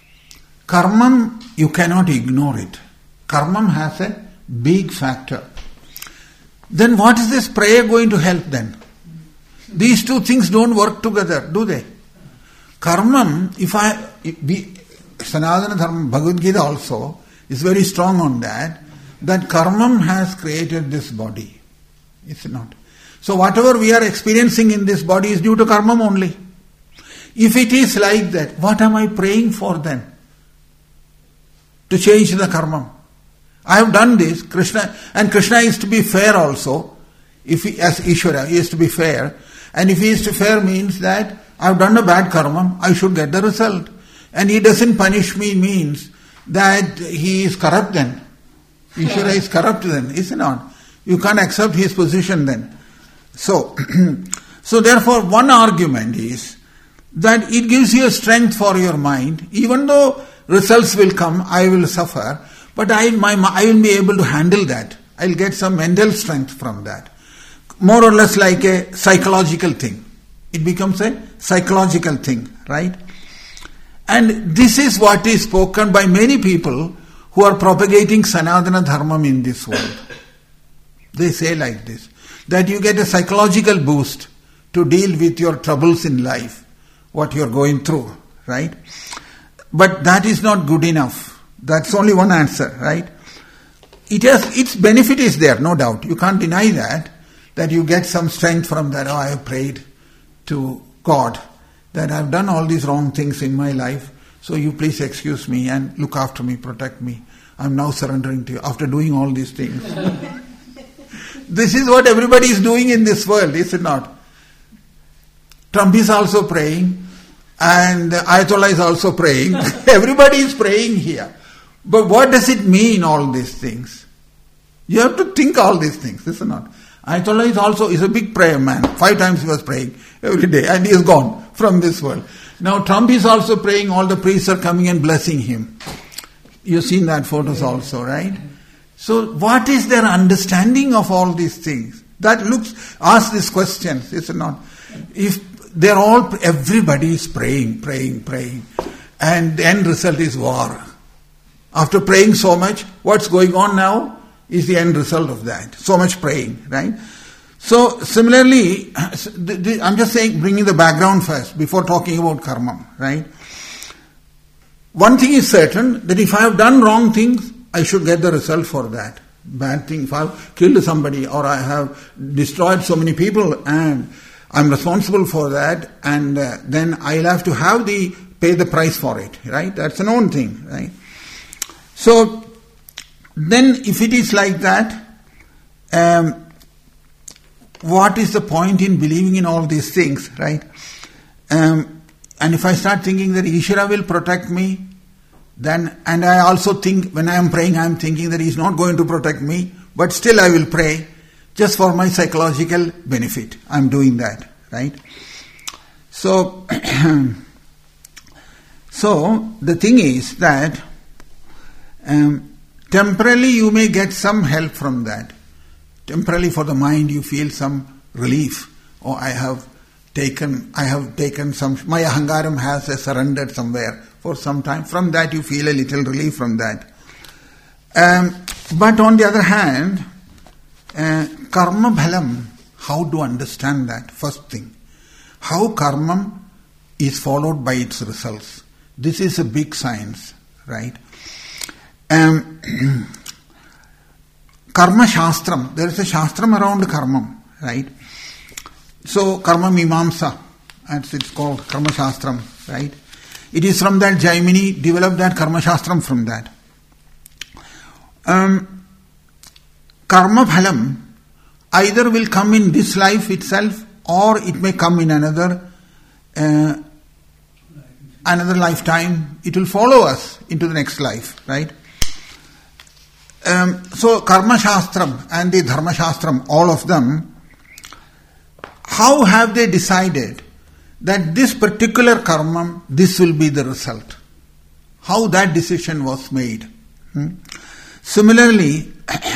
[SPEAKER 1] karma, you cannot ignore it. Karma has a big factor. Then what is this prayer going to help then? These two things don't work together, do they? Karma, if I, be, Sanatana Dharma, Bhagavad Gita also is very strong on that, that karma has created this body. It's not. So whatever we are experiencing in this body is due to karma only. If it is like that, what am I praying for then? To change the karma. I have done this, Krishna, and Krishna is to be fair also. If he, as Ishvara, he is to be fair. And if he is to fair means that I have done a bad karma, I should get the result. And he doesn't punish me means that he is corrupt then. Ishvara is corrupt then, is it not? You can't accept his position then. So, so therefore one argument is that it gives you a strength for your mind. Even though results will come, I will suffer, but I, my, I will be able to handle that. I will get some mental strength from that. More or less like a psychological thing. It becomes a psychological thing, right? And this is what is spoken by many people who are propagating Sanatana Dharma in this world. They say like this, that you get a psychological boost to deal with your troubles in life, what you are going through, right? But that is not good enough. That's only one answer, right? It has, its benefit is there, no doubt. You can't deny that, that you get some strength from that. Oh, I have prayed to God that I have done all these wrong things in my life, so you please excuse me and look after me, protect me. I am now surrendering to you after doing all these things. This is what everybody is doing in this world, is it not? Trump is also praying, and Ayatollah is also praying. Everybody is praying here. But what does it mean, all these things? You have to think all these things, is it not? Ayatollah is also is a big prayer man. Five times he was praying every day, and he is gone from this world. Now Trump is also praying, all the priests are coming and blessing him. You've seen that photos also, right? So what is their understanding of all these things? That looks, ask these questions, is it not? If they're all, everybody is praying, praying, praying, and the end result is war. After praying so much, what's going on now is the end result of that. So much praying, right? So similarly, I'm just saying, bringing the background first before talking about karma, right? One thing is certain, that if I have done wrong things, I should get the result for that. Bad thing, if I have killed somebody or I have destroyed so many people and I'm responsible for that, and uh, then I'll have to have the, pay the price for it, right? That's a known thing, right? So, then if it is like that, um, what is the point in believing in all these things, right? Um, and if I start thinking that Ishvara will protect me, then, and I also think when I am praying, I am thinking that He is not going to protect me, but still I will pray just for my psychological benefit. I am doing that, right? So, so the thing is that um, temporarily you may get some help from that. Temporarily for the mind you feel some relief. Oh, I have taken, I have taken some, my ahangaram has uh, surrendered somewhere for some time. From that you feel a little relief from that. Um, but on the other hand, uh, karma bhalam, how to understand that? First thing, how karma is followed by its results. This is a big science, right? Um, karma shastram, there is a shastram around karma, right? So karma mimamsa, as it's called, karma shastram, right? It is from that Jaimini developed that karma shastram from that. Um, karma bhalam either will come in this life itself or it may come in another uh, another lifetime. It will follow us into the next life, right? Um, so karma shastram and the dharma shastram, all of them, how have they decided that this particular karma, this will be the result? How that decision was made? Hmm? Similarly,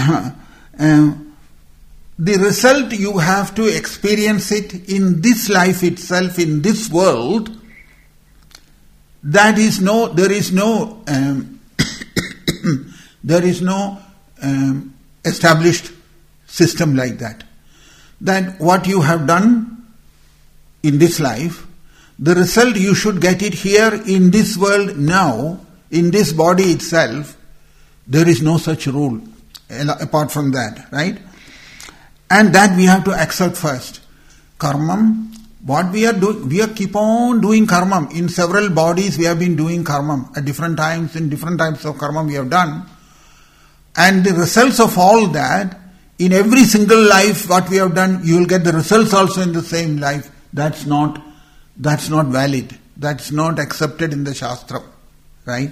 [SPEAKER 1] um, the result you have to experience it in this life itself, in this world. That is no, there is no, um, there is no um, established system like that. That what you have done in this life, the result you should get it here in this world now, in this body itself. There is no such rule apart from that, right? And that we have to accept first. Karmam, what we are doing, we are keep on doing karmam. In several bodies we have been doing karmam. At different times, in different types of karmam we have done. And the results of all that, in every single life what we have done, you will get the results also in the same life. That's not, that's not valid. That's not accepted in the Shastra, right?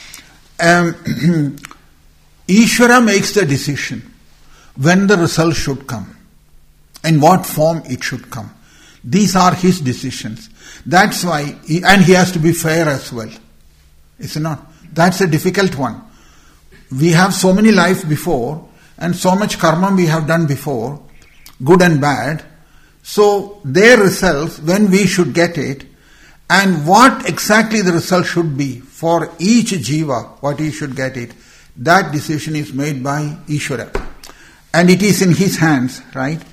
[SPEAKER 1] Um, Ishvara makes the decision when the result should come, in what form it should come. These are his decisions. That's why, he, and he has to be fair as well. Is it not? That's a difficult one. We have so many lives before, and so much karma we have done before, good and bad. So their results, when we should get it, and what exactly the result should be for each jiva, what he should get it, that decision is made by Ishvara. And it is in his hands, right?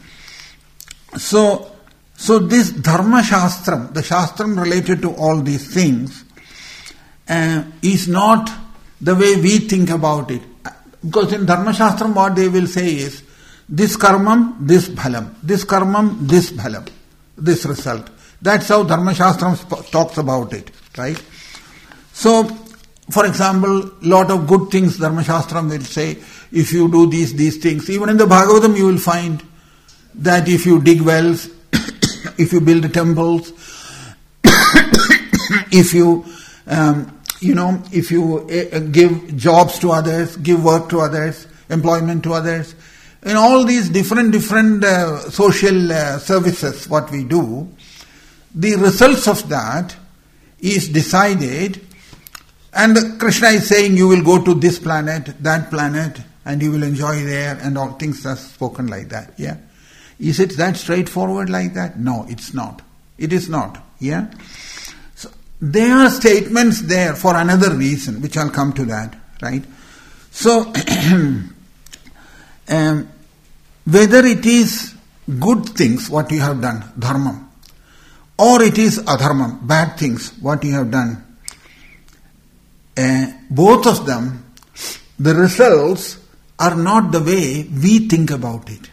[SPEAKER 1] So, so this dharma shastram, the shastram related to all these things, uh, is not the way we think about it. Because in dharma shastram what they will say is, this karmam, this bhalam, this karmam, this bhalam, this result. That's how dharma shastram sp- talks about it, right? So, for example, lot of good things Dharma Shastram will say, if you do these, these things. Even in the Bhagavatam you will find that if you dig wells, if you build temples, if you, um, you know, if you uh, give jobs to others, give work to others, employment to others, in all these different, different uh, social uh, services what we do, the results of that is decided. And Krishna is saying you will go to this planet, that planet, and you will enjoy there, and all things are spoken like that. Yeah, is it that straightforward like that? No, it's not. It is not. Yeah. So there are statements there for another reason, which I'll come to that. Right. So um, whether it is good things what you have done, dharmam, or it is adharmam, bad things what you have done. Uh, both of them, the results are not the way we think about it.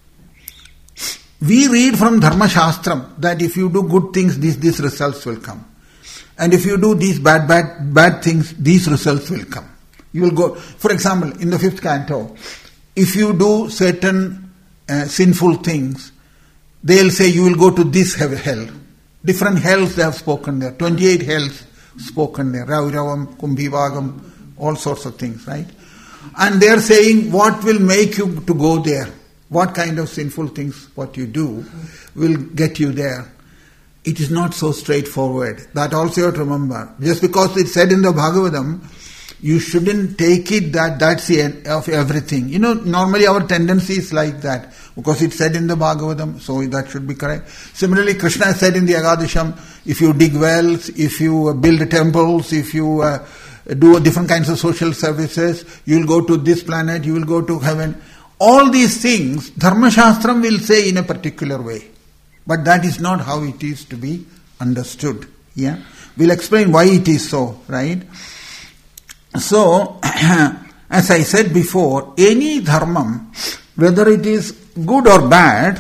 [SPEAKER 1] We read from Dharma Shastram that if you do good things, these, these results will come. And if you do these bad, bad, bad things, these results will come. You will go, for example, in the fifth canto, if you do certain uh, sinful things, they'll say you will go to this hell. Different hells they have spoken there. twenty-eight hells spoken there. Rauravam, Kumbhivagam, all sorts of things, right? And they're saying what will make you to go there? What kind of sinful things, what you do, will get you there? It is not so straightforward. That also you have to remember. Just because it's said in the Bhagavatam, you shouldn't take it that that's the end of everything. You know, normally our tendency is like that. Because it's said in the Bhagavatam, so that should be correct. Similarly, Krishna said in the Agadisham, if you dig wells, if you build temples, if you uh, do different kinds of social services, you will go to this planet, you will go to heaven. All these things, Dharma Shastram will say in a particular way. But that is not how it is to be understood. Yeah, we'll explain why it is so, right? So, as I said before, any dharma, whether it is good or bad,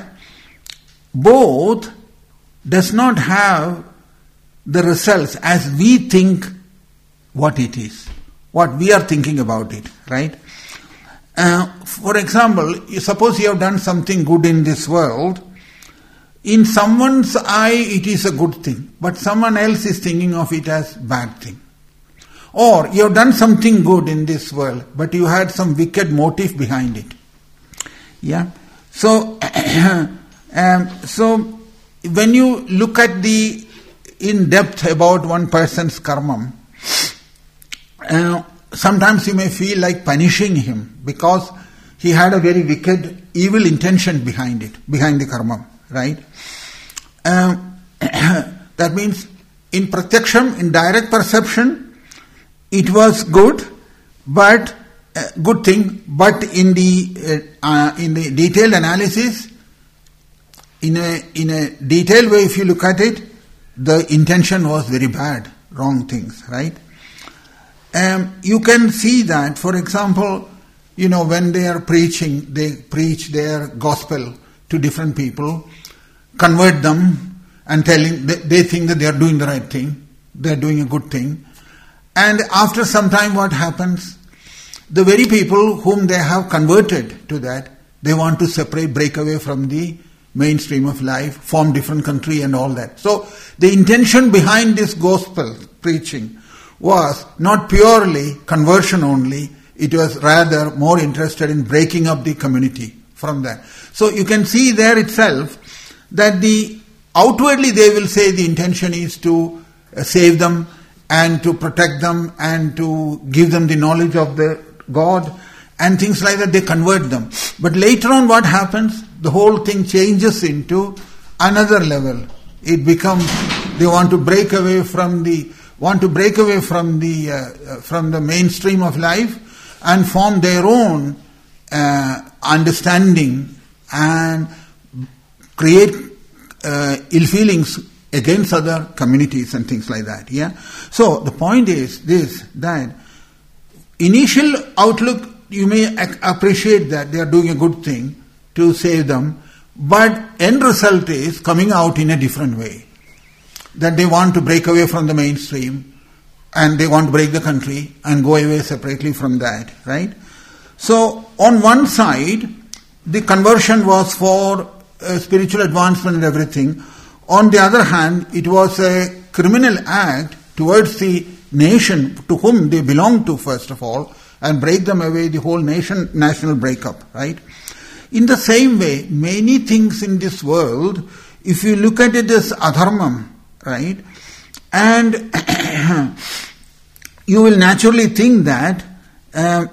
[SPEAKER 1] both does not have the results as we think what it is, what we are thinking about it, right? Uh, for example, suppose you have done something good in this world. In someone's eye, it is a good thing, but someone else is thinking of it as bad thing. Or you have done something good in this world, but you had some wicked motive behind it. Yeah. So, um, so when you look at the in depth about one person's karma, uh, sometimes you may feel like punishing him because he had a very wicked, evil intention behind it, behind the karma, right? Um, that means in pratyaksham, in direct perception, it was good, but uh, good thing. But in the uh, uh, in the detailed analysis, in a in a detailed way, if you look at it, the intention was very bad, wrong things, right? Um, you can see that, for example, you know, when they are preaching, they preach their gospel to different people, convert them, and telling they, they think that they are doing the right thing, they are doing a good thing. And after some time what happens? The very people whom they have converted to that, they want to separate, break away from the mainstream of life, form different country and all that. So the intention behind this gospel preaching was not purely conversion only, it was rather more interested in breaking up the community from that. So you can see there itself that the outwardly they will say the intention is to save them, and to protect them, and to give them the knowledge of the God, and things like that, they convert them. But later on what happens? The whole thing changes into another level. It becomes, they want to break away from the, want to break away from the, uh, from the mainstream of life, and form their own uh, understanding, and create uh, ill feelings against other communities and things like that. Yeah. So the point is this, that initial outlook you may ac- appreciate that they are doing a good thing to save them, but end result is coming out in a different way. That they want to break away from the mainstream, and they want to break the country and go away separately from that, right? So on one side, the conversion was for uh, spiritual advancement and everything. On the other hand, it was a criminal act towards the nation to whom they belong to, first of all, and break them away, the whole nation, national breakup, right? In the same way, many things in this world, if you look at it as adharmam, right, and you will naturally think that um,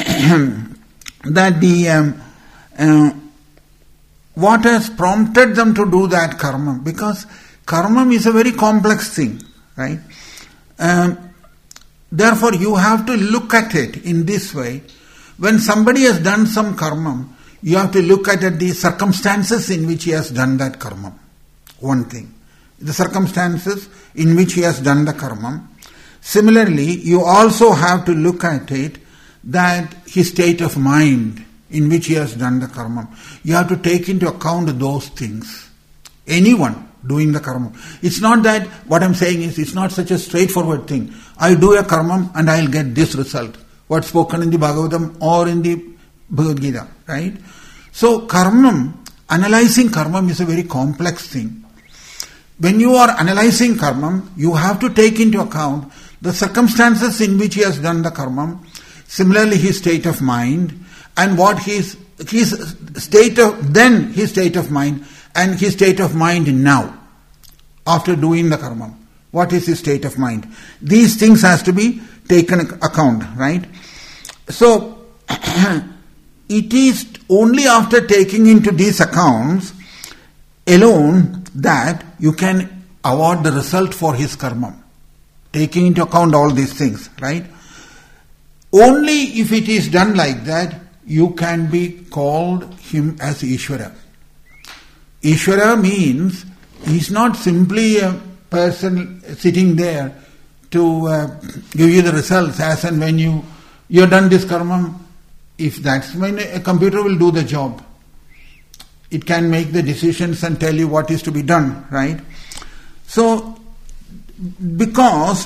[SPEAKER 1] that the um, uh, what has prompted them to do that karma, because karma is a very complex thing, right? Um, therefore, you have to look at it in this way. When somebody has done some karma, you have to look at it, the circumstances in which he has done that karma. One thing. The circumstances in which he has done the karma. Similarly, you also have to look at it, that his state of mind in which he has done the karma. You have to take into account those things. Anyone doing the karma. It's not that, what I'm saying is, it's not such a straightforward thing. I do a karma and I'll get this result. What's spoken in the Bhagavatam or in the Bhagavad Gita, right? So karma analyzing karma is a very complex thing. When you are analyzing karma, you have to take into account the circumstances in which he has done the karma, similarly his state of mind, and what his his state of then his state of mind and his state of mind now after doing the karma. What is his state of mind? These things has to be taken account, right? So it is only after taking into these accounts alone that you can award the result for his karma. Taking into account all these things, right? Only if it is done like that, you can be called him as Ishvara. Ishvara means he is not simply a person sitting there to uh, give you the results as and when you you have done this karma. If that's when a computer will do the job, it can make the decisions and tell you what is to be done, right? So, because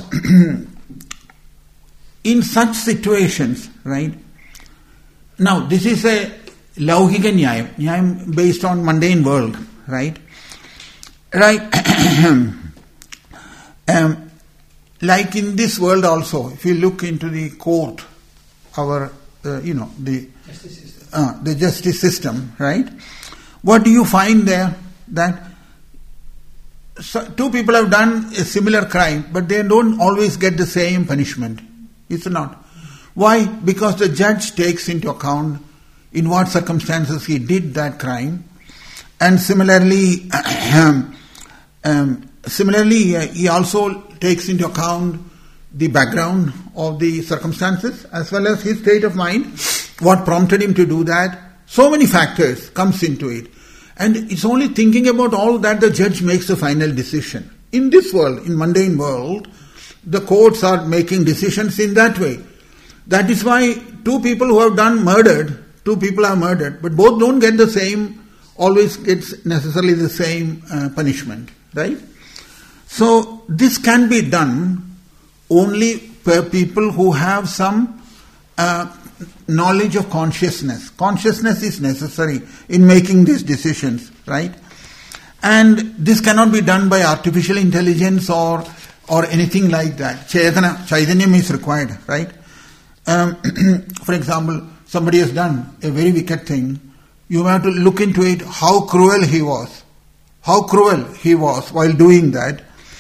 [SPEAKER 1] in such situations, right? Now, this is a Laukika Nyayam, Nyayam based on mundane world, right? Right? um, like in this world also, if you look into the court, our, uh, you know, the justice system. Uh, the justice system, right? What do you find there? That so two people have done a similar crime, but they don't always get the same punishment. It's not. Why? Because the judge takes into account in what circumstances he did that crime, and similarly, um, um, similarly, uh, he also takes into account the background of the circumstances as well as his state of mind, what prompted him to do that. So many factors comes into it. And it's only thinking about all that the judge makes the final decision. In this world, in mundane world, the courts are making decisions in that way. That is why two people who have done murdered, two people are murdered, but both don't get the same, always gets necessarily the same uh, punishment, right? So this can be done only per people who have some uh, knowledge of consciousness. Consciousness is necessary in making these decisions, right? And this cannot be done by artificial intelligence or or anything like that. Chaitanya, Chaitanyam is required, right? Um, for example, somebody has done a very wicked thing. You have to look into it, how cruel he was. How cruel he was while doing that.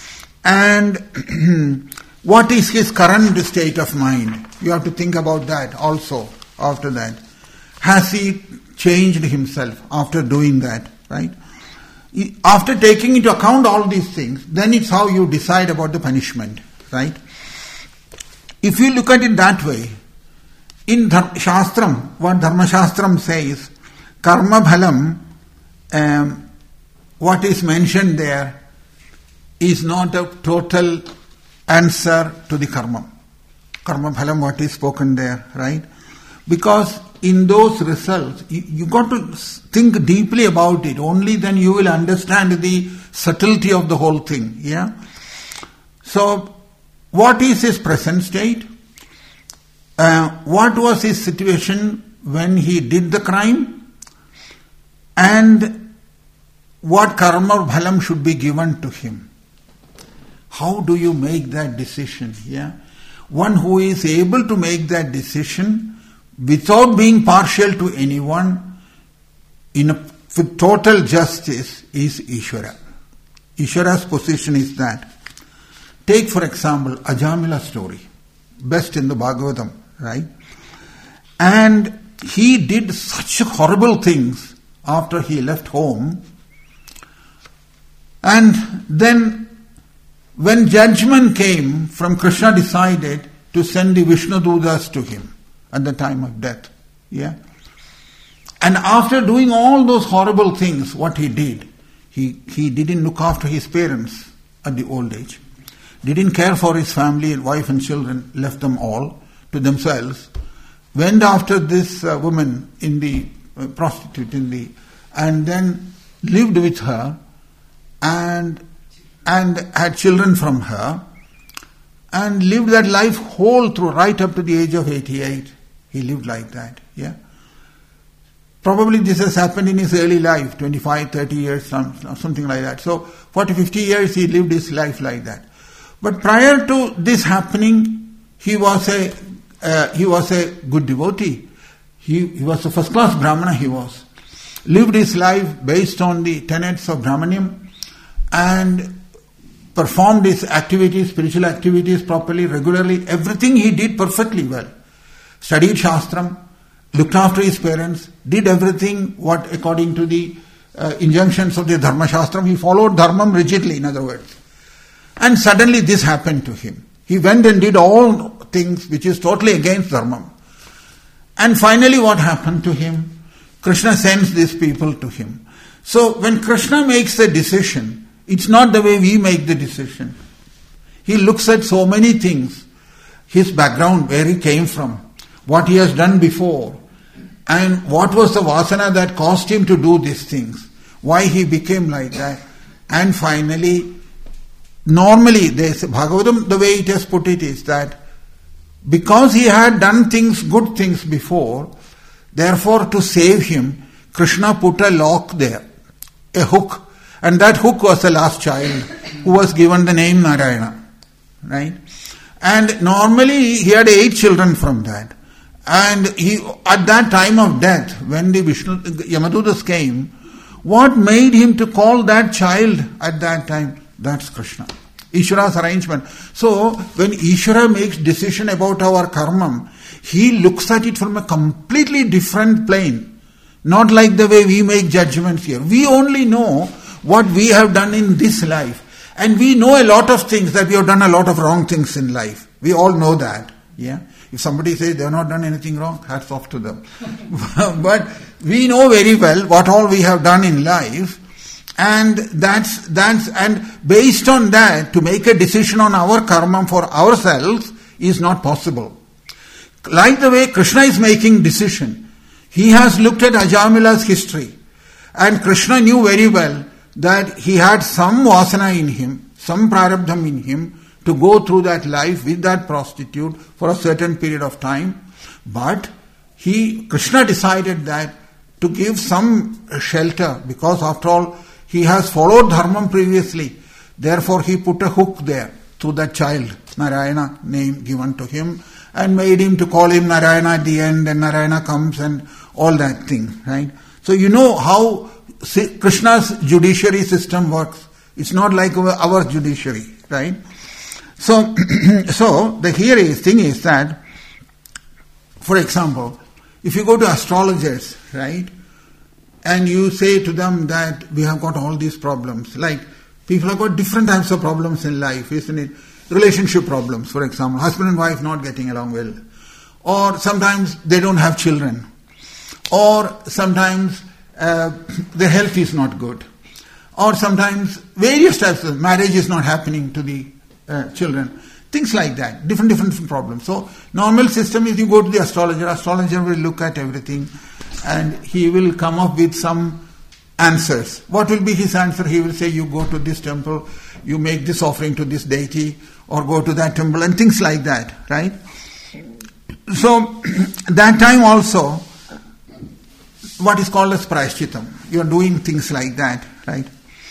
[SPEAKER 1] And what is his current state of mind? You have to think about that also after that. Has he changed himself after doing that, right? After taking into account all these things, then it's how you decide about the punishment, right? If you look at it that way, in Dhar- Shastram, what Dharma Shastram says, Karma Bhalam, um, what is mentioned there is not a total answer to the karma. Karma Bhalam, what is spoken there, right? Because in those results, you, you got to think deeply about it. Only then you will understand the subtlety of the whole thing, yeah? So, what is his present state? Uh, what was his situation when he did the crime? And what karma bhalam should be given to him? How do you make that decision? Yeah, one who is able to make that decision without being partial to anyone, in a, with total justice, is Ishvara. Ishvara's position is that. Take, for example, Ajamila story, best in the Bhagavatam, right? And he did such horrible things after he left home, and then when judgment came from, Krishna decided to send the Vishnu Dudas to him at the time of death, yeah? And after doing all those horrible things, what he did, he, he didn't look after his parents at the old age. Didn't care for his family and wife and children, left them all to themselves, went after this uh, woman in the uh, prostitute in the, and then lived with her and and had children from her and lived that life whole through right up to the age of eighty-eight. He lived like that, yeah. Probably this has happened in his early life, twenty-five, thirty years, something like that. So forty, fifty years he lived his life like that. But prior to this happening, he was a uh, he was a good devotee. He, he was a first-class Brahmana, he was. Lived his life based on the tenets of Brahmaniam and performed his activities, spiritual activities properly, regularly. Everything he did perfectly well. Studied Shastram, looked after his parents, did everything what according to the uh, injunctions of the Dharma Shastram. He followed Dharmam rigidly, in other words. And suddenly this happened to him. He went and did all things which is totally against Dharmam. And finally what happened to him? Krishna sends these people to him. So when Krishna makes a decision, it's not the way we make the decision. He looks at so many things. His background, where he came from, what he has done before, and what was the vasana that caused him to do these things, why he became like that. And finally, normally, they say, Bhagavatam, the way it has put it is that because he had done things, good things before, therefore to save him, Krishna put a lock there, a hook. And that hook was the last child who was given the name Narayana. Right? And normally he had eight children from that. And he, at that time of death, when the Vishnu, Yamadutas came, what made him to call that child at that time? That's Krishna. Ishvara's arrangement. So, when Ishvara makes decision about our karma, he looks at it from a completely different plane. Not like the way we make judgments here. We only know what we have done in this life. And we know a lot of things, that we have done a lot of wrong things in life. We all know that. Yeah. If somebody says they have not done anything wrong, hats off to them. But we know very well what all we have done in life. And that's, that's, and based on that, to make a decision on our karma for ourselves is not possible. Like the way Krishna is making decision, he has looked at Ajamila's history, and Krishna knew very well that he had some vasana in him, some prarabdham in him, to go through that life with that prostitute for a certain period of time. But he, Krishna decided that to give some shelter, because after all, he has followed Dharmam previously. Therefore, he put a hook there to that child, Narayana, name given to him, and made him to call him Narayana at the end, and Narayana comes and all that thing, right? So you know how Krishna's judiciary system works. It's not like our judiciary, right? So, so the here is thing is that, for example, if you go to astrologers, right, and you say to them that we have got all these problems, like people have got different types of problems in life, isn't it? Relationship problems, for example, husband and wife not getting along well, or sometimes they don't have children, or sometimes uh, their health is not good, or sometimes various types of marriage is not happening to the uh, children, things like that, different different problems. So normal system is you go to the astrologer, astrologer will look at everything and he will come up with some answers. What will be his answer? He will say, you go to this temple, you make this offering to this deity, or go to that temple, and things like that, right? So, that time also, what is called as prayashchitam. You are doing things like that, right?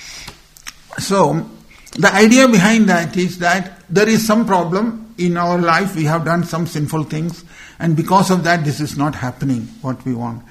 [SPEAKER 1] So, the idea behind that is that there is some problem in our life, we have done some sinful things, and because of that, this is not happening, what we want.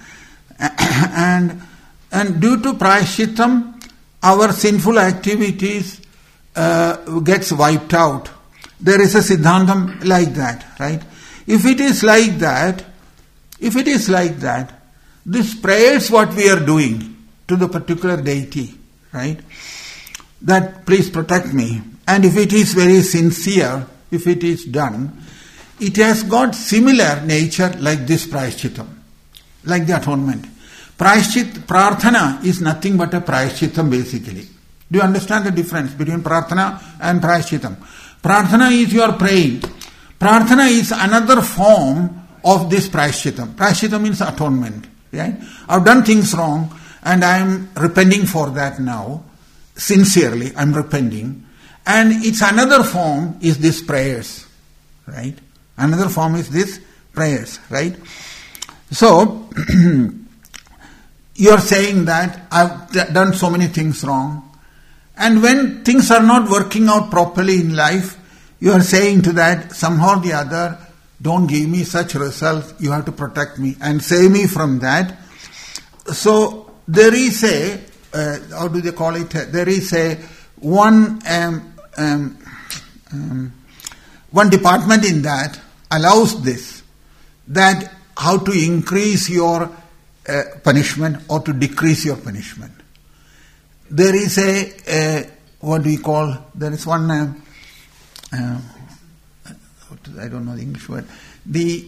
[SPEAKER 1] and and due to prayashchitam, our sinful activities uh, gets wiped out. There is a siddhantam like that, right? If it is like that, if it is like that, this prayers what we are doing to the particular deity, right? That please protect me. And if it is very sincere, if it is done, it has got similar nature like this prayashchitam, like the atonement. Prayashchit, prarthana is nothing but a prayashchitam basically. Do you understand the difference between prarthana and prayashchitam? Prarthana is you are praying. Prarthana is another form of this prayashchitam. Prayashchitam means atonement. Right? I've done things wrong and I am repenting for that now. Sincerely, I am repenting. And its another form is this prayers. Right? Another form is this prayers. Right? So, you are saying that I've d- done so many things wrong. And when things are not working out properly in life, you are saying to that, somehow or the other, don't give me such results, you have to protect me and save me from that. So there is a, uh, how do they call it? There is a one um, um, um, one department in that allows this, that how to increase your uh, punishment or to decrease your punishment. There is a, a what do we call, there is one, uh, uh, I don't know the English word, the,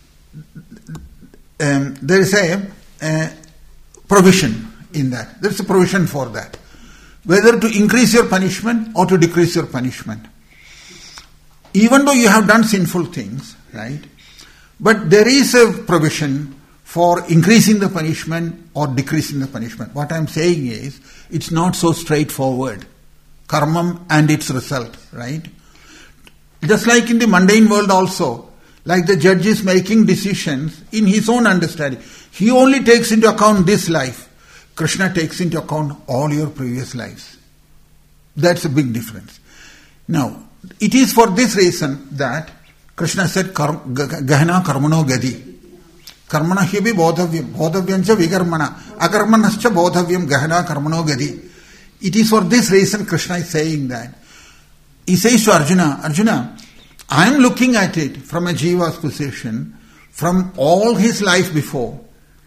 [SPEAKER 1] um, there is a, a provision in that. There is a provision for that. Whether to increase your punishment or to decrease your punishment. Even though you have done sinful things, right? But there is a provision for increasing the punishment or decreasing the punishment. What I am saying is, it's not so straightforward. Karmam and its result, right? Just like in the mundane world also, like the judge is making decisions in his own understanding. He only takes into account this life. Krishna takes into account all your previous lives. That's a big difference. Now, it is for this reason that Krishna said, Gahana karmano gadi. Karmana hibi bodhavyam, bodhavyamcha vikarmana, akarmanascha bodhavyam gahana karmano gadi. It is for this reason Krishna is saying that. He says to Arjuna, Arjuna, I am looking at it from a jiva's position, from all his life before,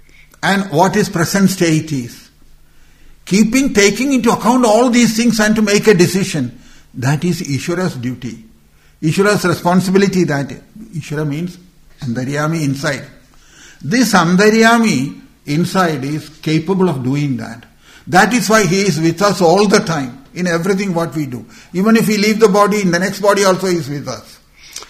[SPEAKER 1] and what his present state is. Keeping, taking into account all these things and to make a decision, that is Ishvara's duty. Ishvara's responsibility, that Ishvara means Andaryami, inside. This Andaryami inside is capable of doing that. That is why he is with us all the time, in everything what we do. Even if we leave the body, in the next body also he is with us.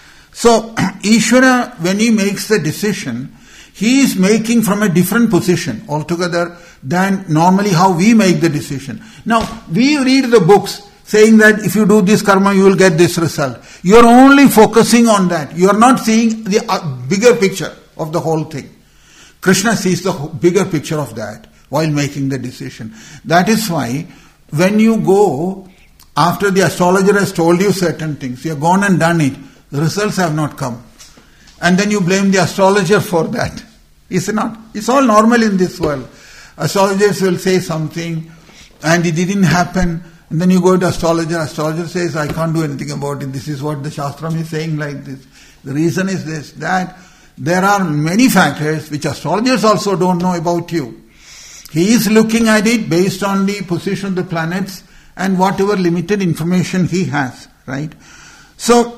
[SPEAKER 1] So, Ishvara, when he makes the decision, he is making from a different position altogether than normally how we make the decision. Now, we read the books saying that if you do this karma, you will get this result. You are only focusing on that. You are not seeing the bigger picture of the whole thing. Krishna sees the bigger picture of that while making the decision. That is why when you go, after the astrologer has told you certain things, you have gone and done it, the results have not come. And then you blame the astrologer for that. Is it not? It's all normal in this world. Astrologers will say something and it didn't happen, and then you go to astrologer, astrologer says, I can't do anything about it, this is what the Shastram is saying like this. The reason is this, that there are many factors which astrologers also don't know about you. He is looking at it based on the position of the planets and whatever limited information he has, right? So,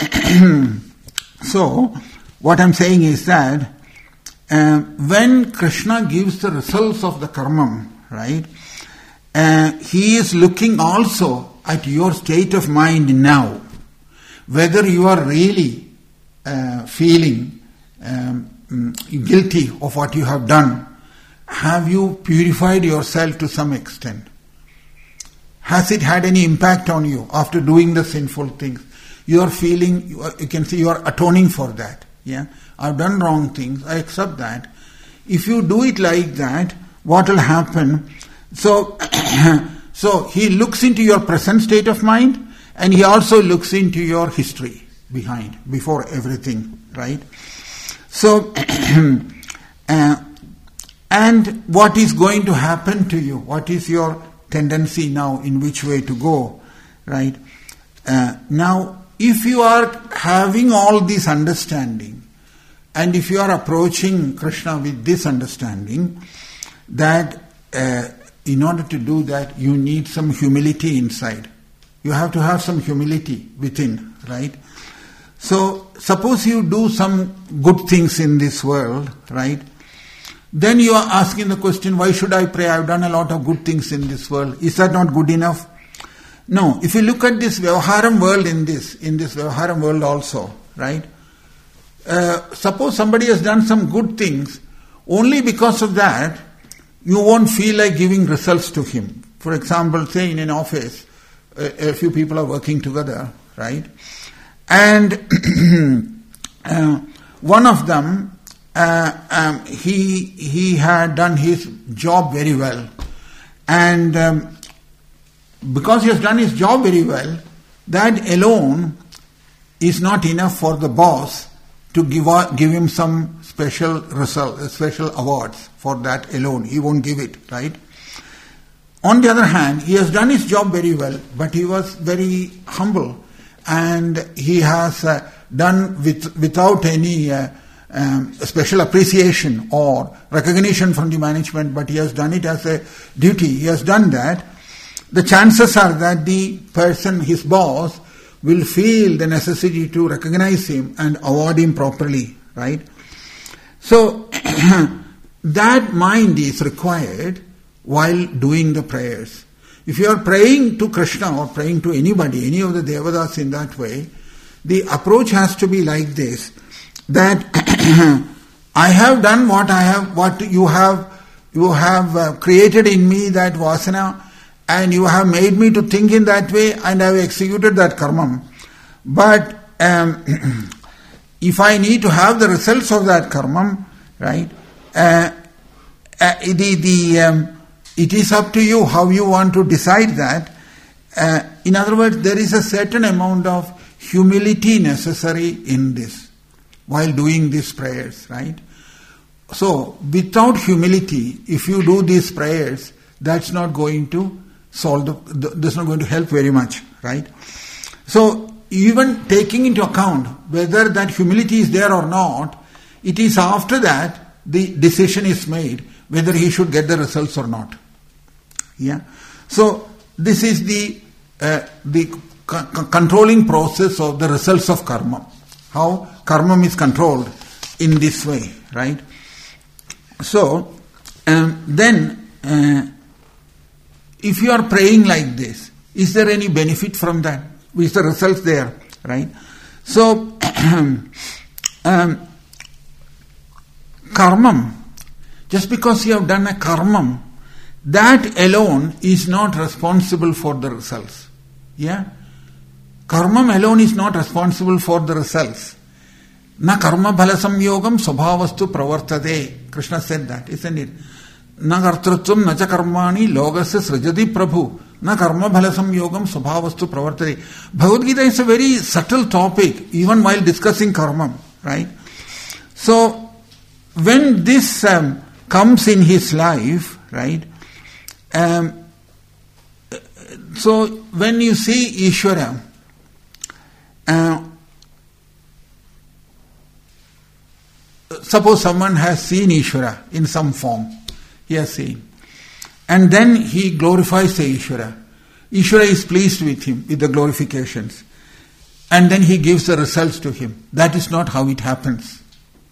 [SPEAKER 1] so what I'm saying is that uh, when Krishna gives the results of the karmam, right, uh, he is looking also at your state of mind now, whether you are really uh, feeling um, guilty of what you have done. Have you purified yourself to some extent? Has it had any impact on you after doing the sinful things? You are feeling, you, are, you can see you are atoning for that. Yeah, I've done wrong things, I accept that. If you do it like that, what will happen? So, so he looks into your present state of mind, and he also looks into your history behind, before everything, right? So, uh, and what is going to happen to you? What is your tendency now, in which way to go, right? Uh, now, if you are having all this understanding, and if you are approaching Krishna with this understanding, that uh, in order to do that, you need some humility inside. You have to have some humility within, right? So, suppose you do some good things in this world, right? Then you are asking the question, why should I pray? I've done a lot of good things in this world. Is that not good enough? No. If you look at this Vyavaharam world in this, in this Vyavaharam world also, right? Uh, suppose somebody has done some good things, only because of that, you won't feel like giving results to him. For example, say in an office, a, a few people are working together, right? And uh, one of them uh, um, he he had done his job very well, and um, because he has done his job very well, that alone is not enough for the boss to give give him some special result, special awards for that alone. He won't give it, right? On the other hand, he has done his job very well, but he was very humble, and he has uh, done with without any uh, um, special appreciation or recognition from the management, but he has done it as a duty. He has done that. The chances are that the person, his boss, will feel the necessity to recognize him and award him properly, right? So, that mind is required while doing the prayers. If you are praying to Krishna or praying to anybody, any of the Devatas in that way, the approach has to be like this, that I have done what I have, what you have, you have uh, created in me, that vasana, and you have made me to think in that way, and I have executed that karma. But um, if I need to have the results of that karma, right, uh, uh, the, the, um, it is up to you how you want to decide that. Uh, in other words, there is a certain amount of humility necessary in this, while doing these prayers, right? So, without humility, if you do these prayers, that's not going to solve the, that's not going to help very much, right? So, even taking into account whether that humility is there or not, it is after that the decision is made whether he should get the results or not. Yeah. So, this is the uh, the c- controlling process of the results of karma. How karma is controlled in this way, right? So, um, then, uh, if you are praying like this, is there any benefit from that? Is the results there, right? So, um, karma, just because you have done a karma, that alone is not responsible for the results. Yeah? Karma alone is not responsible for the results. Na karma bhala samyogam swabhavastu pravartate. Krishna said that, isn't it? Na kartrutvam na cha karmani logasya srijati prabhu. Na karma bhala samyogam swabhavastu pravartate. Bhagavad Gita is a very subtle topic, even while discussing karma, right? So, when this um, comes in his life, right? Um, so, when you see Ishvara, uh, suppose someone has seen Ishvara in some form, he has seen, and then he glorifies the Ishvara. Ishvara is pleased with him, with the glorifications, and then he gives the results to him. That is not how it happens.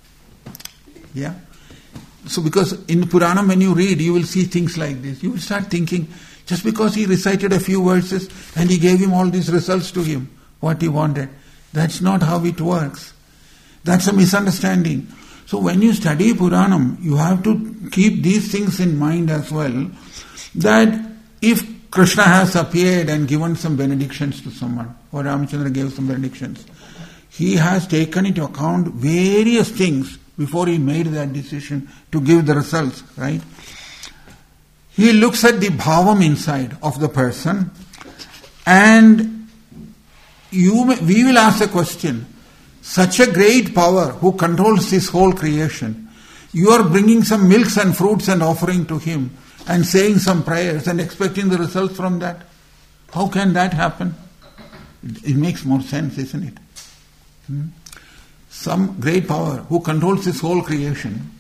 [SPEAKER 1] Yeah? So because in Puranam when you read, you will see things like this. You will start thinking, just because he recited a few verses and he gave him all these results to him, what he wanted. That's not how it works. That's a misunderstanding. So when you study Puranam, you have to keep these things in mind as well, that if Krishna has appeared and given some benedictions to someone, or Ramachandra gave some benedictions, he has taken into account various things before he made that decision to give the results, right? He looks at the bhavam inside of the person, and you may, we will ask the question, such a great power who controls this whole creation, you are bringing some milks and fruits and offering to him and saying some prayers and expecting the results from that. How can that happen? It, it makes more sense, isn't it? Hmm? Some great power who controls this whole creation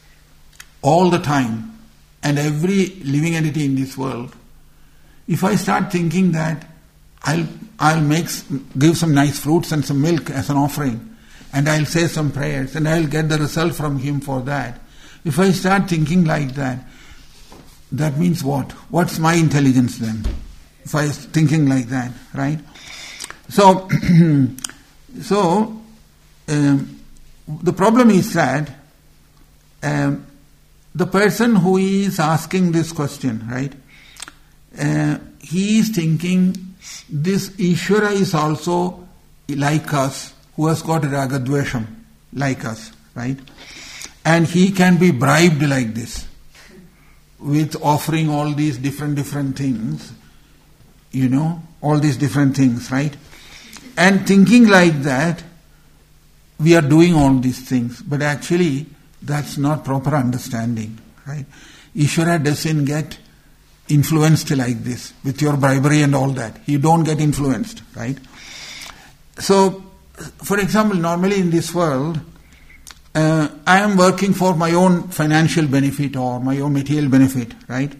[SPEAKER 1] all the time and every living entity in this world. If I start thinking that I'll I'll make give some nice fruits and some milk as an offering, and I'll say some prayers and I'll get the result from him for that. If I start thinking like that, that means what? What's my intelligence then? If I was thinking like that, right? So, so. Um, the problem is that um, the person who is asking this question, right, uh, he is thinking this Ishvara is also like us, who has got ragadvesham, like us, right? and he can be bribed like this, with offering all these different, different things, you know, all these different things, right? And thinking like that, we are doing all these things, but actually that's not proper understanding, right? Ishvara doesn't get influenced like this with your bribery and all that. You don't get influenced, right? So, for example, normally in this world, uh, I am working for my own financial benefit or my own material benefit, right?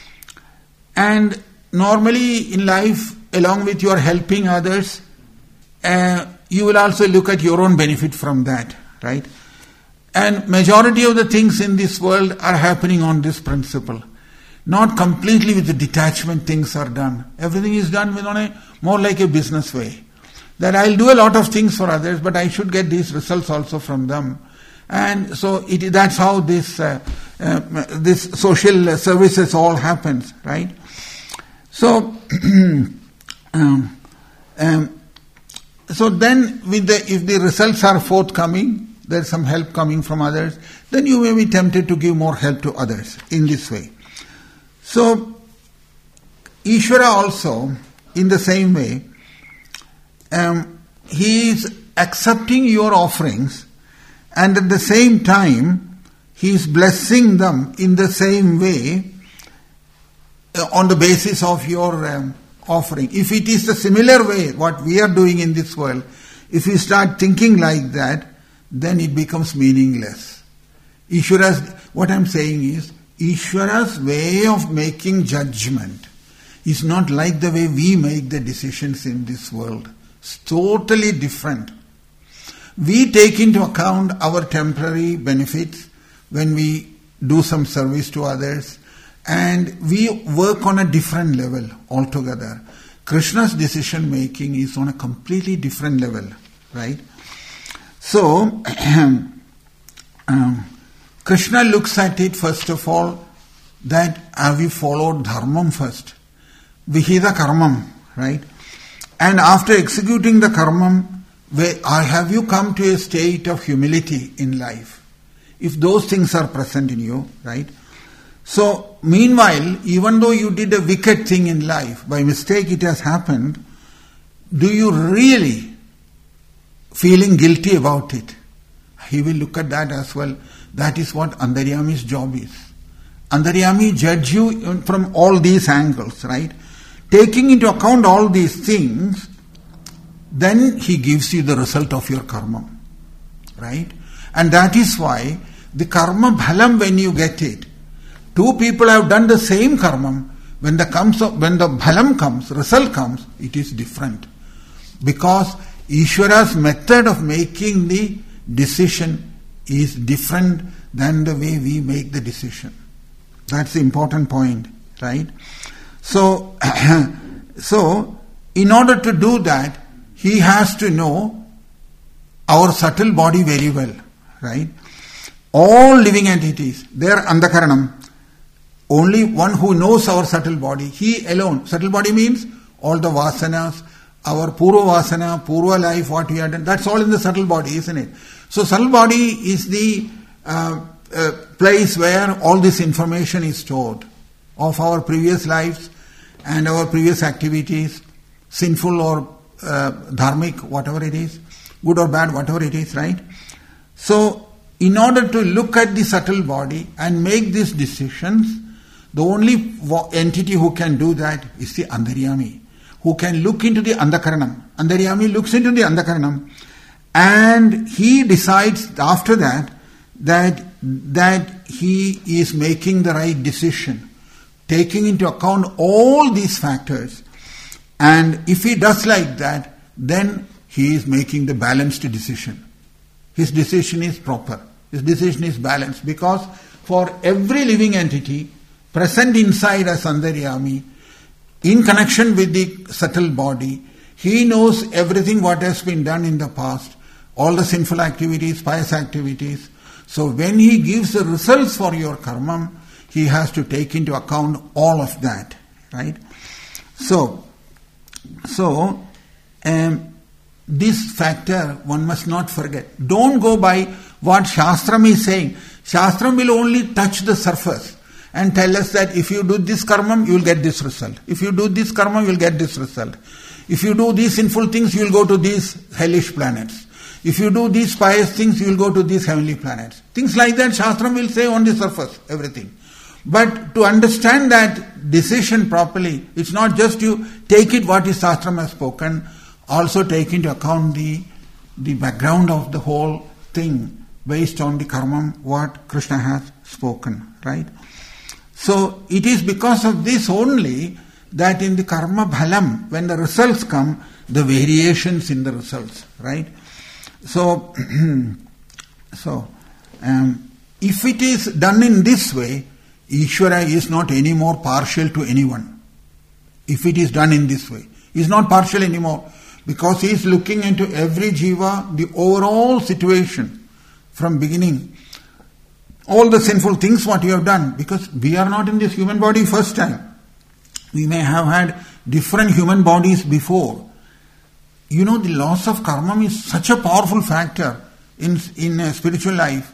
[SPEAKER 1] And normally in life, along with your helping others, uh, you will also look at your own benefit from that, right? And majority of the things in this world are happening on this principle. Not completely with the detachment things are done. Everything is done with on a more like a business way. That I'll do a lot of things for others, but I should get these results also from them. And so it, that's how this uh, uh, this social services all happens, right? So, um, um, so then with the if the results are forthcoming, there's some help coming from others, then you may be tempted to give more help to others in this way. So, Ishvara also, in the same way, um, he is accepting your offerings, and at the same time, he is blessing them in the same way uh, on the basis of your um, offering. If it is the similar way, what we are doing in this world, if we start thinking like that, then it becomes meaningless. Ishvara's, what I am saying is, Ishvara's way of making judgment is not like the way we make the decisions in this world. It's totally different. We take into account our temporary benefits when we do some service to others, and we work on a different level altogether. Krishna's decision making is on a completely different level, right? So, um, Krishna looks at it first of all that have we followed dharmam first, vihida karmam, right? And after executing the karmam, where, or have you come to a state of humility in life? If those things are present in you, right? So, meanwhile, even though you did a wicked thing in life, by mistake it has happened, do you really feeling guilty about it? He will look at that as well. That is what Antaryami's job is. Antaryami judge you from all these angles, right? Taking into account all these things, then he gives you the result of your karma, right? And that is why the karma bhalam, when you get it, two people have done the same karma, when the comes when the bhalam comes, result comes, it is different. Because Ishvara's method of making the decision is different than the way we make the decision. That's the important point, right? So, so in order to do that, he has to know our subtle body very well, right? All living entities, they are andhakaranam. Only one who knows our subtle body, he alone. Subtle body means all the vasanas, our purva vasana, purva life, what we have done, that's all in the subtle body, isn't it? So subtle body is the uh, uh, place where all this information is stored of our previous lives and our previous activities, sinful or uh, dharmic, whatever it is, good or bad, whatever it is, right? So, in order to look at the subtle body and make these decisions, the only entity who can do that is the Antaryami, who can look into the Andhakaranam. Antaryami looks into the Andhakaranam, and he decides after that that that he is making the right decision, taking into account all these factors. And if he does like that, then he is making the balanced decision. His decision is proper. His decision is balanced, because for every living entity present inside as Antaryami, in connection with the subtle body, he knows everything what has been done in the past, all the sinful activities, pious activities. So when he gives the results for your karma, he has to take into account all of that, right? So, so um, this factor one must not forget. Don't go by what Shastram is saying. Shastram will only touch the surface and tell us that if you do this karma, you will get this result. If you do this karma, you will get this result. If you do these sinful things, you will go to these hellish planets. If you do these pious things, you will go to these heavenly planets. Things like that, Shastram will say on the surface, everything. But to understand that decision properly, it's not just you take it what is Shastram has spoken, also take into account the, the background of the whole thing based on the karma, what Krishna has spoken, right? So it is because of this only that in the karma bhalam, when the results come, the variations in the results, right? So, so um, if it is done in this way, Ishvara is not any more partial to anyone. If it is done in this way, he is not partial anymore, because he is looking into every jiva, the overall situation from beginning. All the sinful things what you have done, because we are not in this human body first time. We may have had different human bodies before. You know, the loss of karma is such a powerful factor in, in a spiritual life.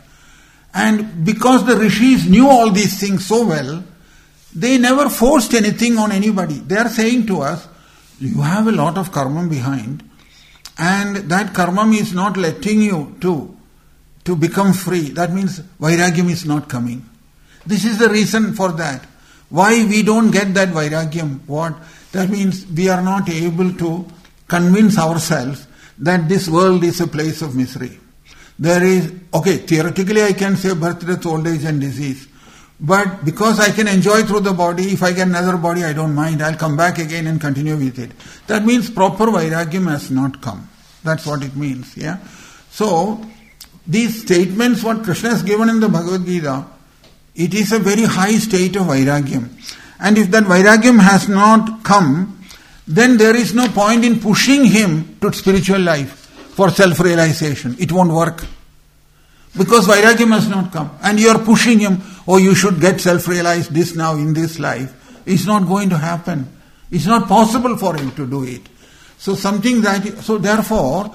[SPEAKER 1] And because the rishis knew all these things so well, they never forced anything on anybody. They are saying to us, you have a lot of karma behind, and that karma is not letting you to, to become free. That means vairagyam is not coming. This is the reason for that. Why we don't get that vairagyam? What? That means we are not able to convince ourselves that this world is a place of misery. There is, okay, theoretically I can say birth, death, old age and disease. But because I can enjoy through the body, if I get another body, I don't mind. I'll come back again and continue with it. That means proper vairagyam has not come. That's what it means, yeah. So, these statements what Krishna has given in the Bhagavad Gita, it is a very high state of vairagyam. And if that vairagyam has not come, then there is no point in pushing him to spiritual life for self-realization. It won't work. Because vairagyam has not come. And you are pushing him, oh, you should get self-realized this now in this life. It's not going to happen. It's not possible for him to do it. So something that, so therefore,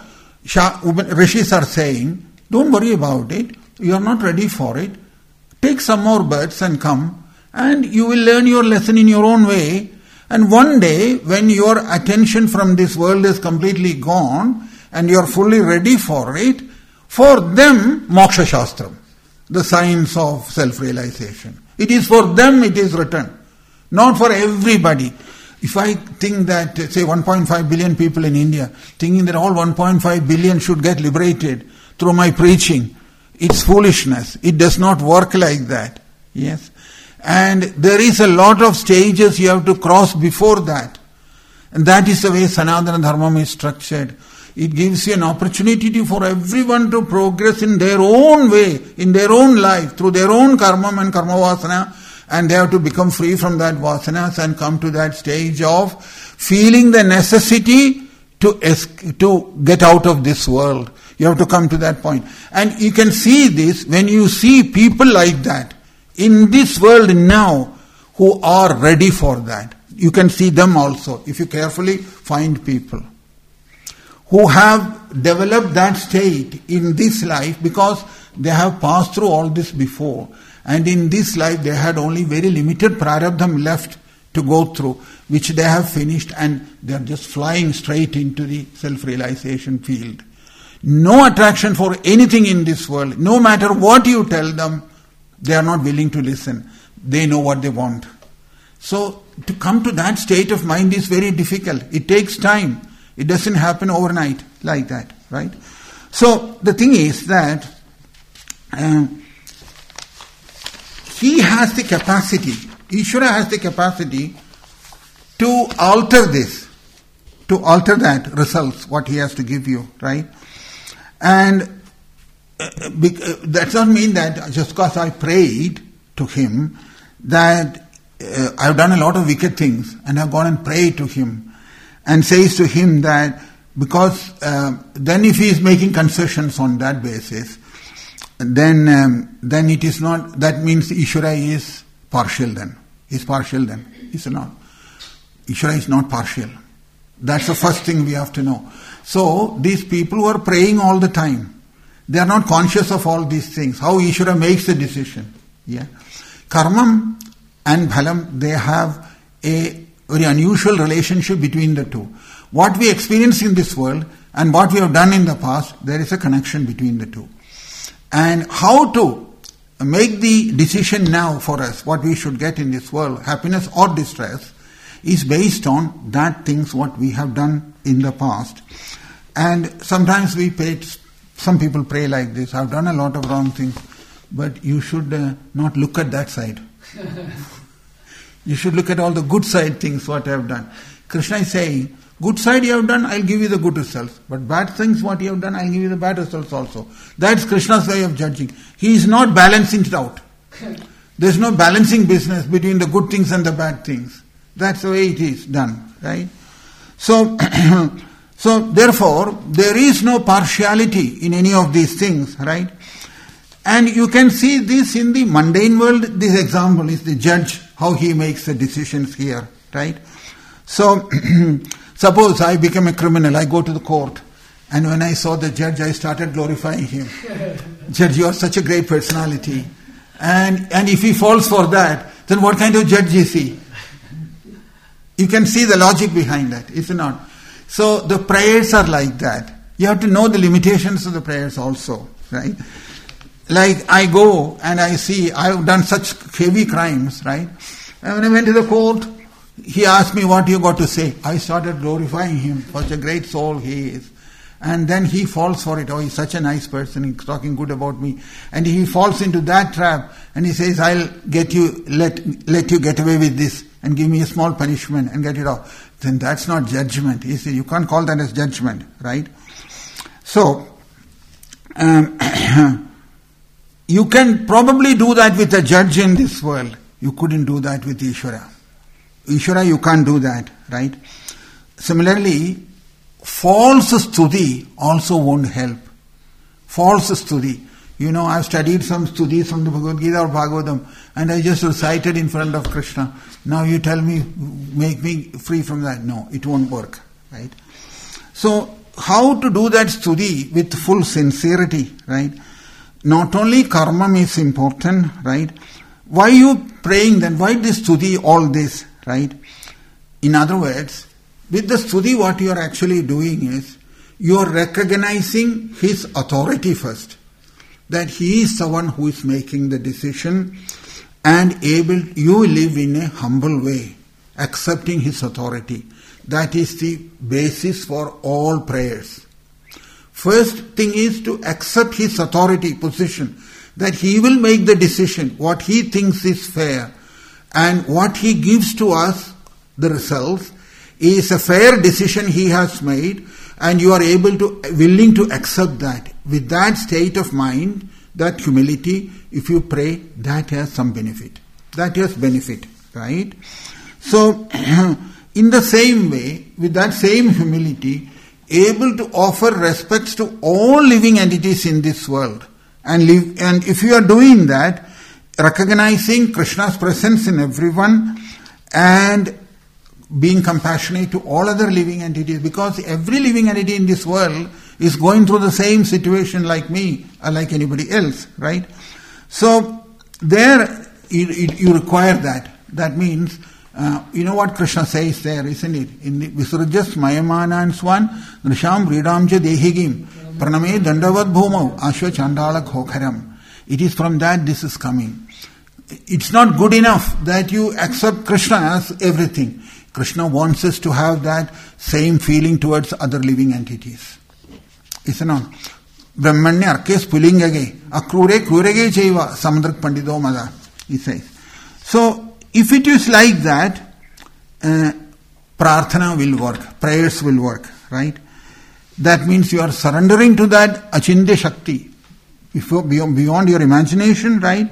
[SPEAKER 1] rishis are saying, don't worry about it. You are not ready for it. Take some more births and come, and you will learn your lesson in your own way. And one day, when your attention from this world is completely gone, and you are fully ready for it, for them, Moksha Shastram, the science of self-realization. It is for them it is written, not for everybody. If I think that, say, one point five billion people in India, thinking that all one point five billion should get liberated through my preaching, it's foolishness. It does not work like that. Yes. And there is a lot of stages you have to cross before that. And that is the way Sanatana Dharma is structured. It gives you an opportunity for everyone to progress in their own way, in their own life, through their own karma and karma vasana, and they have to become free from that vasanas and come to that stage of feeling the necessity to esc- to get out of this world. You have to come to that point. And you can see this when you see people like that in this world now who are ready for that. You can see them also if you carefully find people who have developed that state in this life because they have passed through all this before. And in this life they had only very limited prarabdham left to go through, which they have finished, and they are just flying straight into the self-realization field. No attraction for anything in this world. No matter what you tell them, they are not willing to listen. They know what they want. So to come to that state of mind is very difficult. It takes time. It doesn't happen overnight like that, right? So the thing is that uh, he has the capacity, Ishvara has the capacity to alter this, to alter that results, what he has to give you, right? And uh, that does not mean that just because I prayed to him that uh, I've done a lot of wicked things and I've gone and prayed to him and says to him that because uh, then if he is making concessions on that basis, then um, then it is not, that means Ishvara is partial then. He's partial then. He's not. Ishvara is not partial. That's the first thing we have to know. So these people who are praying all the time, They are not conscious of all these things. How Ishvara makes the decision. Yeah. Karmam and Bhalam, they have a very unusual relationship between the two. What we experience in this world and what we have done in the past, there is a connection between the two. And how to make the decision now for us, what we should get in this world, happiness or distress, is based on that things what we have done in the past. And sometimes we pray, some people pray like this, I've done a lot of wrong things, but you should uh, not look at that side. You should look at all the good side things what I have done. Krishna is saying, good side you have done, I'll give you the good results. But bad things what you have done, I'll give you the bad results also. That's Krishna's way of judging. He is not balancing it out. There's no balancing business between the good things and the bad things. That's the way it is done, right? So, so therefore, there is no partiality in any of these things, right? And you can see this in the mundane world. This example is the judge, how he makes the decisions here, right? So, suppose I become a criminal, I go to the court, and when I saw the judge, I started glorifying him. Judge, you are such a great personality. And, and if he falls for that, then what kind of judge is he? You can see the logic behind that, is it not? So the prayers are like that. You have to know the limitations of the prayers also, right? Like I go and I see, I have done such heavy crimes, right? And when I went to the court, he asked me, what you got to say? I started glorifying him, such a great soul he is. And then he falls for it. Oh, he's such a nice person, he's talking good about me. And he falls into that trap and he says, I'll get you, let, let you get away with this and give me a small punishment and get it off. Then that's not judgment. You see, you can't call that as judgment, right? So, um, you can probably do that with a judge in this world. You couldn't do that with Ishvara. Ishvara, you can't do that, right? Similarly, false stuti also won't help. False stuti. You know, I've studied some stutis from the Bhagavad Gita or Bhagavatam, and I just recited in front of Krishna. Now you tell me, make me free from that. No, it won't work, right? So, how to do that stuti with full sincerity, right? Not only karma is important, right? Why you praying then? Why this stuti, all this, right? In other words, with the stuti what you are actually doing is, you are recognizing his authority first. That he is the one who is making the decision and able, you live in a humble way, accepting his authority. That is the basis for all prayers. First thing is to accept his authority position, that he will make the decision, what he thinks is fair, and what he gives to us, the results, is a fair decision he has made, and you are able to, willing to accept that. With that state of mind, that humility, if you pray, that has some benefit. That has benefit, right? So, in the same way, with that same humility, able to offer respects to all living entities in this world. And live, and if you are doing that, recognizing Krishna's presence in everyone and being compassionate to all other living entities, because every living entity in this world is going through the same situation like me or like anybody else, right? So there you, you require that. That means, uh, you know what Krishna says there, isn't it? In the Visrajas Mayamanan Swan, Nrisham Vridamja Dehigim, Praname Dandavad Bhumau, Ashwa Chandala Khokharam. It is from that this is coming. It's not good enough that you accept Krishna as everything. Krishna wants us to have that same feeling towards other living entities. Isn't it? Brahmanya arkes pulingage, akrure krurege chaiva, samudrak pandido mada, he says. So, if it is like that, uh, prarthana will work, prayers will work, right? That means you are surrendering to that achintya shakti, before, beyond, beyond your imagination, right?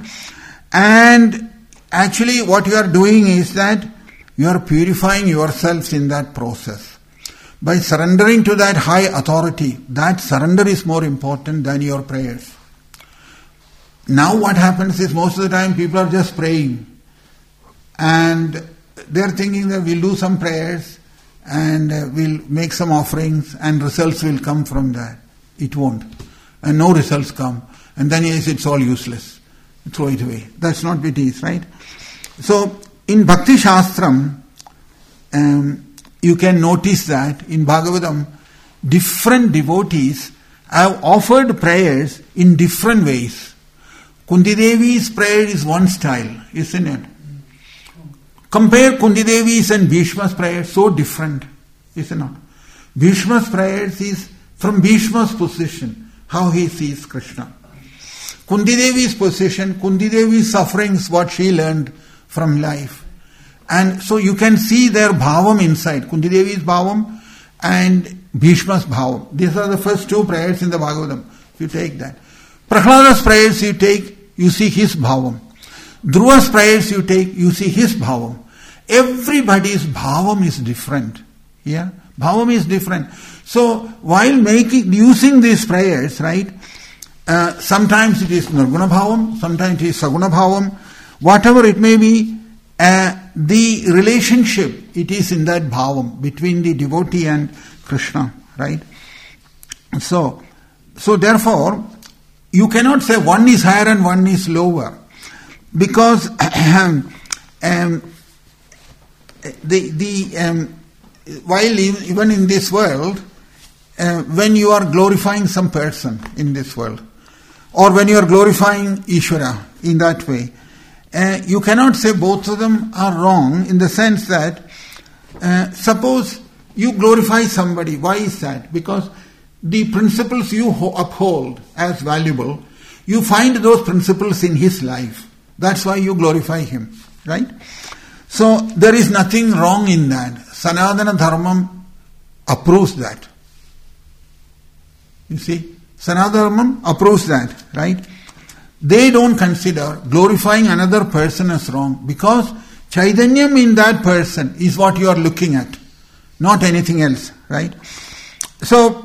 [SPEAKER 1] And actually what you are doing is that you are purifying yourselves in that process. By surrendering to that high authority, that surrender is more important than your prayers. Now what happens is most of the time people are just praying and they are thinking that we'll do some prayers and we'll make some offerings and results will come from that. It won't. and no results come. And then he says it's all useless. Throw it away. That's not what it is, right? So, in Bhakti Shastram, um, you can notice that in Bhagavatam, different devotees have offered prayers in different ways. Kunti Devi's prayer is one style, isn't it? Compare Kunti Devi's and Bhishma's prayer, so different, isn't it? Bhishma's prayers is from Bhishma's position, how he sees Krishna. Kunti Devi's position, Kunti Devi's sufferings, what she learned from life. And so you can see their bhavam inside. Kunti Devi's bhavam and Bhishma's bhavam. These are the first two prayers in the Bhagavatam. If you take that. Prahlada's prayers you take, you see his bhavam. Dhruva's prayers you take, you see his bhavam. Everybody's bhavam is different. Yeah? Bhavam is different. So while making, using these prayers, right, uh, sometimes it is Nirguna bhavam, sometimes it is Saguna bhavam, whatever it may be, uh, the relationship, it is in that bhavam between the devotee and Krishna, right? So, so therefore, you cannot say one is higher and one is lower, because um, um, the the um, while even in this world, uh, when you are glorifying some person in this world, or when you are glorifying Ishvara in that way, uh, you cannot say both of them are wrong, in the sense that uh, suppose you glorify somebody. Why is that? Because the principles you ho- uphold as valuable, you find those principles in his life. That's why you glorify him, right? So there is nothing wrong in that. Sanatana Dharmam approves that. You see, Sanatana Dharmam approves that, right? They don't consider glorifying another person as wrong, because Chaitanyam in that person is what you are looking at, not anything else, right? So,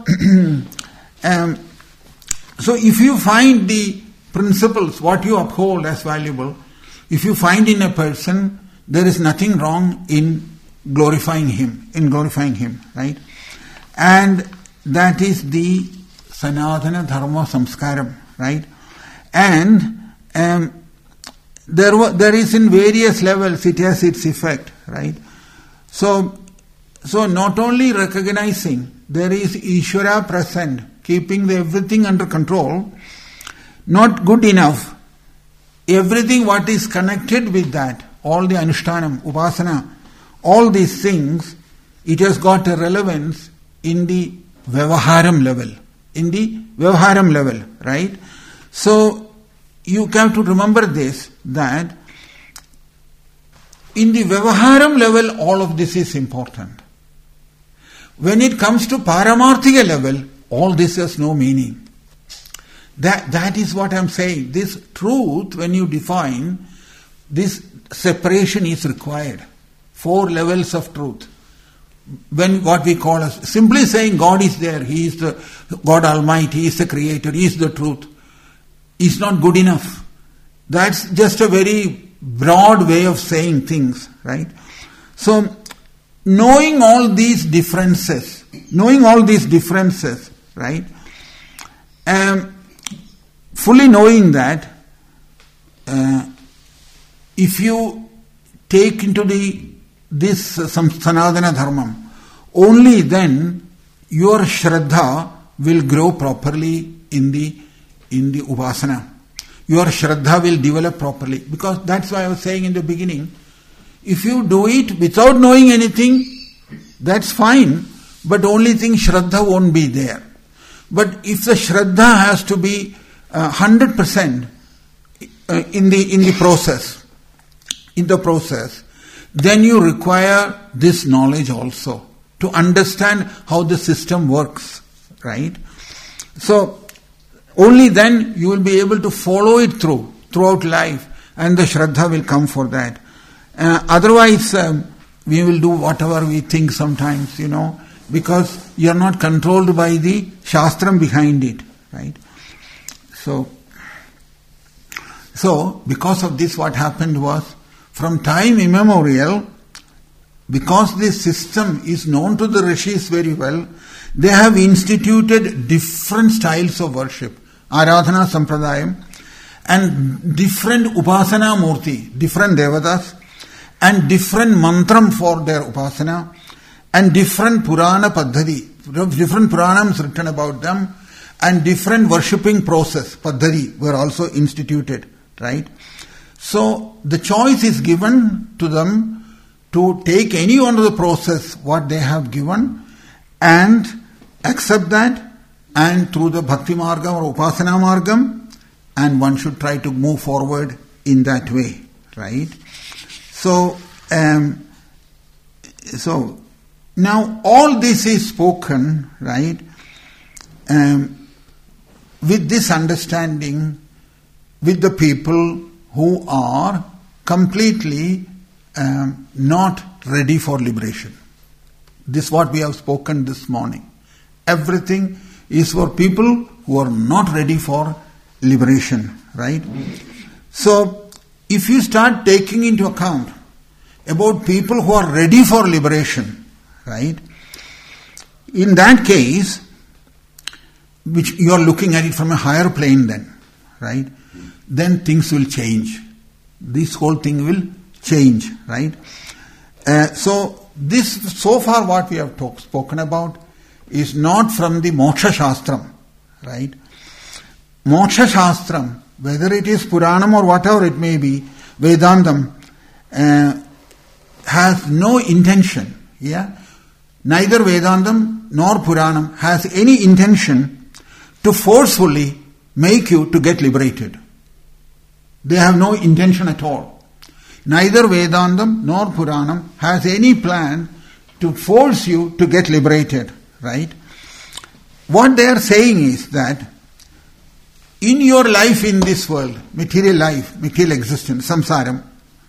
[SPEAKER 1] um, so if you find the principles, what you uphold as valuable, if you find in a person, there is nothing wrong in glorifying him, in glorifying him, right? And that is the Sanatana Dharma Samskaram, right? And um, there, there is in various levels, it has its effect, right? So, so not only recognizing there is Ishvara present, keeping the everything under control, not good enough. Everything what is connected with that, all the Anushtanam, Upasana, all these things, it has got a relevance in the Vyavaharam level. In the Vyavaharam level, right? So, you have to remember this, that in the Vyavaharam level, all of this is important. When it comes to Paramarthika level, all this has no meaning. That, that is what I am saying. This truth, when you define, this separation is required. Four levels of truth. When what we call as simply saying God is there, He is the God Almighty, He is the Creator, He is the truth, is not good enough. That's just a very broad way of saying things, right? So, knowing all these differences, knowing all these differences, right? Um, fully knowing that, uh, if you take into the this uh, some Sanatana Dharmam, only then your Shraddha will grow properly in the in the Upasana. Your Shraddha will develop properly. Because that's why I was saying in the beginning, if you do it without knowing anything, that's fine, but only thing Shraddha won't be there. But if the Shraddha has to be uh, one hundred percent uh, in the in the process, in the process, then you require this knowledge also to understand how the system works, right? So, only then you will be able to follow it through, throughout life, and the Shraddha will come for that. Uh, otherwise, um, we will do whatever we think sometimes, you know, because you are not controlled by the Shastram behind it, right? So, so because of this, what happened was, from time immemorial, because this system is known to the Rishis very well, they have instituted different styles of worship. Aradhana Sampradayam, and different Upasana Murti, different Devatas, and different mantram for their Upasana, and different Purana Paddhati, different Puranams written about them, and different worshipping process, Paddhati, were also instituted, right? So the choice is given to them to take any one of the process what they have given and accept that, and through the Bhakti Margam or Upasana Margam, and one should try to move forward in that way, right? So, um, so now all this is spoken, right, um, with this understanding, with the people who are completely um, not ready for liberation. This is what we have spoken this morning. Everything is for people who are not ready for liberation, right? So, if you start taking into account about people who are ready for liberation, right? In that case, which you are looking at it from a higher plane then, right? Then things will change. This whole thing will change, right? Uh, so, this, so far what we have talk, spoken about is not from the Moksha Shastram, right? Moksha Shastram, whether it is Puranam or whatever it may be, Vedantam, uh, has no intention, yeah? Neither Vedantam nor Puranam has any intention to forcefully make you to get liberated. They have no intention at all. Neither Vedantam nor Puranam has any plan to force you to get liberated, right? What they are saying is that in your life in this world, material life, material existence, samsaram,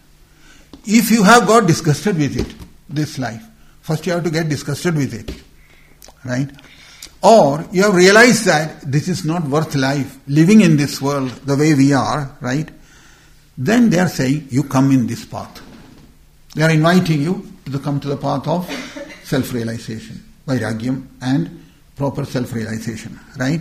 [SPEAKER 1] if you have got disgusted with it, this life, first you have to get disgusted with it, right? Or you have realized that this is not worth life, living in this world the way we are, right? Then they are saying, you come in this path. They are inviting you to come to the path of self-realization, vairagyam, and proper self-realization, right?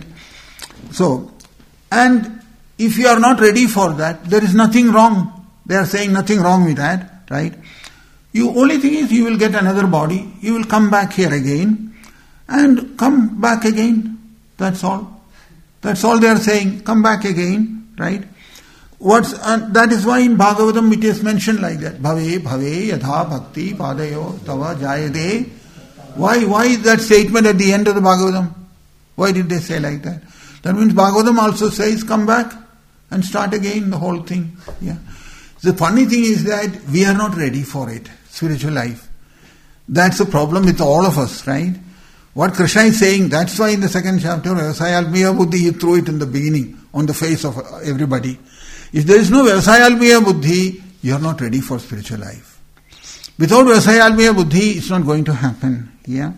[SPEAKER 1] So, and if you are not ready for that, there is nothing wrong. They are saying nothing wrong with that, right? You only thing is you will get another body, you will come back here again, and come back again. That's all. That's all they are saying. Come back again, right? What's uh, that is why in Bhagavatam it is mentioned like that. Bhave bhave yadha bhakti padayo tava jayade. Why why that statement at the end of the Bhagavatam? Why did they say like that? That means Bhagavatam also says come back and start again the whole thing. Yeah. The funny thing is that we are not ready for it, spiritual life. That's the problem with all of us, right? What Krishna is saying, that's why in the second chapter, Vyavasayalmiya Buddhi, he threw it in the beginning on the face of everybody. If there is no Vyavasayalmiya Buddhi, you are not ready for spiritual life. Without Vyavasayalmiya Buddhi, it's not going to happen. Yeah.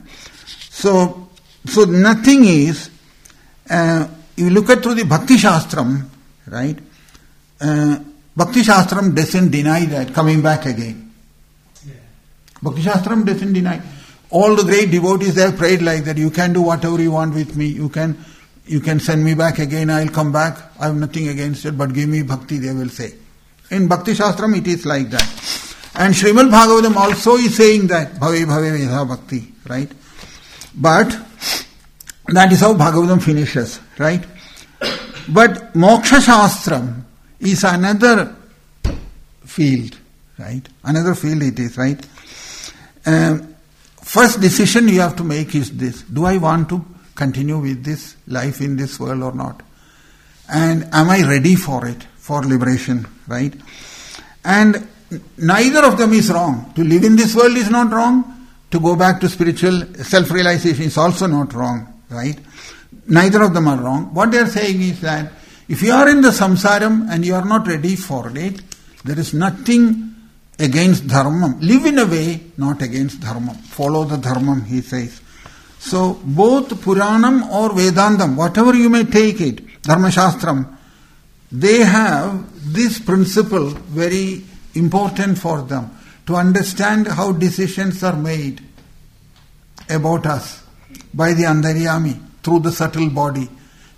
[SPEAKER 1] So, so nothing is, uh, you look at through the Bhakti Shastram, right? Uh, Bhakti Shastram doesn't deny that coming back again. Yeah. Bhakti Shastram doesn't deny. All the great devotees, they have prayed like that. You can do whatever you want with me. You can, you can send me back again. I'll come back. I have nothing against it, but give me bhakti, they will say. In Bhakti Shastram, it is like that. And Srimad Bhagavatam also is saying that. Bhave bhave vedha bhakti, right? But that is how Bhagavatam finishes, right? But Moksha Shastram is another field, right? Another field it is, right? Um, first decision you have to make is this. Do I want to continue with this life in this world or not? And am I ready for it, for liberation, right? And neither of them is wrong. To live in this world is not wrong. To go back to spiritual self-realization is also not wrong, right? Neither of them are wrong. What they are saying is that if you are in the samsaram and you are not ready for it, there is nothing against dharmam. Live in a way not against dharmam. Follow the dharmam, he says. So both Puranam or Vedantam, whatever you may take it, Dharma Shastram, they have this principle very important for them to understand how decisions are made about us by the Antaryami through the subtle body.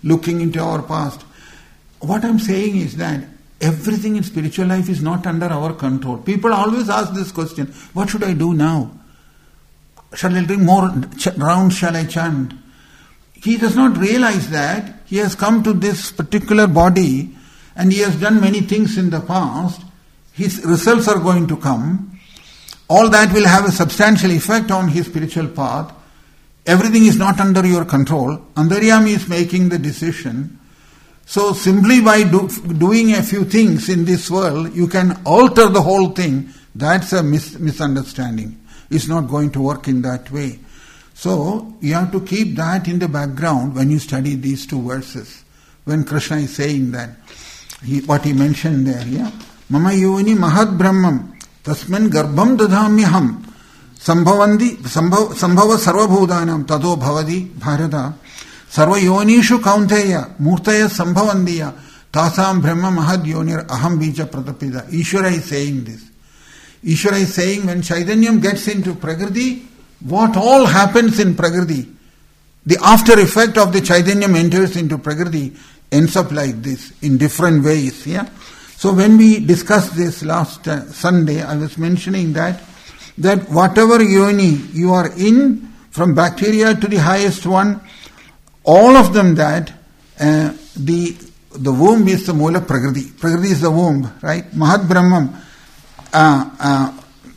[SPEAKER 1] looking into our past. What I'm saying is that everything in spiritual life is not under our control. People always ask this question, what should I do now? Shall I drink more ch- rounds, shall I chant? He does not realize that he has come to this particular body and he has done many things in the past. His results are going to come. All that will have a substantial effect on his spiritual path. Everything is not under your control. Antaryami is making the decision. So simply by do, doing a few things in this world, you can alter the whole thing. That's a mis- misunderstanding. It's not going to work in that way. So you have to keep that in the background when you study these two verses. When Krishna is saying that, he, what he mentioned there, yeah, Mama yoni mahad brahmam tasmin garbham dadhamyaham sambhavandi sambhava sarvabhudanam tado bhavadi bharata sarva yonishu kaunteya murtaya sambhavandiya tasam brahma mahad yonir aham bija pratapida. Ishvara is saying this. Ishvara is saying when Chaitanyam gets into Prakriti, what all happens in Prakriti, the after effect of the Chaitanyam enters into Prakriti ends up like this in different ways. Yeah. So when we discussed this last uh, Sunday, I was mentioning that that whatever yoni you are in, from bacteria to the highest one, all of them that uh, the the womb is the Mula Prakriti. Prakriti is the womb, right? Mahad Brahmam uh, uh,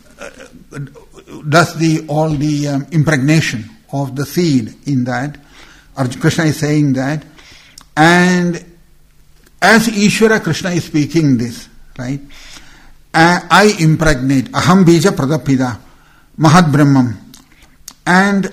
[SPEAKER 1] does the all the um, impregnation of the seed in that. Arjuna Krishna is saying that, and as Ishvara, Krishna is speaking this, right? Uh, I impregnate, aham bija pradapida, mahad brahmam. And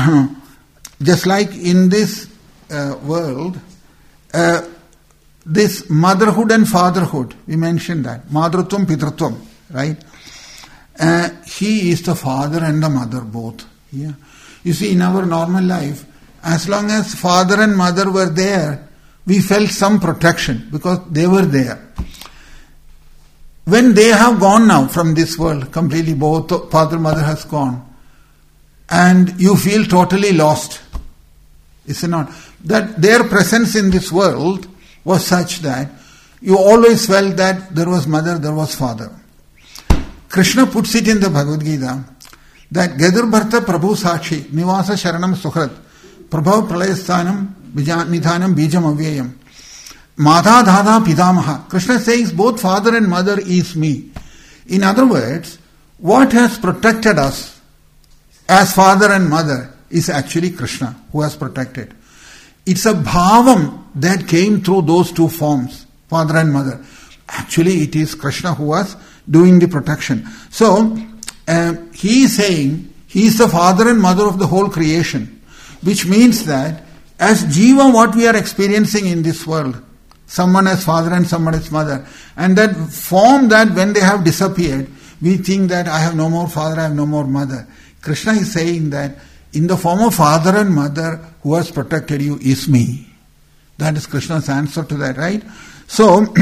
[SPEAKER 1] just like in this uh, world, uh, this motherhood and fatherhood, we mentioned that, madratvam, pitrutvam, right? Uh, he is the father and the mother both. Yeah. You see, in our normal life, as long as father and mother were there, we felt some protection because they were there. When they have gone now from this world, completely both father and mother has gone, and you feel totally lost. Is it not? That their presence in this world was such that you always felt that there was mother, there was father. Krishna puts it in the Bhagavad Gita that Gadur Bharta Prabhu Sakshi Nivasa Sharanam Sukhat Prabhav Pralayasthanam Nidhanam Bijam Avyayam Mata Dada Pidamaha. Krishna says both father and mother is me. In other words, what has protected us as father and mother is actually Krishna who has protected. It's a bhavam that came through those two forms, father and mother. Actually, it is Krishna who was doing the protection. So, uh, he is saying he is the father and mother of the whole creation, which means that as Jiva, what we are experiencing in this world, someone as father and someone as mother, and that form that when they have disappeared, we think that I have no more father, I have no more mother. Krishna is saying that in the form of father and mother, who has protected you is me. That is Krishna's answer to that, right? So,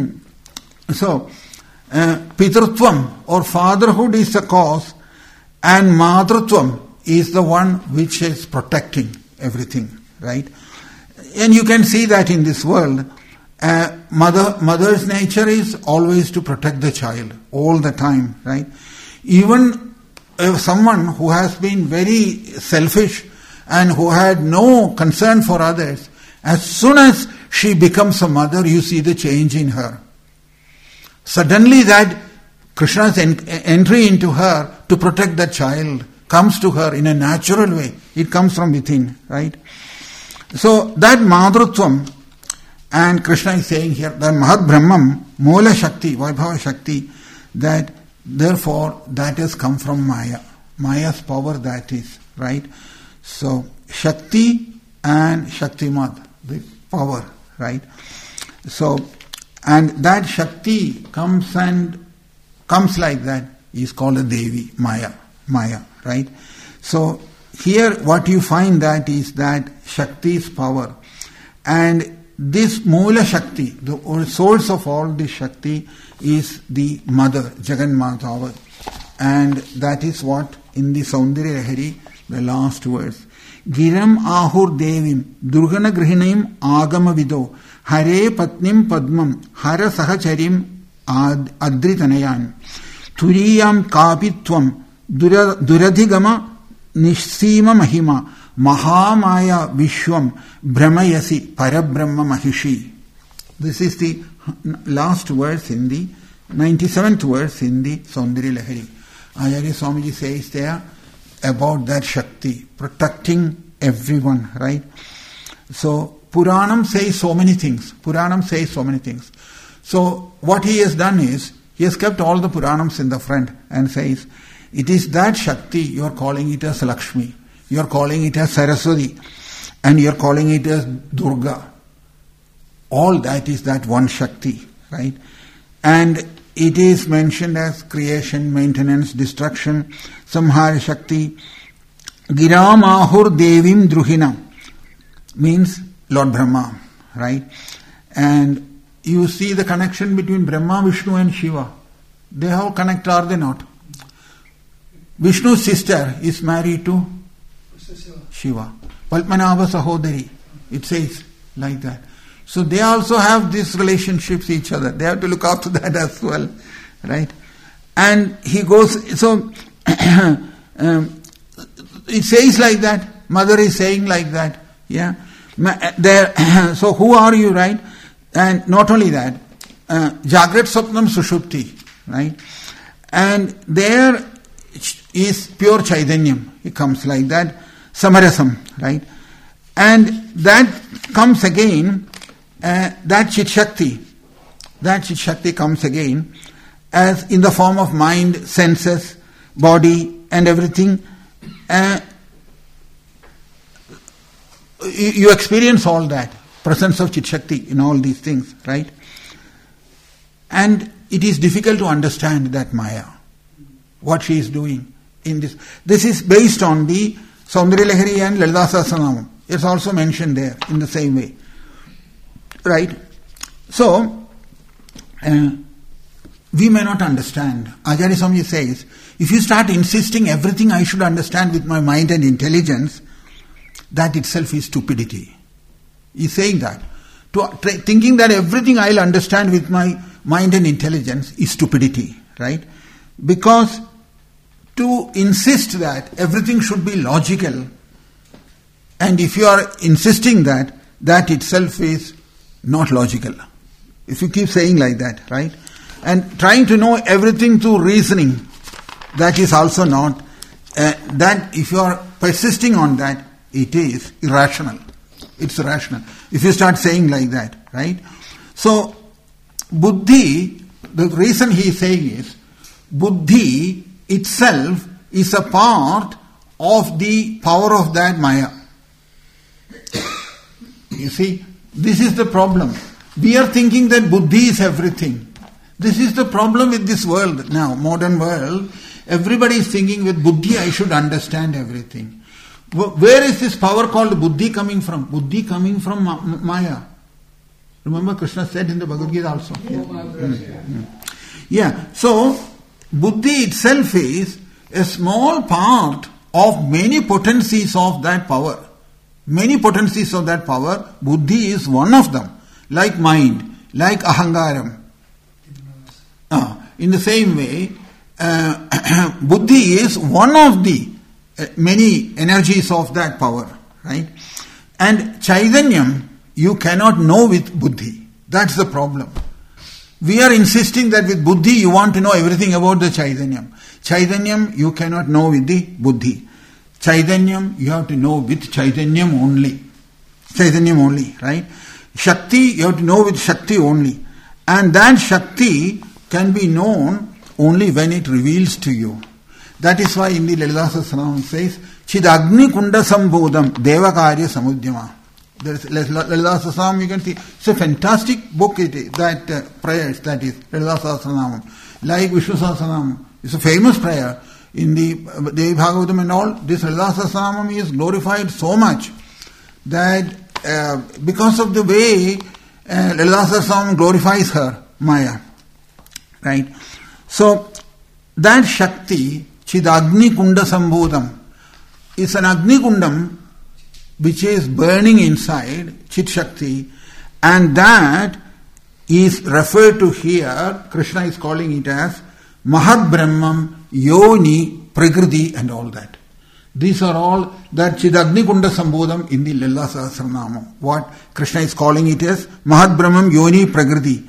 [SPEAKER 1] so uh, Pitrutvam or fatherhood is the cause, and Madrutvam is the one which is protecting everything, right? And you can see that in this world, uh, mother mother's nature is always to protect the child all the time, right? Even if someone who has been very selfish and who had no concern for others, as soon as she becomes a mother, you see the change in her. Suddenly that Krishna's en- entry into her to protect the child comes to her in a natural way. It comes from within, right? So that Madrutvam, and Krishna is saying here that Mahad Brahmam, Mola Shakti, Vaibhava Shakti, that therefore that has come from Maya. Maya's power that is, right? So Shakti and Shaktimad, the power, right? So, and that Shakti comes and comes like that is called a Devi, Maya, Maya, right? So here what you find that is that Shakti's power, and this Mula Shakti, the source of all this Shakti is the mother, Jagan Matava, and that is what in the Saundarya Lahari the last verse. Giram ahur devim durgana grihinaim agama vido hare patnim padmam hara sahacharim ad adritanayan turiyam kapitvam duradhigama nishsima mahima mahamaya vishwam brahmayasi parabrahma mahishi. This is the last verse in the ninety-seventh verse in the Saundari Lahari. Acharya Swamiji says there about that Shakti protecting everyone, right? So Puranam says so many things. Puranam says so many things. So what he has done is, he has kept all the Puranams in the front and says, it is that Shakti, you are calling it as Lakshmi, you are calling it as Saraswati, and you are calling it as Durga. All that is that one Shakti, right? And it is mentioned as creation, maintenance, destruction, Samhara Shakti. Giram ahur devim druhina means Lord Brahma, right? And you see the connection between Brahma, Vishnu and Shiva. They have connect, are they not? Vishnu's sister is married to Shiva. Palpanava Sahodari. It says like that. So they also have these relationships each other. They have to look after that as well, right? And he goes, so um, it says like that. Mother is saying like that. Yeah. There. So who are you, right? And not only that, uh, Jagrat Sapnam Sushupti, right? And there is pure Chaitanyam. It comes like that. Samarasam, right? And that comes again. Uh, that Chit Shakti, that Chit Shakti comes again as in the form of mind, senses, body and everything. Uh, you, you experience all that, presence of Chit Shakti in all these things, right? And it is difficult to understand that Maya, what she is doing in this. This is based on the Saundari Lahari and Lalita Sahasranamam. It's also mentioned there in the same way. Right? So, uh, we may not understand. Acharya Swamiji says, if you start insisting everything I should understand with my mind and intelligence, that itself is stupidity. He's saying that. To, try, thinking that everything I'll understand with my mind and intelligence is stupidity. Right? Because to insist that everything should be logical, and if you are insisting that, that itself is not logical. If you keep saying like that, right? And trying to know everything through reasoning, that is also not, uh, that if you are persisting on that, it is irrational. It's irrational. If you start saying like that, right? So, Buddhi, the reason he is saying is, Buddhi itself is a part of the power of that Maya. You see, this is the problem. We are thinking that Buddhi is everything. This is the problem with this world now, modern world. Everybody is thinking with Buddhi I should understand everything. Where is this power called Buddhi coming from? Buddhi coming from Ma- Maya. Remember Krishna said in the Bhagavad Gita also. Yeah. Mm-hmm. yeah. So, Buddhi itself is a small part of many potencies of that power. Many potencies of that power, Buddhi is one of them. Like mind, like ahangaram. Uh, in the same way, uh, Buddhi is one of the uh, many energies of that power, right? And Chaitanyam, you cannot know with Buddhi. That's the problem. We are insisting that with Buddhi you want to know everything about the Chaitanyam. Chaitanyam you cannot know with the Buddhi. Chaitanyam you have to know with Chaitanyam only. Chaitanyam only, right? Shakti you have to know with Shakti only. And that Shakti can be known only when it reveals to you. That is why in the Lalita Sahasranamam it says, Chidagni Kunda Sambodham Devakarya Samudyama. There is Lalita Sahasranamam, you can see. It's a fantastic book, it is, that uh, prayers, that is Lalita Sahasranamam. Like Vishnu Sahasranamam. It's a famous prayer. In the Devi Bhagavatam and all, this Lalita Sahasranamam is glorified so much that uh, because of the way uh, Lalita Sahasranamam glorifies her, Maya. Right? So, that Shakti, Chidagni Kunda Sambodham, is an Agni Kundam which is burning inside, Chit Shakti, and that is referred to here, Krishna is calling it as Mahad Brahmam, Yoni, Prakriti and all that. These are all that Chidagni Kunda Sambodham in the Lila Sahasranama. What Krishna is calling it as Mahad Brahmam, Yoni, Prakriti.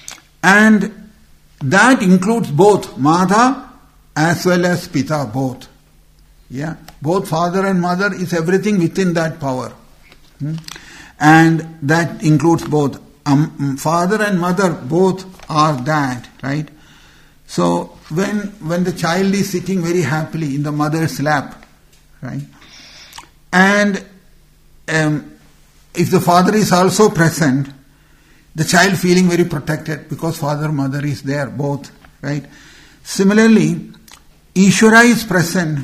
[SPEAKER 1] And that includes both Mata as well as Pita, both. Yeah, both father and mother is everything within that power. Hmm? And that includes both. Um, father and mother both are that, right? So when when the child is sitting very happily in the mother's lap, right? And um, if the father is also present, the child feeling very protected because father, mother is there, both, right? Similarly, Ishvara is present,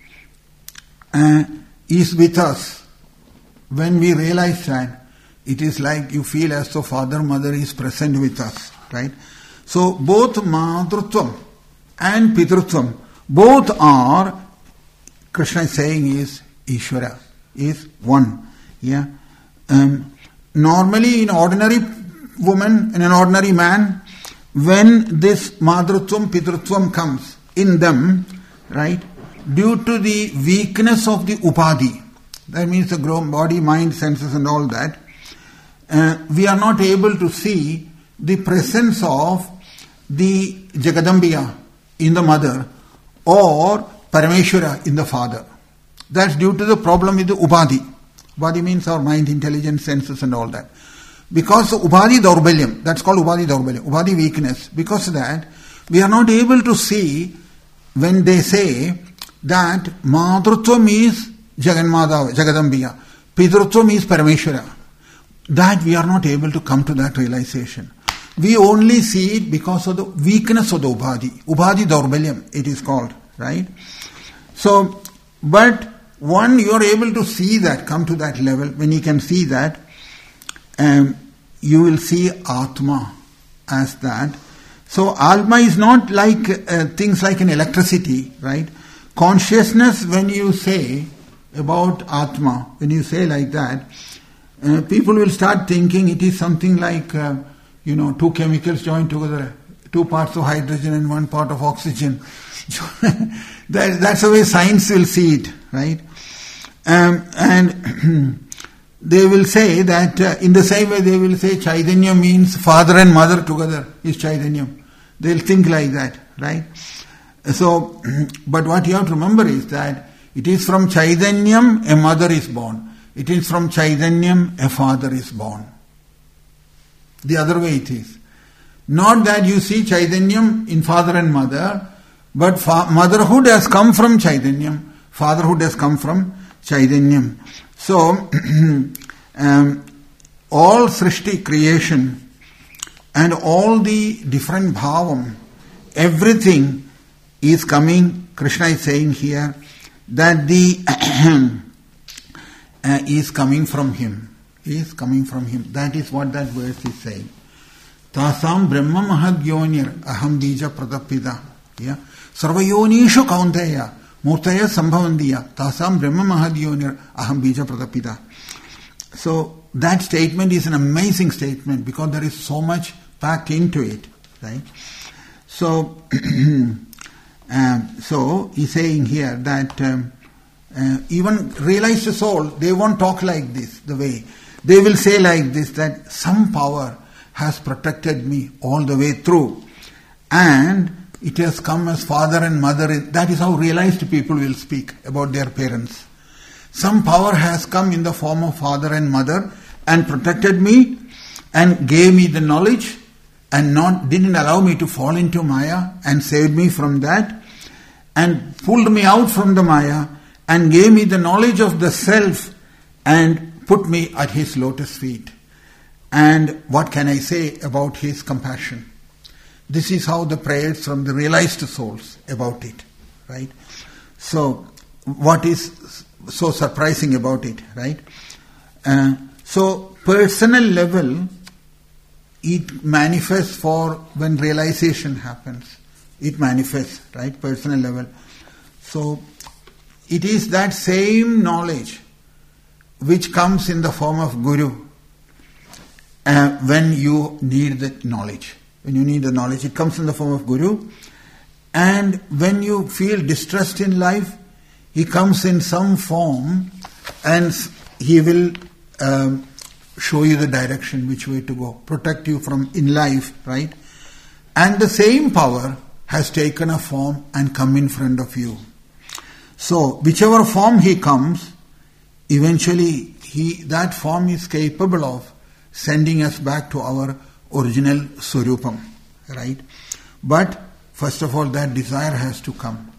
[SPEAKER 1] uh, is with us. When we realize that, it is like you feel as though father, mother is present with us, right? So both Madrutvam and Pitrutvam, both are, Krishna is saying is Ishvara, is one. Yeah. Um, normally in ordinary woman, in an ordinary man, when this Madrutvam, Pitrutvam comes in them, right, due to the weakness of the Upadhi, that means the body, mind, senses and all that, Uh, we are not able to see the presence of the Jagadambiya in the mother or Parameshwara in the father. That's due to the problem with the Ubadhi. Ubadhi means our mind, intelligence, senses and all that. Because of Ubadhi Daurbalyam, that's called Ubadhi Daurbalyam, Ubadhi weakness. Because of that, we are not able to see when they say that Madrutvam is Jaganmadava, Jagadambiya, Pitrutvam is Parameshwara. That we are not able to come to that realization. We only see it because of the weakness of the Ubadhi. Ubadhi Daurbalyam, it is called, right? So, but when you are able to see that, come to that level, when you can see that, um, you will see Atma as that. So, Atma is not like uh, things like an electricity, right? Consciousness, when you say about Atma, when you say like that, Uh, people will start thinking it is something like, uh, you know, two chemicals joined together, two parts of hydrogen and one part of oxygen. that, that's the way science will see it, right? Um, and they will say that uh, in the same way they will say Chaitanya means father and mother together is Chaitanya. They'll think like that, right? So, but what you have to remember is that it is from Chaitanyam a mother is born. It is from Chaitanyam a father is born. The other way it is. Not that you see Chaitanyam in father and mother, but fa- motherhood has come from Chaitanyam, fatherhood has come from Chaitanyam. So, um, all Srishti creation and all the different bhavam, everything is coming, Krishna is saying here, that the Uh, is coming from him. Is coming from him. That is what that verse is saying. Tasam Brahma Mahadyonir Aham Bija Pratapida. Yeah. Sarvayonishu Kaunteya Murtaya Sambhavandiya. Tasam Brahma Mahadyonir Aham Bija Pratapida. So that statement is an amazing statement because there is so much packed into it. Right? So um, so he's saying here that um, Uh, even realized soul, they won't talk like this, the way. They will say like this, that some power has protected me all the way through. And it has come as father and mother. That is how realized people will speak about their parents. Some power has come in the form of father and mother and protected me and gave me the knowledge and not didn't allow me to fall into Maya and saved me from that and pulled me out from the Maya and gave me the knowledge of the self and put me at his lotus feet. And what can I say about his compassion? This is how the prayers from the realized souls about it, right? So, what is so surprising about it, right? Uh, so, personal level, it manifests for when realization happens. It manifests, right? Personal level. So, it is that same knowledge which comes in the form of Guru uh, when you need that knowledge. When you need the knowledge, it comes in the form of Guru. And when you feel distressed in life, he comes in some form and he will um, show you the direction, which way to go, protect you from in life, right? And the same power has taken a form and come in front of you. So, whichever form he comes, eventually he that form is capable of sending us back to our original Swarupam, right? But first of all, that desire has to come.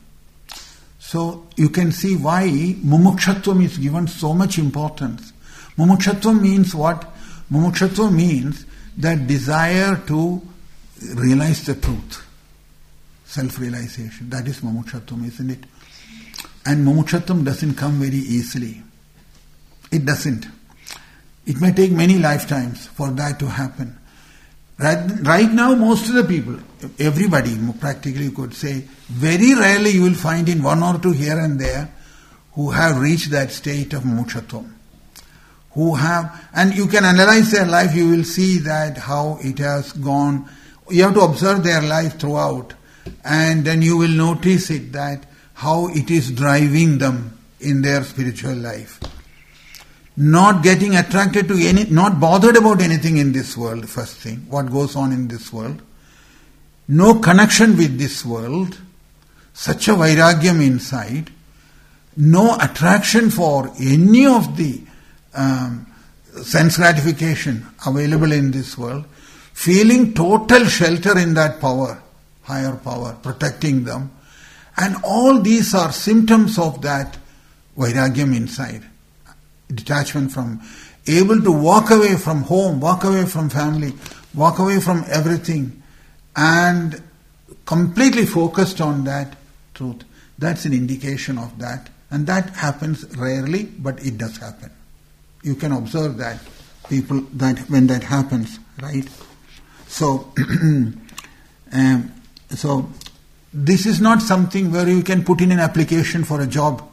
[SPEAKER 1] So you can see why mumukshatvam is given so much importance. Mumukshatvam means what? Mumukshatvam means that desire to realize the truth. Self-realization. That is mumukshatvam, isn't it? And mumukshatvam doesn't come very easily. It doesn't. It may take many lifetimes for that to happen. Right, right now, most of the people, everybody practically could say, very rarely you will find in one or two here and there who have reached that state of mumukshatvam. Who have, and you can analyze their life, you will see that how it has gone. You have to observe their life throughout, and then you will notice it that how it is driving them in their spiritual life. Not getting attracted to any, not bothered about anything in this world, first thing, what goes on in this world. No connection with this world, such a vairagyam inside, no attraction for any of the um, sense gratification available in this world, feeling total shelter in that power, higher power, protecting them. And all these are symptoms of that vairagyam inside. Detachment from, able to walk away from home, walk away from family, walk away from everything and completely focused on that truth. That's an indication of that. And that happens rarely, but it does happen. You can observe that, people, that when that happens, right? So, um, so this is not something where you can put in an application for a job.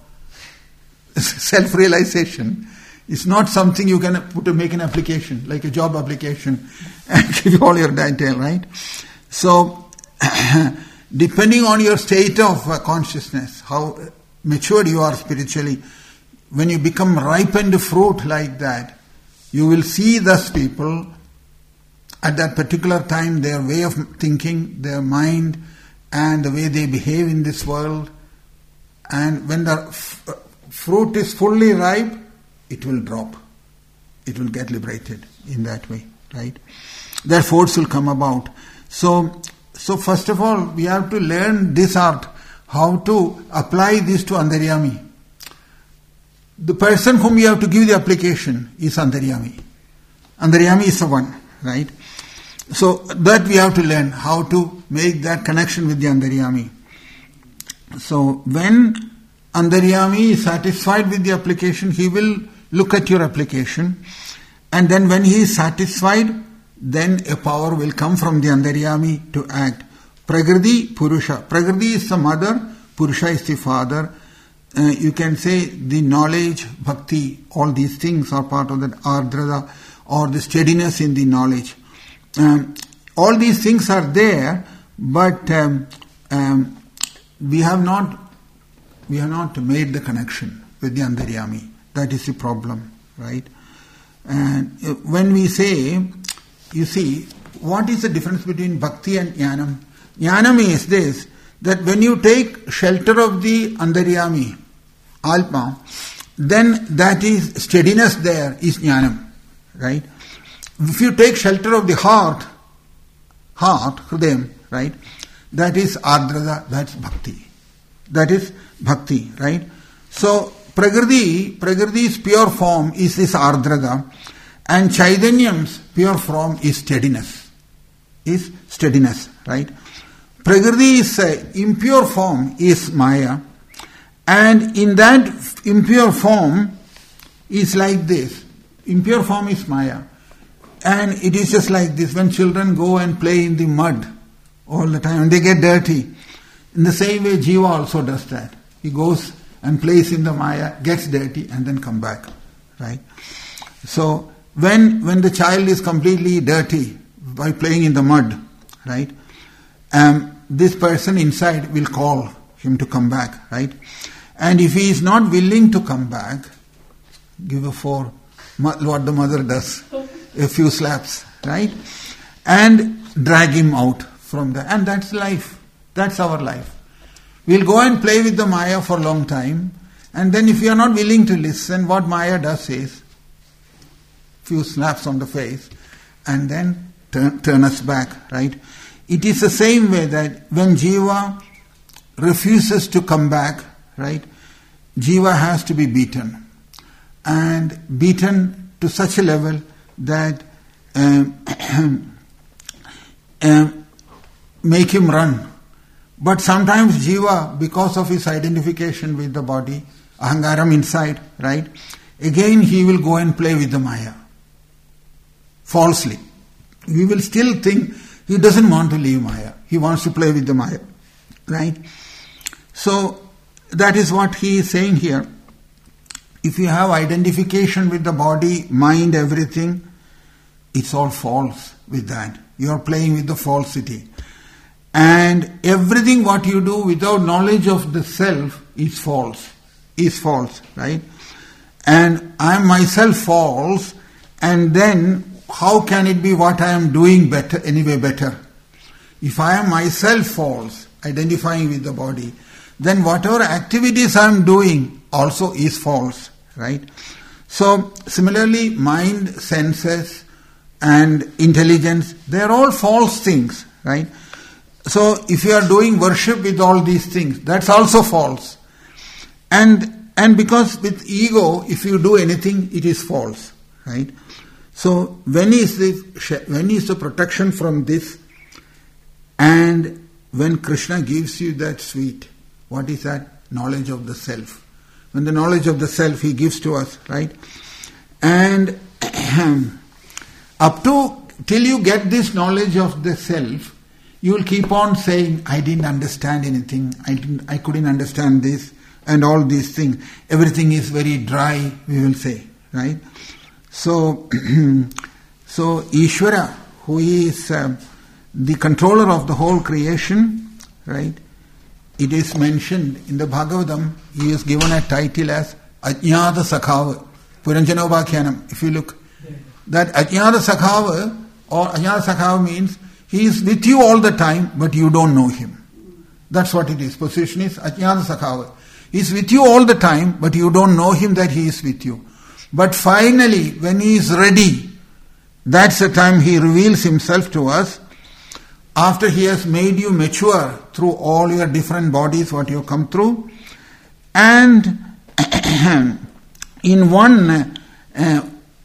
[SPEAKER 1] Self-realization is not something you can put to make an application, like a job application, and give you all your detail, right? So, depending on your state of uh, consciousness, how matured you are spiritually, when you become ripened fruit like that, you will see thus people at that particular time, their way of thinking, their mind, and the way they behave in this world. And when the f- fruit is fully ripe, it will drop. It will get liberated in that way, right? That force will come about. So, so first of all, we have to learn this art, how to apply this to Antaryami. The person whom you have to give the application is Antaryami. Antaryami is the one, right? So that we have to learn how to make that connection with the Antaryami. So when Antaryami is satisfied with the application, he will look at your application, and then when he is satisfied, then a power will come from the Antaryami to act. Prakriti, Purusha. Prakriti is the mother, Purusha is the father. Uh, you can say the knowledge, bhakti, all these things are part of that ardrada, or the steadiness in the knowledge. Um, all these things are there, but um, um, we have not we have not made the connection with the Antaryami. That is the problem, right? And when we say, you see, what is the difference between bhakti and jnanam? Jnanam is this, that when you take shelter of the Antaryami, Alpa, then that is steadiness there is jnanam, right? If you take shelter of the heart, heart, hridayam, right, that is ardrada, that's bhakti. That is bhakti, right? So, Prakriti, Prakriti's pure form is this ardrada, and Chaitanyam's pure form is steadiness. Is steadiness, right? Prakriti's uh, impure form is Maya, and in that impure form is like this. Impure form is Maya. And it is just like this, when children go and play in the mud all the time and they get dirty. In the same way, Jiva also does that. He goes and plays in the Maya, gets dirty and then come back, right? So when when the child is completely dirty by playing in the mud, right, um, this person inside will call him to come back, right? And if he is not willing to come back, give a four, what the mother does, a few slaps, right? And drag him out from there. And that's life. That's our life. We'll go and play with the Maya for a long time, and then if we are not willing to listen, what Maya does is few slaps on the face and then turn, turn us back, right? It is the same way that when Jiva refuses to come back, right, Jiva has to be beaten. And beaten to such a level that um, um, make him run. But sometimes Jiva, because of his identification with the body, ahangaram inside, right, again he will go and play with the Maya. Falsely. We will still think he doesn't want to leave Maya. He wants to play with the Maya. Right? So, that is what he is saying here. If you have identification with the body, mind, everything, it's all false with that. You are playing with the falsity. And everything what you do without knowledge of the self is false. Is false, right? And I am myself false, and then how can it be what I am doing better, anyway better? If I am myself false, identifying with the body, then whatever activities I am doing also is false, right? So, similarly, mind, senses, and intelligence, they are all false things, right? So, if you are doing worship with all these things, that's also false. And and because with ego, if you do anything, it is false, right? So, when is the when is the protection from this? And when Krishna gives you that sweet, what is that? Knowledge of the self. When the knowledge of the self he gives to us, right? And up to till you get this knowledge of the self, you will keep on saying, I didn't understand anything, I didn't, I couldn't understand this, and all these things. Everything is very dry, we will say, right? So, so Ishvara, who is uh, the controller of the whole creation, right? It is mentioned in the Bhagavatam, he is given a title as Ajnata Sakhava, Puranjanobhakyanam, if you look. That Ajnata Sakhava, or Ajnata Sakhava means, he is with you all the time, but you don't know him. That's what it is. Position is Ajnata Sakhava. He is with you all the time, but you don't know him that he is with you. But finally, when he is ready, that's the time he reveals himself to us. After he has made you mature through all your different bodies, what you come through. And in one uh,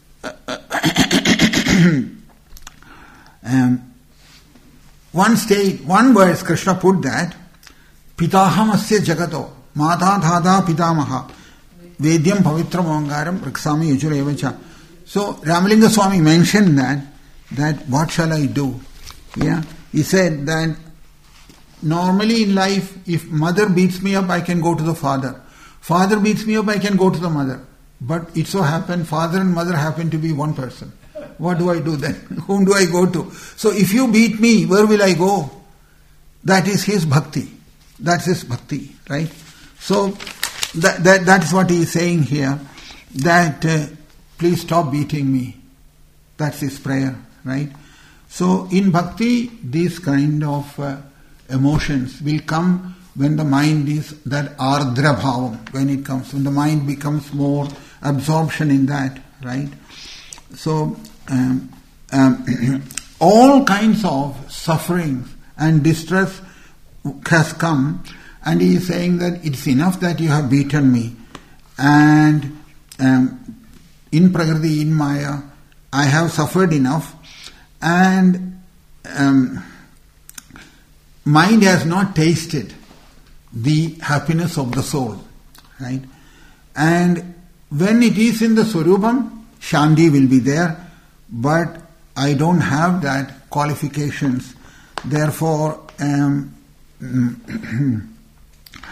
[SPEAKER 1] um, one stage, one verse, Krishna put that, Pitahamasya Jagato, Mata Dhada Pitamaha, Vedyam Pavitram Angaram, Raksami Yujurevacha. So, Ramalinga Swami mentioned that, that what shall I do? Yeah. He said that normally in life, if mother beats me up, I can go to the father. Father beats me up, I can go to the mother. But it so happened, father and mother happen to be one person. What do I do then? Whom do I go to? So if you beat me, where will I go? That is his bhakti. That's his bhakti, right? So that that, that is what he is saying here. That uh, please stop beating me. That's his prayer, right? So in bhakti, these kind of uh, emotions will come when the mind is that ardra bhavam, when it comes, when the mind becomes more absorption in that, right? So um, um, all kinds of sufferings and distress has come, and he is saying that it's enough that you have beaten me, and um, in Prakriti, in Maya, I have suffered enough. And um, mind has not tasted the happiness of the soul, right? And when it is in the Swarupam, Shanti will be there, but I don't have that qualifications. Therefore, um,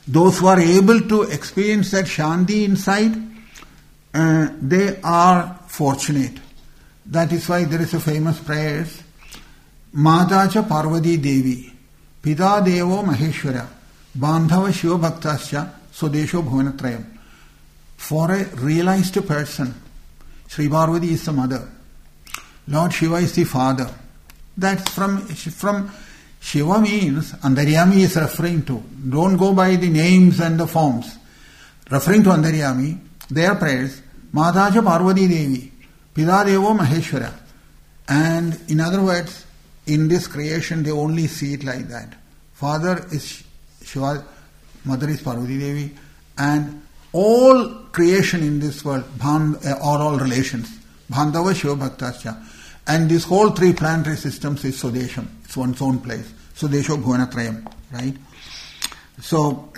[SPEAKER 1] those who are able to experience that Shanti inside, uh, they are fortunate. That is why there is a famous prayer, Matacha Parvati Devi, Pita Devo Maheshwara, Bandhava Shiva Bhaktascha, Sodesho Bhuvanatrayam. For a realized person, Sri Parvati is the mother, Lord Shiva is the father. That's from, from Shiva means, Antaryami is referring to. Don't go by the names and the forms. Referring to Antaryami, their prayers, Matacha Parvati Devi, Pita Devo Maheshwara. And in other words, in this creation they only see it like that. Father is Shiva, mother is Parvati Devi, and all creation in this world are all relations. Bandhava Shiva Bhaktascha. And this whole three planetary systems is Sodesham. It's one's own place. Sodesho Bhuvanatrayam. Right? So,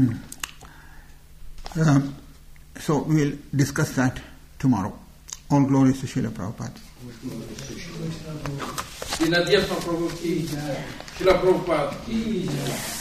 [SPEAKER 1] uh, so we will discuss that tomorrow. All glories to Srila Prabhupada.
[SPEAKER 2] Srila Prabhupada.